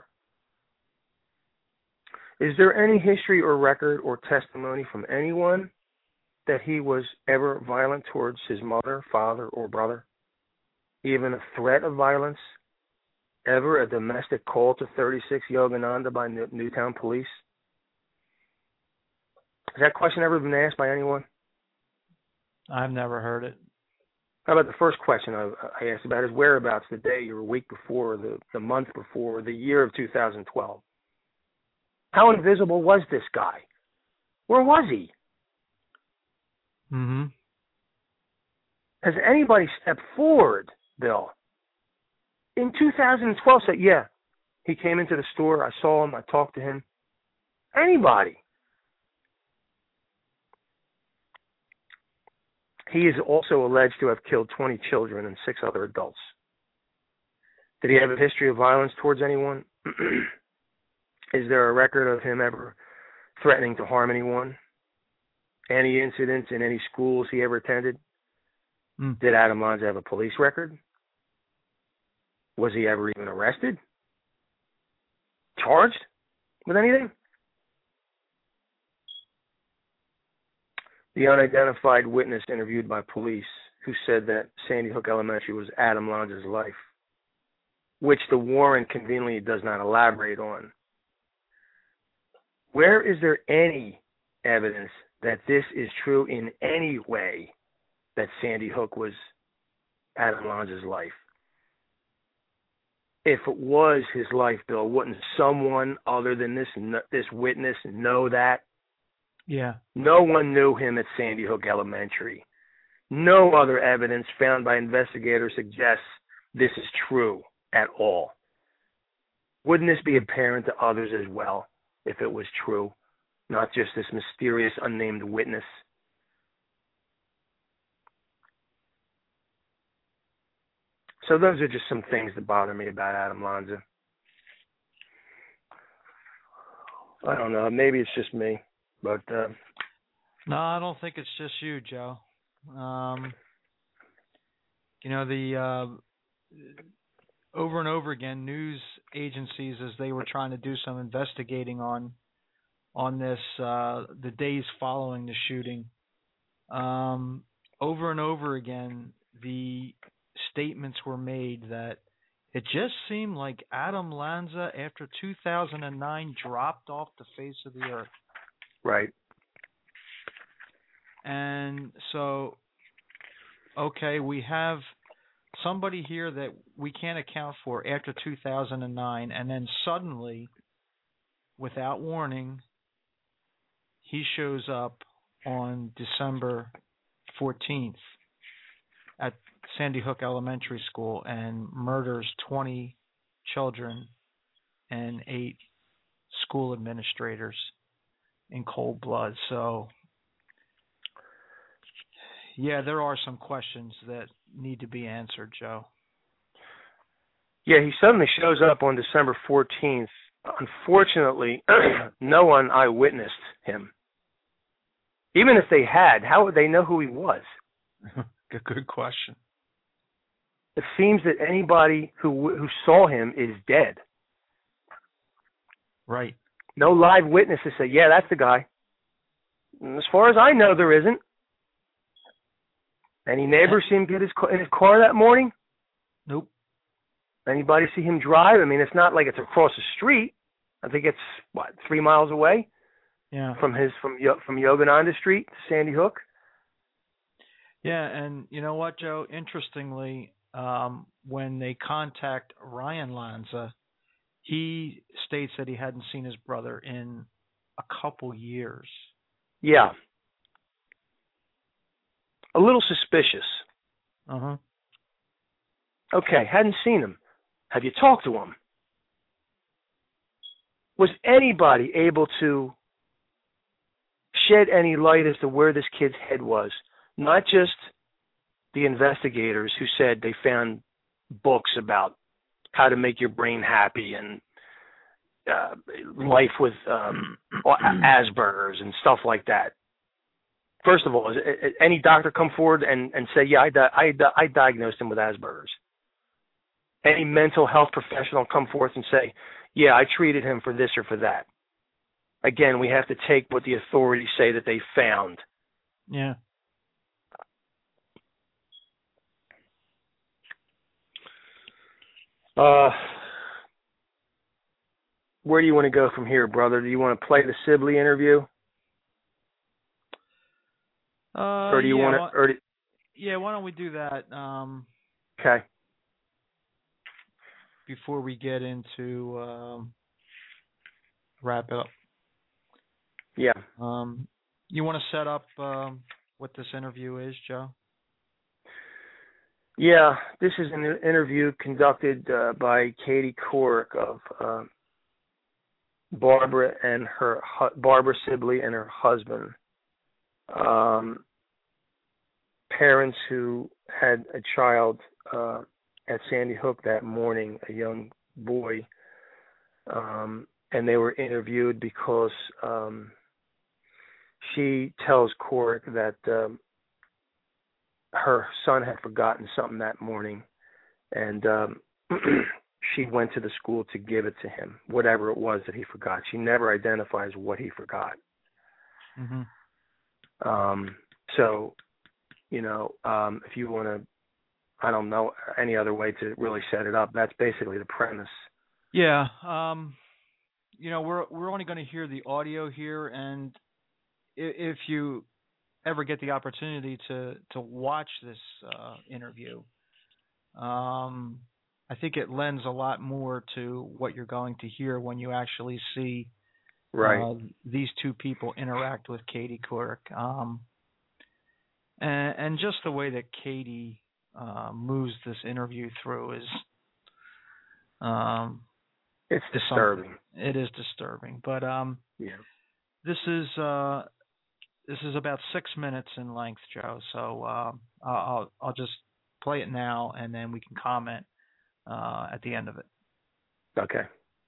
Is there any history or record or testimony from anyone that he was ever violent towards his mother, father, or brother? Even a threat of violence? Ever a domestic call to 36 Yogananda by Newtown Police? Has that question ever been asked by anyone? I've never heard it. How about the first question I asked about his whereabouts the day or week before, the month before, the year of 2012? How invisible was this guy? Where was he? Has anybody stepped forward, Bill? In 2012 said, yeah, he came into the store, I saw him, I talked to him. Anybody? He is also alleged to have killed 20 children and 6 other adults. Did he have a history of violence towards anyone? Is there a record of him ever threatening to harm anyone? Any incidents in any schools he ever attended? Did Adam Lanza have a police record? Was he ever even arrested? Charged with anything? the unidentified witness interviewed by police who said that Sandy Hook Elementary was Adam Lanza's life, which the warrant conveniently does not elaborate on. Where is there any evidence that this is true in any way, that Sandy Hook was Adam Lanza's life? If it was his life, Bill, wouldn't someone other than this witness know that? Yeah. No one knew him at Sandy Hook Elementary. No other evidence found by investigators suggests this is true at all. Wouldn't this be apparent to others as well if it was true, not just this mysterious unnamed witness? So those are just some things that bother me about Adam Lanza. I don't know. Maybe it's just me, but no, I don't think it's just you, Joe. The over and over again, news agencies, as they were trying to do some investigating on this, the days following the shooting, over and over again, the statements were made that it just seemed like Adam Lanza, after 2009, dropped off the face of the earth. Right. And so, okay, we have somebody here that we can't account for after 2009, and then suddenly, without warning, he shows up on December 14th at Sandy Hook Elementary School and murders 20 children and 8 school administrators in cold blood. So, yeah, there are some questions that need to be answered, Joe. Yeah, he suddenly shows up on December 14th. Unfortunately, no one eyewitnessed him. Even if they had, how would they know who he was? Good question. It seems that anybody who saw him is dead. Right. No live witnesses say, yeah, that's the guy. And as far as I know, there isn't. Any neighbors see him get in his car that morning? Nope. Anybody see him drive? I mean, it's not like it's across the street. I think it's, 3 miles away? Yeah. From Yogananda Street to Sandy Hook? Yeah, and you know what, Joe? Interestingly, when they contact Ryan Lanza, he states that he hadn't seen his brother in a couple years. Yeah. A little suspicious. Uh-huh. Okay, hadn't seen him. Have you talked to him? Was anybody able to shed any light as to where this kid's head was? Not just the investigators who said they found books about how to make your brain happy and life with Asperger's and stuff like that. First of all, any doctor come forward and say, yeah, I diagnosed him with Asperger's? Any mental health professional come forth and say, yeah, I treated him for this or for that? Again, we have to take what the authorities say that they found. Yeah. Where do you want to go from here, brother? Do you want to play the Sibley interview? Or do you want to? Yeah, why don't we do that? Okay. Before we get into wrap it up. Yeah. You want to set up what this interview is, Joe? Yeah, this is an interview conducted by Katie Couric of Barbara Sibley and her husband. Parents who had a child at Sandy Hook that morning, a young boy, and they were interviewed because she tells Couric that her son had forgotten something that morning, and she went to the school to give it to him, whatever it was that he forgot. She never identifies what he forgot. Mm-hmm. So, if you want to, I don't know any other way to really set it up. That's basically the premise. Yeah. We're only going to hear the audio here, and if you ever get the opportunity to watch this interview, I think it lends a lot more to what you're going to hear when you actually see these two people interact with Katie Couric. And just the way that Katie moves this interview through is it's disturbing. It is disturbing, but this is about 6 minutes in length, Joe. So I'll just play it now, and then we can comment at the end of it. Okay.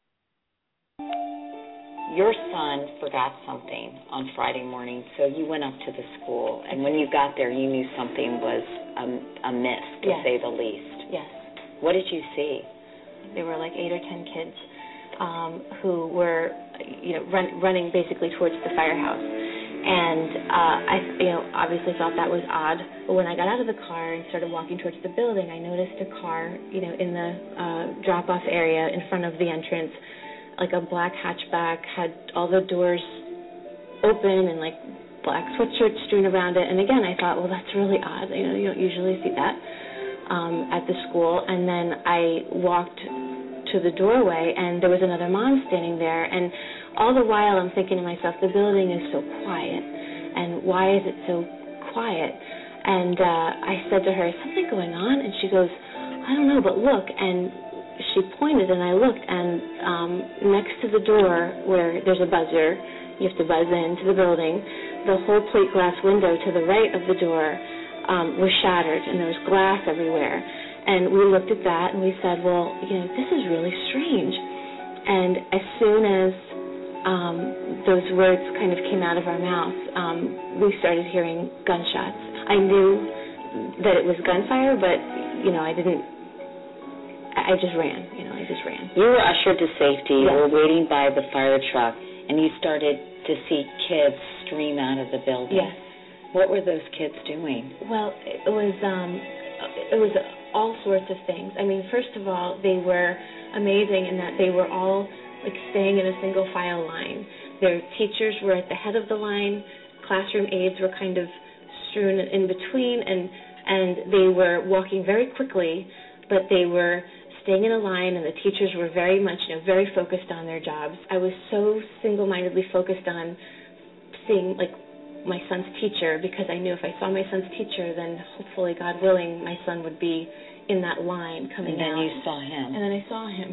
Your son forgot something on Friday morning, so you went up to the school, and when you got there, you knew something was amiss, to say the least. Yes. What did you see? There were like 8 or 10 kids who were, running basically towards the firehouse, and I, obviously thought that was odd. But when I got out of the car and started walking towards the building, I noticed a car, in the drop-off area in front of the entrance. Like a black hatchback, had all the doors open and like black sweatshirts strewn around it. And again, I thought, well, that's really odd. You don't usually see that at the school. And then I walked to the doorway, and there was another mom standing there. And all the while, I'm thinking to myself, the building is so quiet, and why is it so quiet? And I said to her, is something going on? And she goes, I don't know, but look. And she pointed, and I looked, and next to the door where there's a buzzer, you have to buzz into the building, the whole plate glass window to the right of the door was shattered, and there was glass everywhere. And we looked at that, and we said, well, this is really strange. And as soon as those words kind of came out of our mouths, we started hearing gunshots. I knew that it was gunfire, but, I just ran. You were ushered to safety. Yes. You were waiting by the fire truck, and you started to see kids stream out of the building. Yes. What were those kids doing? Well, it was all sorts of things. I mean, first of all, they were amazing in that they were all like staying in a single file line. Their teachers were at the head of the line. Classroom aides were kind of strewn in between, and they were walking very quickly, but they were staying in a line, and the teachers were very much, very focused on their jobs. I was so single-mindedly focused on seeing, my son's teacher, because I knew if I saw my son's teacher, then hopefully, God willing, my son would be in that line coming out. And then you saw him. And then I saw him.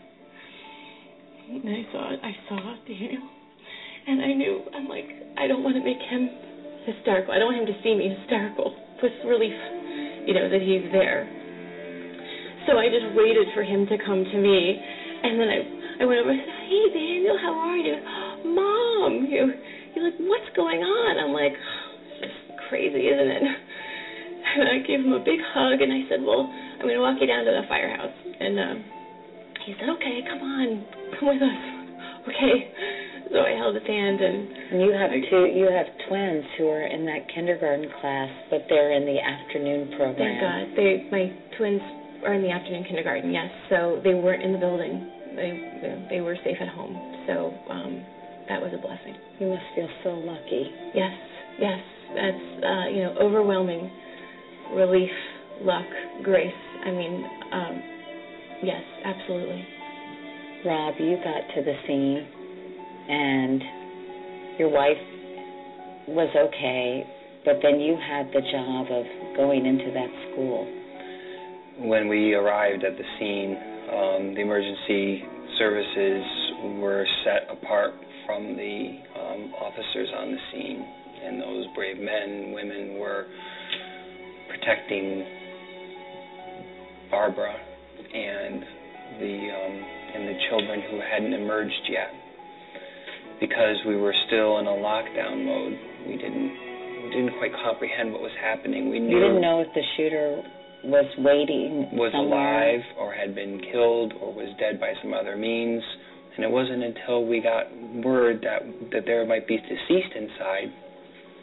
And I saw Daniel. And I knew, I don't want to make him hysterical. I don't want him to see me hysterical with relief, that he's there. So I just waited for him to come to me, and then I went over and said, hey, Daniel, how are you? Mom, you're like, what's going on? I'm like, it's just crazy, isn't it? And I gave him a big hug, and I said, well, I'm going to walk you down to the firehouse. And he said, okay, come on, come with us. Okay. So I held his hand, and you have twins who are in that kindergarten class, but they're in the afternoon program. Thank God. My twins are in the afternoon kindergarten, yes. So they weren't in the building. They were safe at home. So that was a blessing. You must feel so lucky. Yes. That's overwhelming relief, luck, grace. I mean, yes, absolutely. Rob, you got to the scene, and your wife was okay, but then you had the job of going into that school. When we arrived at the scene, the emergency services were set apart from the officers on the scene, and those brave men and women were protecting Barbara and the children who hadn't emerged yet. Because we were still in a lockdown mode, we didn't quite comprehend what was happening. We knew you didn't know if the shooter was waiting was somewhere. alive or had been killed or was dead by some other means. And it wasn't until we got word that there might be deceased inside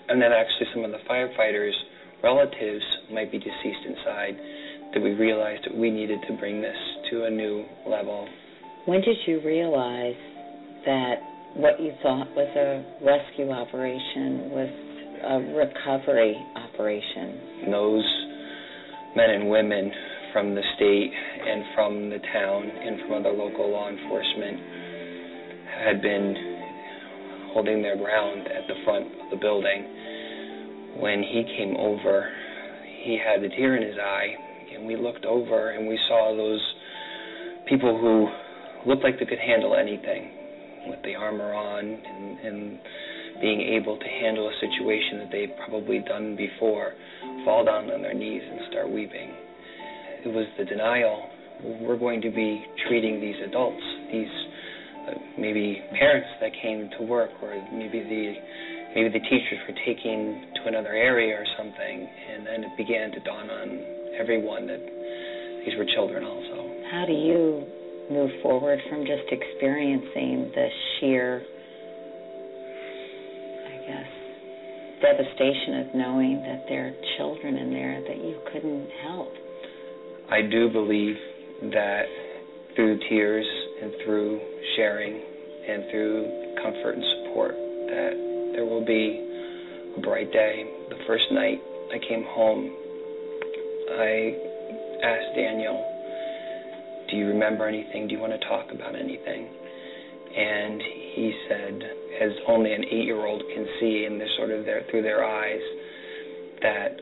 and that actually some of the firefighters' relatives might be deceased inside, that we realized that we needed to bring this to a new level. When did you realize that what you thought was a rescue operation was a recovery operation? Those men and women from the state and from the town and from other local law enforcement had been holding their ground at the front of the building. When he came over, he had a tear in his eye, and we looked over and we saw those people who looked like they could handle anything with the armor on and being able to handle a situation that they'd probably done before, fall down on their knees and start weeping. It was the denial. We're going to be treating these adults, these maybe parents that came to work, or maybe the teachers were taking to another area or something, and then it began to dawn on everyone that these were children also. How do you move forward from just experiencing the sheer, I guess, devastation of knowing that there are children in there that you couldn't help? I do believe that through tears and through sharing and through comfort and support that there will be a bright day. The first night I came home, I asked Daniel, do you remember anything? Do you want to talk about anything? And he said, as only an 8-year-old can see, and they're sort of there through their eyes, that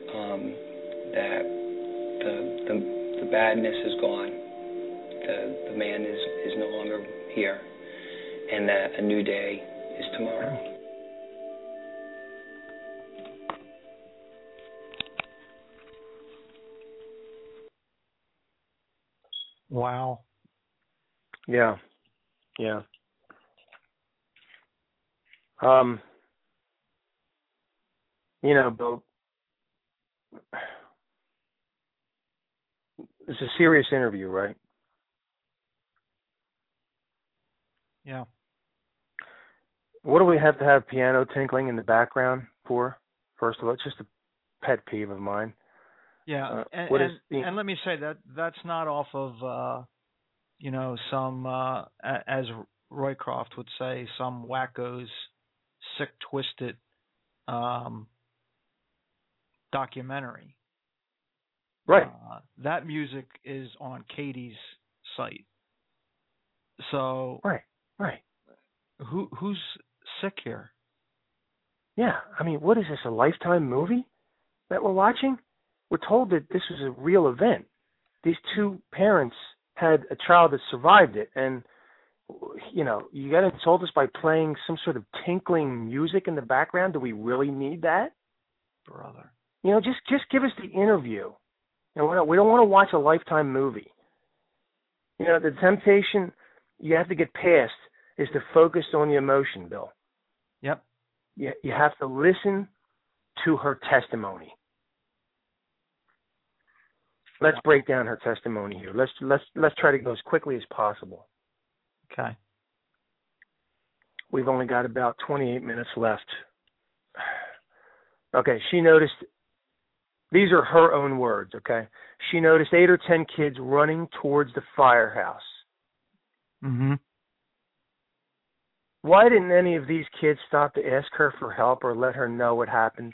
the badness is gone. The man is no longer here, and that a new day is tomorrow. Wow. Yeah. Bill, it's a serious interview, right? Yeah. What do we have to have piano tinkling in the background for? First of all, it's just a pet peeve of mine. Yeah, and let me say that's not off of some as Roycroft would say, some wacko's sick, twisted documentary. Right. That music is on Katie's site. So right. Who's sick here? Yeah, I mean, what is this, a Lifetime movie that we're watching? We're told that this was a real event. These two parents had a child that survived it, and you got to insult us by playing some sort of tinkling music in the background. Do we really need that, brother? Just give us the interview. We don't want to watch a Lifetime movie. The temptation you have to get past is to focus on the emotion, Bill. Yep. You have to listen to her testimony. Let's break down her testimony here. Let's try to go as quickly as possible. Okay. We've only got about 28 minutes left. Okay, she noticed, these are her own words, okay? She noticed 8 or 10 kids running towards the firehouse. Mm-hmm. Why didn't any of these kids stop to ask her for help or let her know what happened?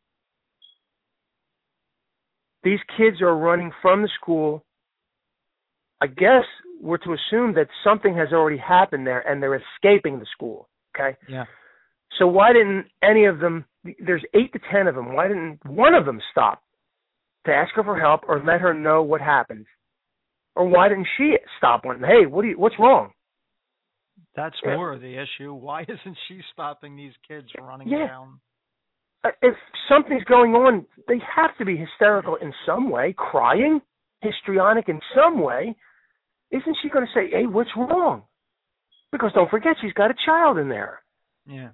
These kids are running from the school. I guess we're to assume that something has already happened there and they're escaping the school, okay? Yeah. So why didn't any of them, there's 8 to 10 of them, why didn't one of them stop to ask her for help or let her know what happened? Or why didn't she stop one? Hey, what's wrong? That's more of the issue. Why isn't she stopping these kids from running down? If something's going on, they have to be hysterical in some way, crying, histrionic in some way. Isn't she going to say, hey, what's wrong? Because don't forget, she's got a child in there. Yeah.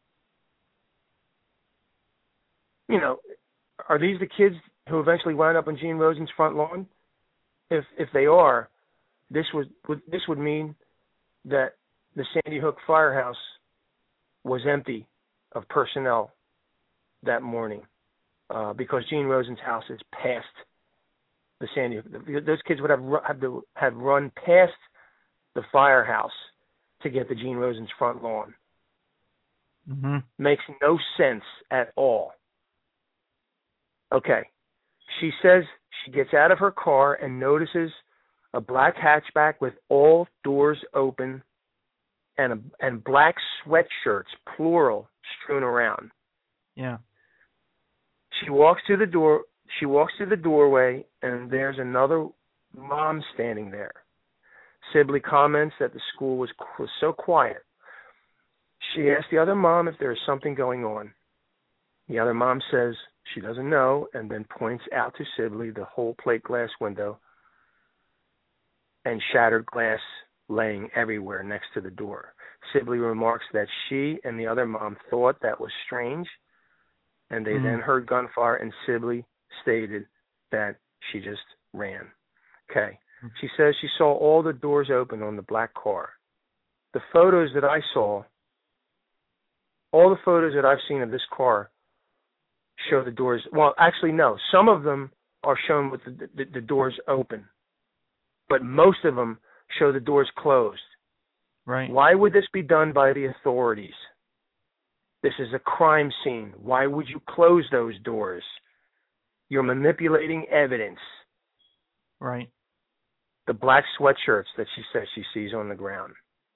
Are these the kids who eventually wound up on Gene Rosen's front lawn? If they are, this would mean that the Sandy Hook firehouse was empty of personnel that morning because Gene Rosen's house is past the Sandy Hook. Those kids would have run past the firehouse to get to Gene Rosen's front lawn. Mm-hmm. Makes no sense at all. Okay. She says she gets out of her car and notices a black hatchback with all doors open and black sweatshirts, plural, strewn around. Yeah. She walks to the door. She walks to the doorway, and there's another mom standing there. Sibley comments that the school was so quiet. She asks the other mom if there is something going on. The other mom says she doesn't know, and then points out to Sibley the whole plate glass window and shattered glass laying everywhere next to the door. Sibley remarks that she and the other mom thought that was strange, and they then heard gunfire, and Sibley stated that she just ran. Okay. She says she saw all the doors open on the black car. The photos that I saw, all the photos that I've seen of this car show the doors. Well, actually, no. Some of them are shown with the doors open, but most of them show the doors closed. Right. Why would this be done by the authorities? This is a crime scene. Why would you close those doors? You're manipulating evidence. Right. The black sweatshirts that she says she sees on the ground.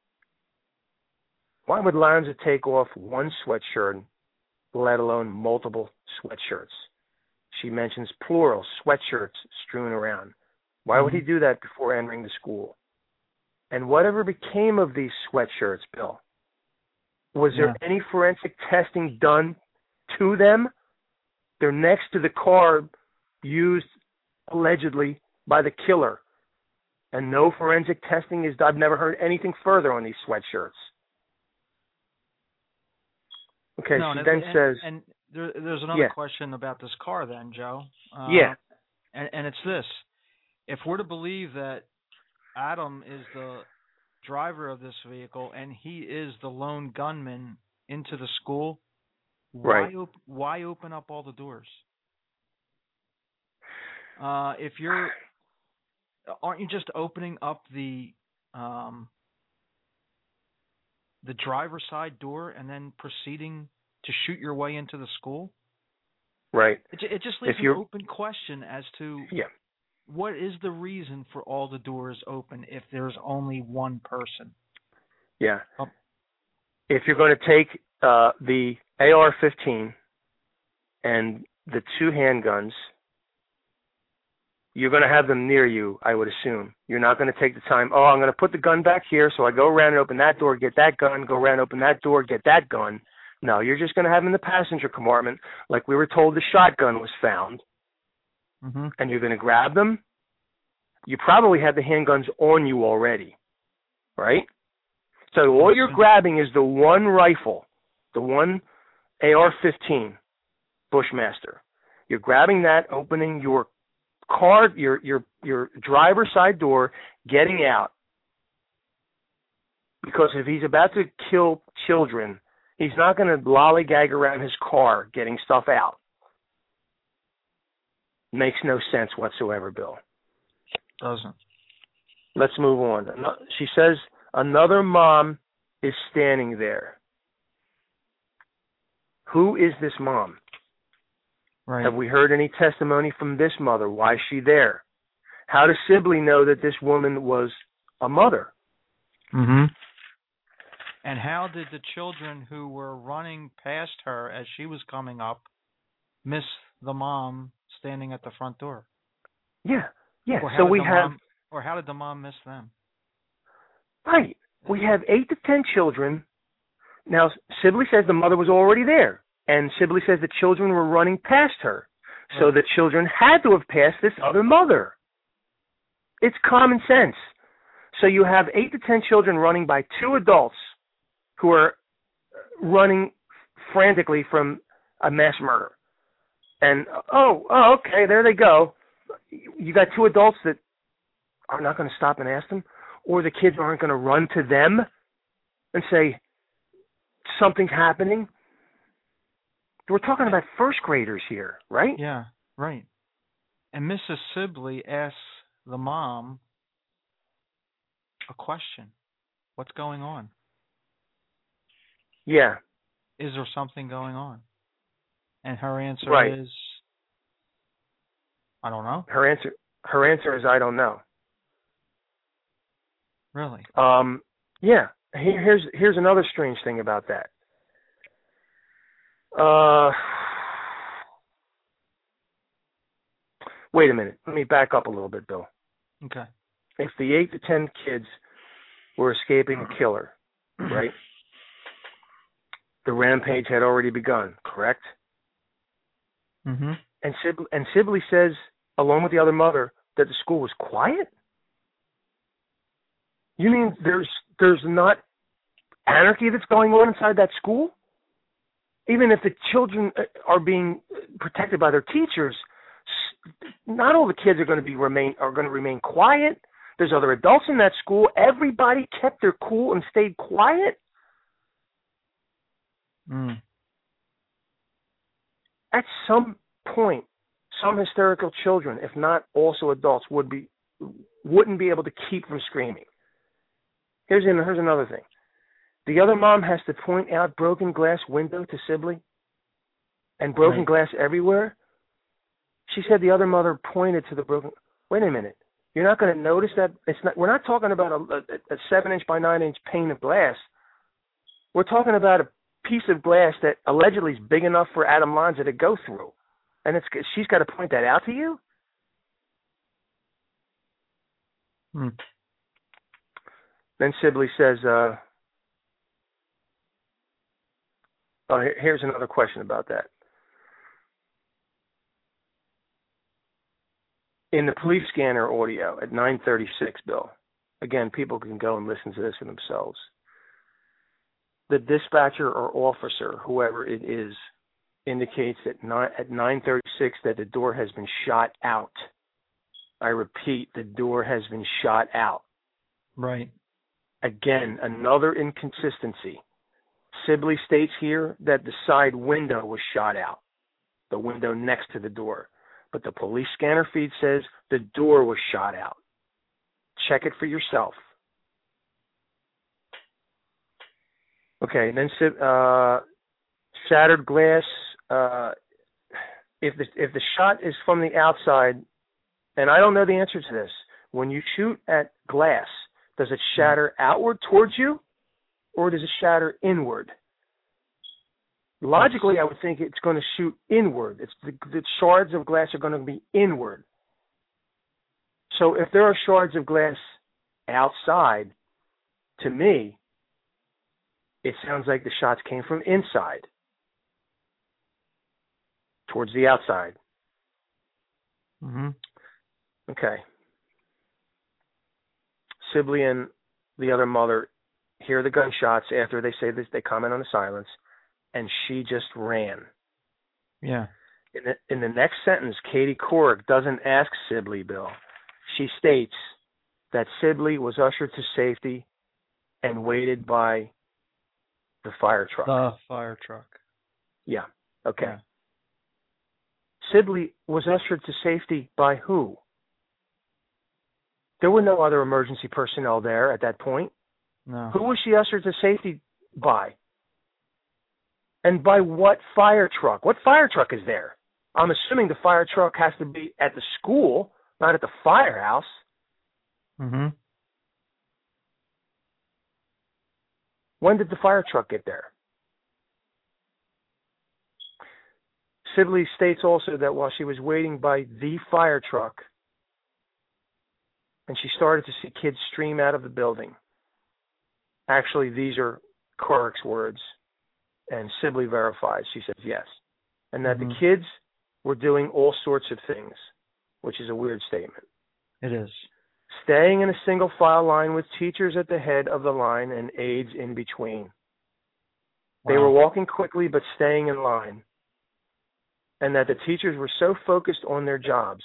Why would Lanza take off one sweatshirt, let alone multiple sweatshirts? She mentions plural sweatshirts strewn around. Why would he do that before entering the school? And whatever became of these sweatshirts, Bill? Was there any forensic testing done to them? They're next to the car used allegedly by the killer. And no forensic testing is, I've never heard anything further on these sweatshirts. Okay, no, she then says... And there's another question about this car then, Joe. And it's this. If we're to believe that Adam is the driver of this vehicle and he is the lone gunman into the school, why open up all the doors? Aren't you just opening up the driver's side door and then proceeding to shoot your way into the school? Right. It just leaves an open question as to what is the reason for all the doors open if there's only one person? Yeah. If you're going to take the AR-15 and the two handguns, you're going to have them near you, I would assume. You're not going to take the time, I'm going to put the gun back here, so I go around and open that door, get that gun, go around and open that door, get that gun. No, you're just going to have them in the passenger compartment, like we were told the shotgun was found, and you're going to grab them. You probably have the handguns on you already, right? So all you're grabbing is the one rifle, the one AR-15 Bushmaster. You're grabbing that, opening your car, your driver's side door, getting out. Because if he's about to kill children, he's not going to lollygag around his car getting stuff out. Makes no sense whatsoever, Bill. Doesn't. Let's move on. She says another mom is standing there. Who is this mom? Right. Have we heard any testimony from this mother? Why is she there? How does Sibley know that this woman was a mother? And how did the children who were running past her as she was coming up miss the mom standing at the front door? Yeah. Or how did the mom miss them? Right. We have 8 to 10 children. Now, Sibley says the mother was already there. And Sibley says the children were running past her. So the children had to have passed this other mother. It's common sense. So you have 8 to 10 children running by 2 adults who are running frantically from a mass murder. And, okay, there they go. You got 2 adults that are not going to stop and ask them, or the kids aren't going to run to them and say, something's happening. We're talking about first graders here, right? Yeah, right. And Mrs. Sibley asks the mom a question. What's going on? Yeah. Is there something going on? And her answer Right. is, I don't know. Her answer is, I don't know. Really? Yeah. Here's another strange thing about that. Wait a minute. Let me back up a little bit, Bill. Okay. If the 8 to 10 kids were escaping a killer, right? The rampage had already begun, correct? Mm-hmm. And Sibley says, along with the other mother, that the school was quiet? You mean there's not anarchy that's going on inside that school? Even if the children are being protected by their teachers, not all the kids are going to remain quiet. There's other adults in that school. Everybody kept their cool and stayed quiet. Mm. At some point, some hysterical children, if not also adults, wouldn't be able to keep from screaming. Here's another thing. The other mom has to point out broken glass window to Sibley and broken glass everywhere. She said the other mother pointed to the broken. Wait a minute. You're not going to notice that? We're not talking about a 7-inch by 9-inch pane of glass. We're talking about a piece of glass that allegedly is big enough for Adam Lanza to go through. And she's got to point that out to you? Hmm. Then Sibley says, here's another question about that. In the police scanner audio at 9:36, Bill, again, people can go and listen to this for themselves. The dispatcher or officer, whoever it is, indicates that at 9:36 that the door has been shot out. I repeat, the door has been shot out. Right. Again, another inconsistency. Sibley states here that the side window was shot out, the window next to the door. But the police scanner feed says the door was shot out. Check it for yourself. Okay, then shattered glass. If the shot is from the outside, and I don't know the answer to this, when you shoot at glass, does it shatter outward towards you, or does it shatter inward? Logically, I would think it's going to shoot inward. It's the shards of glass are going to be inward. So if there are shards of glass outside, to me, it sounds like the shots came from inside towards the outside. Mm-hmm. Okay. Sibley and the other mother hear the gunshots after they say this. They comment on the silence, and she just ran. Yeah. In the next sentence, Katie Couric doesn't ask Sibley, Bill. She states that Sibley was ushered to safety and waited by the fire truck. The fire truck. Yeah. Okay. Yeah. Sibley was ushered to safety by who? There were no other emergency personnel there at that point. No. Who was she ushered to safety by? And by what fire truck? What fire truck is there? I'm assuming the fire truck has to be at the school, not at the firehouse. Mm-hmm. When did the fire truck get there? Sibley states also that while she was waiting by the fire truck, and she started to see kids stream out of the building. Actually, these are Couric's words, and Sibley verifies. She says yes. And that the kids were doing all sorts of things, which is a weird statement. It is. Staying in a single file line with teachers at the head of the line and aides in between. Wow. They were walking quickly but staying in line. And that the teachers were so focused on their jobs.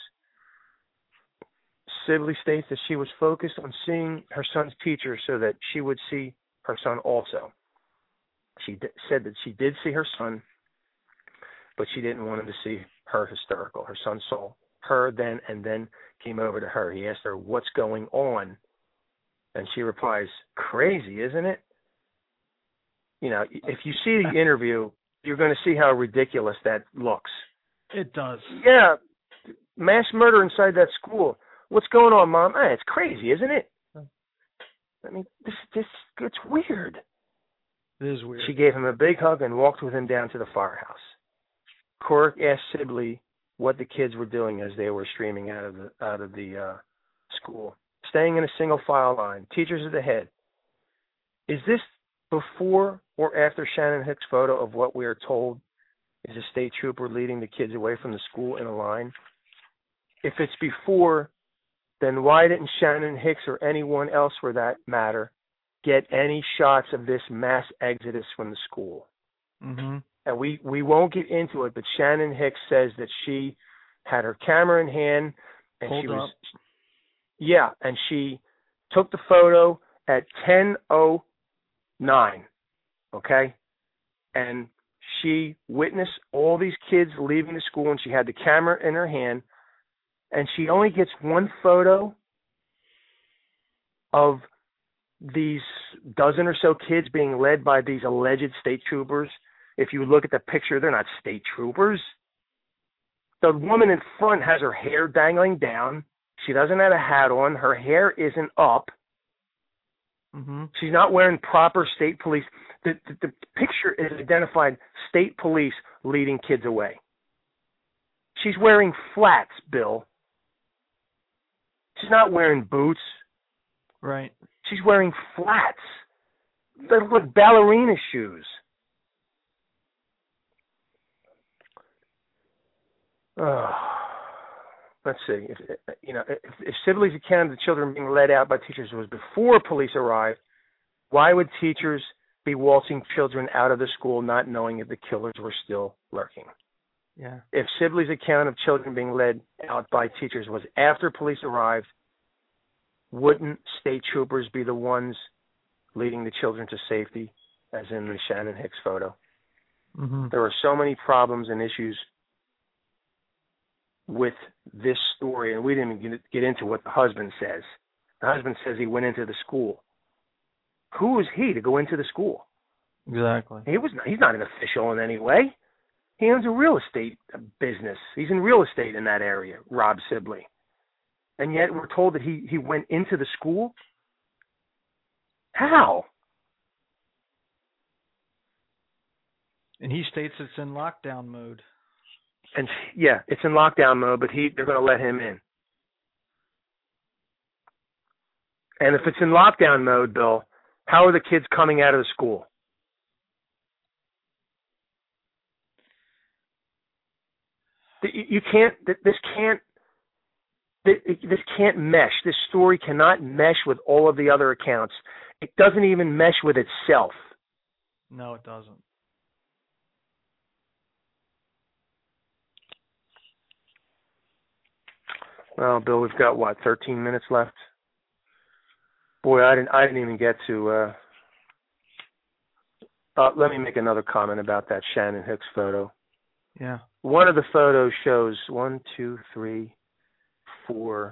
Sibley states that she was focused on seeing her son's teacher so that she would see her son also. She said that she did see her son, but she didn't want him to see her hysterical. Her son saw her then and then came over to her. He asked her, "What's going on?" And she replies, "Crazy, isn't it?" You know, if you see the interview, you're going to see how ridiculous that looks. It does. Yeah, mass murder inside that school. What's going on, Mom? It's crazy, isn't it? I mean, this it's weird. It is weird. She gave him a big hug and walked with him down to the firehouse. Cork asked Sibley what the kids were doing as they were streaming out of the school. Staying in a single file line. Teachers at the head. Is this before or after Shannon Hicks' photo of what we are told is a state trooper leading the kids away from the school in a line? If it's before, then why didn't Shannon Hicks or anyone else for that matter get any shots of this mass exodus from the school? Mm-hmm. And we won't get into it, but Shannon Hicks says that she had her camera in hand and Hold she was up. Yeah, and she took the photo at 10:09, okay? And she witnessed all these kids leaving the school, and she had the camera in her hand, and she only gets one photo of these dozen or so kids being led by these alleged state troopers. If you look at the picture, they're not state troopers. The woman in front has her hair dangling down. She doesn't have a hat on. Her hair isn't up. Mm-hmm. She's not wearing proper state police. The picture is identified state police leading kids away. She's wearing flats, Bill. She's not wearing boots. Right. She's wearing flats. They look like ballerina shoes. Let's see. If Sibley's account of the children being led out by teachers was before police arrived, why would teachers be waltzing children out of the school not knowing if the killers were still lurking? Yeah. If Sibley's account of children being led out by teachers was after police arrived, wouldn't state troopers be the ones leading the children to safety, as in the Shannon Hicks photo? Mm-hmm. There are so many problems and issues with this story, and we didn't even get into what the husband says. The husband says he went into the school. Who is he to go into the school? Exactly. He's not an official in any way. He owns a real estate business. He's in real estate in that area, Rob Sibley. And yet we're told that he went into the school? How? And he states it's in lockdown mode. And yeah, it's in lockdown mode, but they're going to let him in. And if it's in lockdown mode, Bill, how are the kids coming out of the school? You can't. This can't mesh. This story cannot mesh with all of the other accounts. It doesn't even mesh with itself. No, it doesn't. Well, Bill, we've got 13 minutes left. Boy, I didn't even get to. Let me make another comment about that Shannon Hicks photo. Yeah. One of the photos shows 1, 2, 3, 4,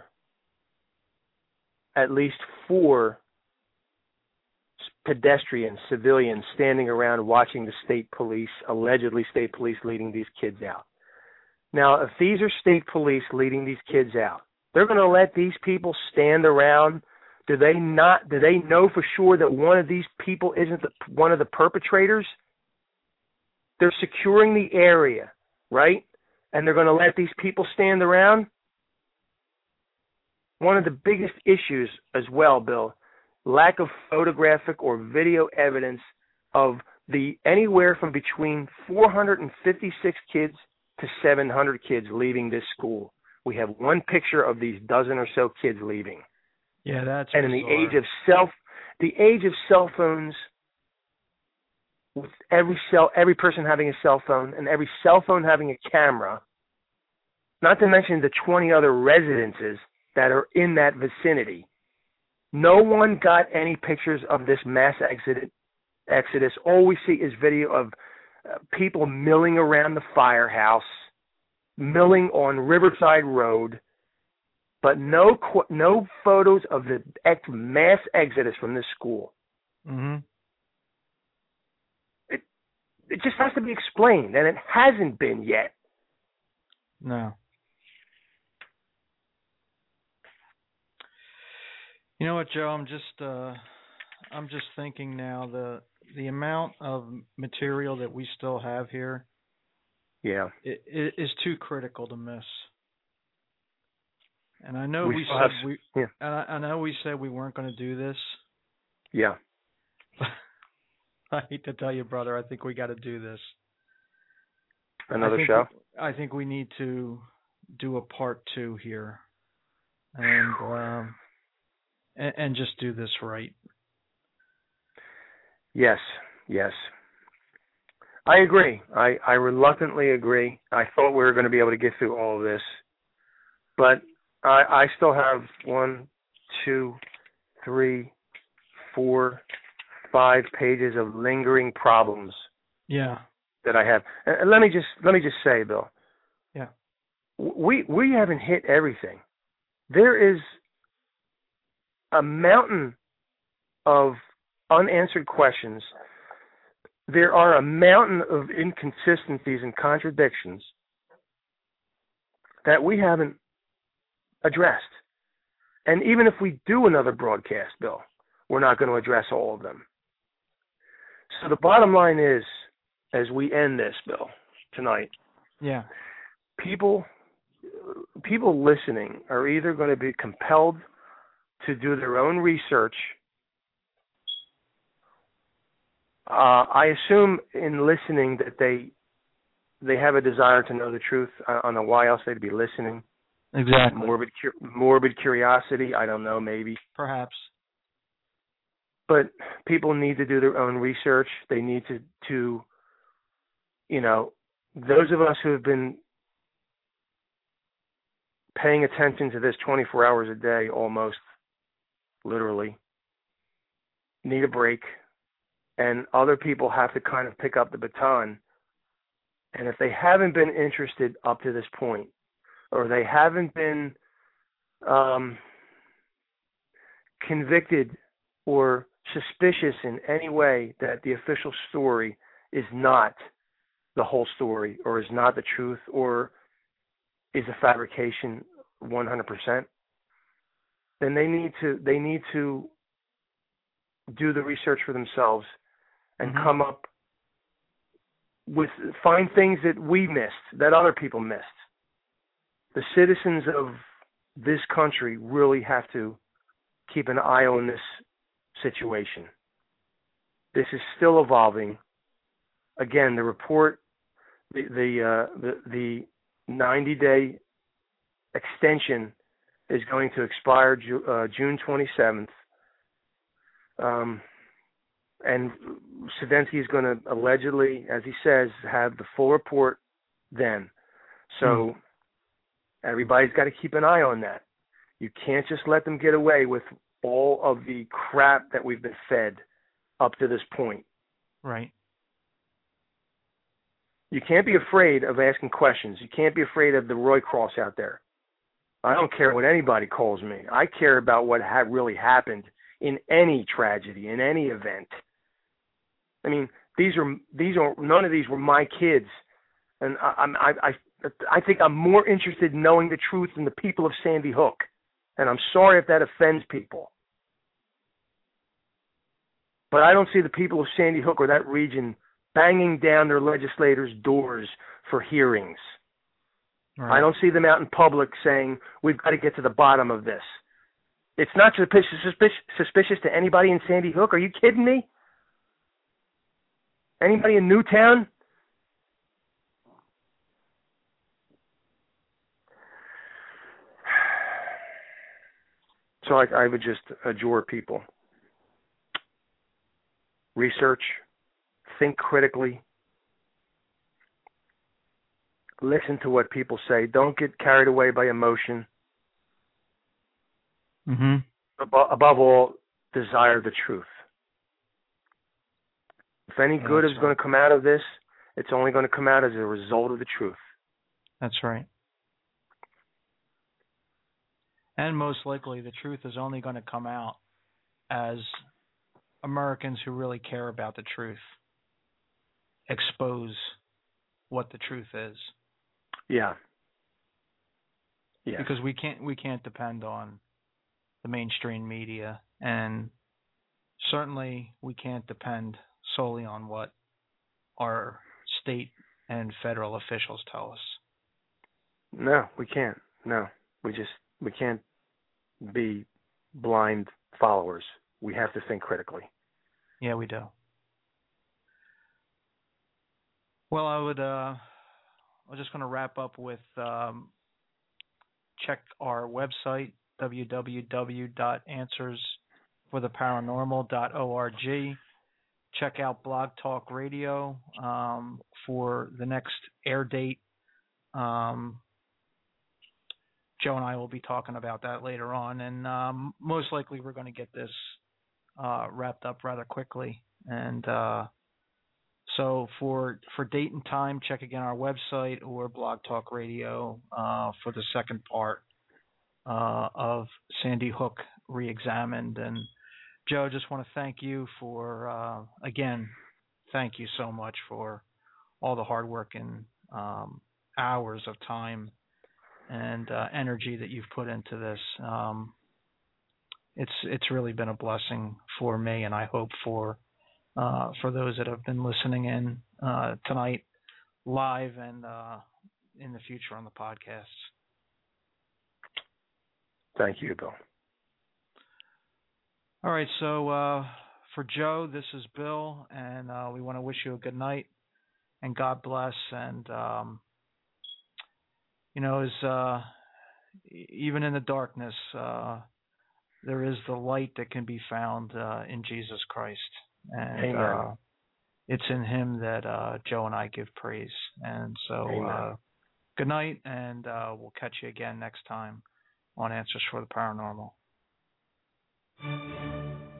at least 4 pedestrians, civilians, standing around watching the state police, allegedly state police, leading these kids out. Now, if these are state police leading these kids out, they're going to let these people stand around. Do they know for sure that one of these people isn't one of the perpetrators? They're securing the area, right? And they're going to let these people stand around? One of the biggest issues as well, Bill, lack of photographic or video evidence of anywhere from between 456 kids to 700 kids leaving this school. We have one picture of these dozen or so kids leaving. Yeah, that's and bizarre. in the age of cell phones, with every person having a cell phone and every cell phone having a camera, not to mention the 20 other residences that are in that vicinity, no one got any pictures of this mass exodus. All we see is video of people milling around the firehouse, milling on Riverside Road, but no photos of the mass exodus from this school. Mm-hmm. It just has to be explained, and it hasn't been yet. No. You know what, Joe? I'm just thinking now the amount of material that we still have here. Yeah. It is too critical to miss. And I know I know we said we weren't going to do this. Yeah. I hate to tell you, brother, I think we got to do this. Another show? I think we need to do a part 2 here, and just do this right. Yes. I agree. I reluctantly agree. I thought we were going to be able to get through all of this, but I still have 1, 2, 3, 4, 5 pages of lingering problems. Yeah. That I have. And let me just say, Bill. Yeah. We haven't hit everything. There is a mountain of unanswered questions. There are a mountain of inconsistencies and contradictions that we haven't addressed. And even if we do another broadcast, Bill, we're not going to address all of them. So the bottom line is, as we end this, Bill, tonight, yeah, people listening are either going to be compelled to do their own research. I assume in listening that they have a desire to know the truth. I don't know why else they'd be listening. Exactly. Morbid curiosity. I don't know, maybe. Perhaps. But people need to do their own research. They need to those of us who have been paying attention to this 24 hours a day, almost, literally, need a break. And other people have to kind of pick up the baton. And if they haven't been interested up to this point, or they haven't been convicted or suspicious in any way that the official story is not the whole story, or is not the truth, or is a fabrication 100%, then they need to do the research for themselves and come up with, find things that we missed, that other people missed. The citizens of this country really have to keep an eye on this situation. This is still evolving. Again, the report, the 90-day extension is going to expire June 27th. And Sedensky is going to allegedly, as he says, have the full report then. So everybody's got to keep an eye on that. You can't just let them get away with all of the crap that we've been fed up to this point. Right. You can't be afraid of asking questions. You can't be afraid of the Roy Cross out there. I don't care what anybody calls me. I care about what really happened in any tragedy, in any event. I mean, none of these were my kids, and I think I'm more interested in knowing the truth than the people of Sandy Hook, and I'm sorry if that offends people. But I don't see the people of Sandy Hook or that region banging down their legislators' doors for hearings. Right. I don't see them out in public saying, we've got to get to the bottom of this. It's not suspicious to anybody in Sandy Hook. Are you kidding me? Anybody in Newtown? So I would just adjure people. Research. Think critically. Listen to what people say. Don't get carried away by emotion. Above all, desire the truth. If any good is going to come out of this, It's only going to come out as a result of the truth. That's right. And most likely the truth is only going to come out as Americans who really care about the truth expose what the truth is. Yeah. Yes. Because we can't depend on the mainstream media, and certainly we can't depend solely on what our state and federal officials tell us. No, we can't. No. We can't be blind followers. We have to think critically. Yeah, we do. Well, I'm just going to wrap up with check our website, www.answersfortheparanormal.org. Check out Blog Talk Radio for the next air date. Joe and I will be talking about that later on, and most likely we're going to get this wrapped up rather quickly. And so for date and time, check again our website or Blog Talk Radio for the second part of Sandy Hook Reexamined. And Joe, just want to thank you for, again, thank you so much for all the hard work and hours of time and energy that you've put into this. It's really been a blessing for me, and I hope for those that have been listening in tonight live and in the future on the podcasts. Thank you, Bill. All right, so for Joe, this is Bill, and we want to wish you a good night and God bless. And even in the darkness, there is the light that can be found in Jesus Christ. And it's in him that Joe and I give praise. And so good night, and we'll catch you again next time on Answers for the Paranormal.